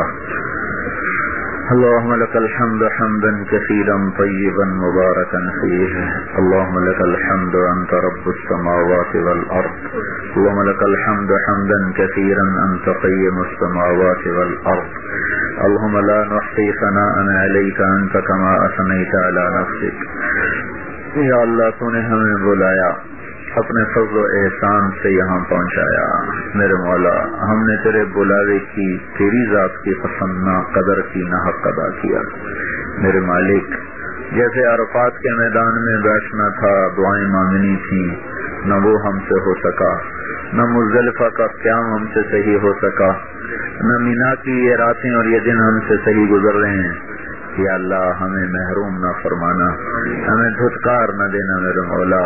Speaker 2: اللهم لك الحمد حمدا كثيرا طيبا مباركا فيه. اللهم لك الحمد أنت رب السماوات والأرض. اللهم لك الحمد حمدا كثيرا أنت قيم السماوات والأرض. اللهم لا نحصي ثناء عليك أنت كما أثنيت على نفسك. یا اللہ تو نے ہمیں بلایا، اپنے فضل و احسان سے یہاں پہنچایا. میرے مولا ہم نے تیرے بلاوے کی تیری ذات کی قسم نہ قدر کی نہ حق ادا کیا. میرے مالک جیسے عرفات کے میدان میں بیٹھنا تھا، دعائیں مانگنی تھی، نہ وہ ہم سے ہو سکا، نہ مزدلفہ کا قیام ہم سے صحیح ہو سکا، نہ مینا کی یہ راتیں اور یہ دن ہم سے صحیح گزر رہے ہیں. یا اللہ ہمیں محروم نہ فرمانا، ہمیں دھتکار نہ دینا میرے مولا.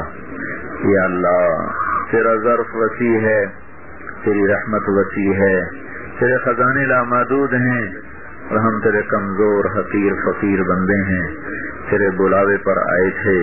Speaker 2: یا اللہ تیرا ظرف وسیع ہے، تیری رحمت وسیع ہے، تیرے خزانے لامحدود ہیں اور ہم تیرے کمزور حقیر فقیر بندے ہیں. تیرے بلاوے پر آئے تھے،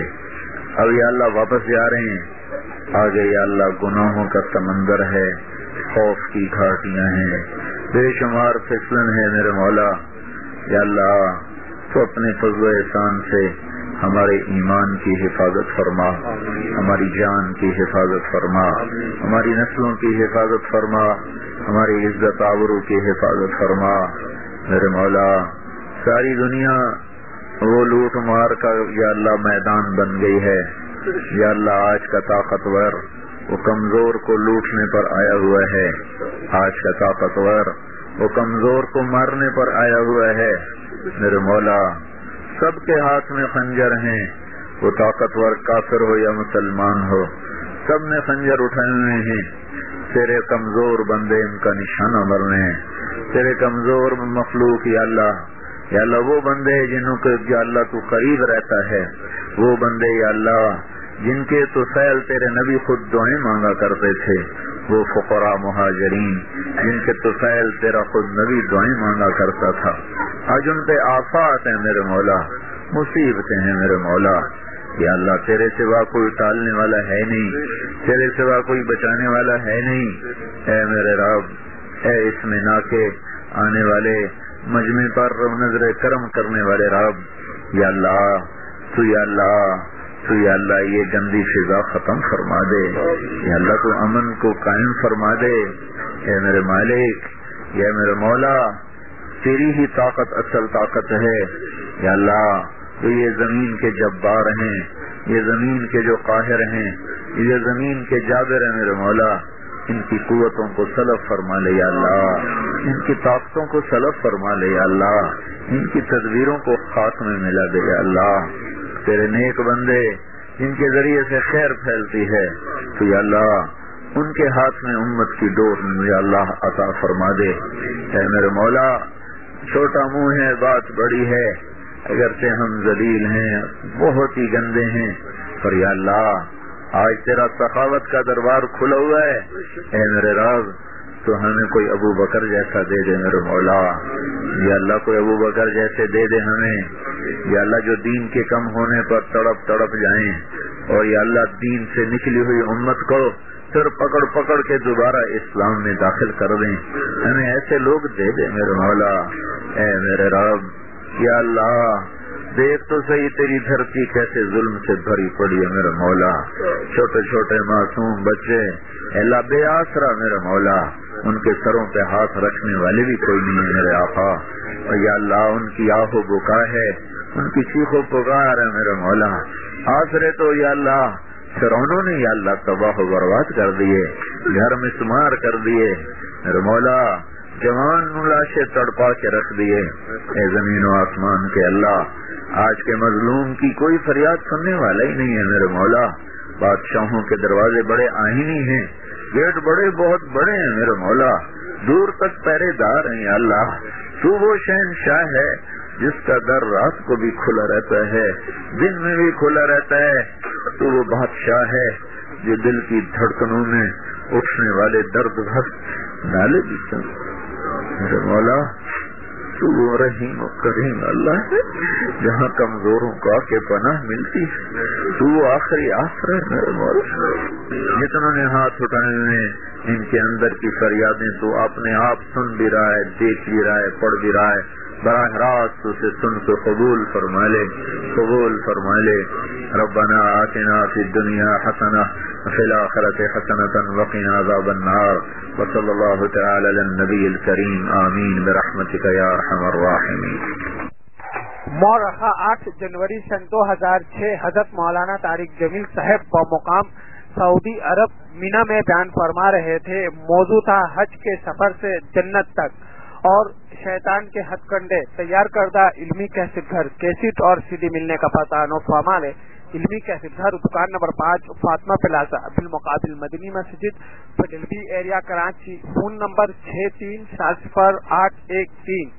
Speaker 2: اب یا اللہ واپس جا رہے ہیں. آگے یا اللہ گناہوں کا سمندر ہے، خوف کی گھاٹیاں ہیں، بے شمار پھسلن ہے میرے مولا. یا اللہ تو اپنے فضل و احسان سے ہمارے ایمان کی حفاظت فرما، ہماری جان کی حفاظت فرما، ہماری نسلوں کی حفاظت فرما، ہماری عزت آبرو کی حفاظت فرما. میرے مولا ساری دنیا وہ لوٹ مار کا یا اللہ میدان بن گئی ہے. یا اللہ آج کا طاقتور وہ کمزور کو لوٹنے پر آیا ہوا ہے، آج کا طاقتور وہ کمزور کو مارنے پر آیا ہوا ہے. میرے مولا سب کے ہاتھ میں خنجر ہیں، وہ طاقتور کافر ہو یا مسلمان ہو، سب نے خنجر اٹھائے ہوئے ہیں. تیرے کمزور بندے ان کا نشانہ مرنے ہیں، تیرے کمزور مخلوق یا اللہ یا اللہ وہ بندے جنہوں کے یا اللہ تو قریب رہتا ہے، وہ بندے یا اللہ جن کے تو سیل تیرے نبی خود دعائیں مانگا کرتے تھے، وہ فقراء مہاجرین جن کے تو سیل تیرا خود نبی دعائیں مانگا کرتا تھا. آج ان پہ آفات ہیں میرے مولا، مصیبتیں ہیں میرے مولا. یا اللہ تیرے سوا کوئی ٹالنے والا ہے نہیں، تیرے سوا کوئی بچانے والا ہے نہیں. اے میرے رب، اے اس میں نا کے آنے والے مجمع پر نظر کرم کرنے والے رب، یا اللہ تو یا اللہ تو یا اللہ یہ گندی فضا ختم فرما دے. یا اللہ تو امن کو قائم فرما دے. اے میرے مالک، یا میرے مولا تیری ہی طاقت اصل طاقت ہے. یا اللہ تو یہ زمین کے جبار ہیں، یہ زمین کے جو قاہر ہیں، یہ زمین کے جابر ہیں میرے مولا، ان کی قوتوں کو سلب فرما لے یا اللہ، ان کی طاقتوں کو سلب فرما لے یا اللہ، ان کی تدبیروں کو خاتمے میں لا دے یا اللہ. تیرے نیک بندے جن کے ذریعے سے خیر پھیلتی ہے تو یا اللہ ان کے ہاتھ میں امت کی ڈور یا اللہ عطا فرما دے. اے میرے مولا چھوٹا منہ ہے بات بڑی ہے، اگرچہ ہم ذلیل ہیں بہت ہی گندے ہیں، پر یا اللہ آج تیرا سخاوت کا دربار کھلا ہوا ہے. اے میرے رب تو ہمیں کوئی ابو بکر جیسا دے دے میرے مولا. یا اللہ کوئی ابو بکر جیسے دے دے ہمیں، یا اللہ جو دین کے کم ہونے پر تڑپ تڑپ جائیں، اور یا اللہ دین سے نکلی ہوئی امت کو پھر پکڑ پکڑ کے دوبارہ اسلام میں داخل کر دیں. ہمیں ایسے لوگ دے دے میرے مولا. اے میرے رب یا اللہ دیکھ تو صحیح تیری دھرتی کیسے ظلم سے بھری پڑی ہے میرے مولا. چھوٹے چھوٹے معصوم بچے اللہ بے آسرا میرے مولا، ان کے سروں پہ ہاتھ رکھنے والے بھی کوئی نہیں ہے میرے آقا. اور یا اللہ ان کی آہ و بکا ہے، ان کی چیخ و پکار ہے میرے مولا. آسرے تو یا اللہ فرعونوں نے یا اللہ تباہ و برباد کر دیے، گھر میں شمار کر دیے میرے مولا، جوان لاشیں تڑپا کے رکھ دیے. اے زمین و آسمان کے اللہ آج کے مظلوم کی کوئی فریاد سننے والا ہی نہیں ہے میرے مولا. بادشاہوں کے دروازے بڑے آئینی ہیں, گیٹ بڑے بہت بڑے ہیں میرے مولا, دور تک پہرے دار ہیں. یا اللہ تو وہ شہنشاہ ہے جس کا در رات کو بھی کھلا رہتا ہے, دن میں بھی کھلا رہتا ہے. تو وہ بادشاہ ہے جو دل کی دھڑکنوں میں اٹھنے والے درد بھر نالے بھی سن. میرے مولا تو وہ رحیم و کریم اللہ ہے جہاں کمزوروں کو آ کے پناہ ملتی ہے. تو وہ آخری آسرا ہے میرے مولا. جتنوں نے ہاتھ اٹھائے ہوئے ان کے اندر کی فریادیں تو اپنے آپ سن بھی رہا ہے, دیکھ بھی رہا ہے, پڑھ بھی رہا ہے. براہ راست اسے سن کے قبول فرما لے, قبول فرما لے. ربنا آتنا فی الدنیا حسنہ وفی الآخرۃ حسنۃ وقنا عذاب النار. وصلی اللہ تعالی علی النبی الکریم. آمین برحمتک یا ارحم الراحمین.
Speaker 1: مورخہ آٹھ جنوری سن دو ہزار چھ حضرت مولانا طارق جمیل صاحب بمقام سعودی عرب مینا میں بیان فرما رہے تھے. موضوع تھا حج کے سفر سے جنت تک اور شیطان کے ہتھ کنڈے. تیار کردہ علمی کیسٹ گھر, کیسٹ اور سی ڈی ملنے کا پتہ نوٹ فرما لے. علمی کیسٹ گھر, دکان نمبر پانچ, فاطمہ پلازا, بالمقابل مدنی مسجد, فیڈلفی ایریا, کراچی. فون نمبر چھ تین سات صفر آٹھ ایک تین.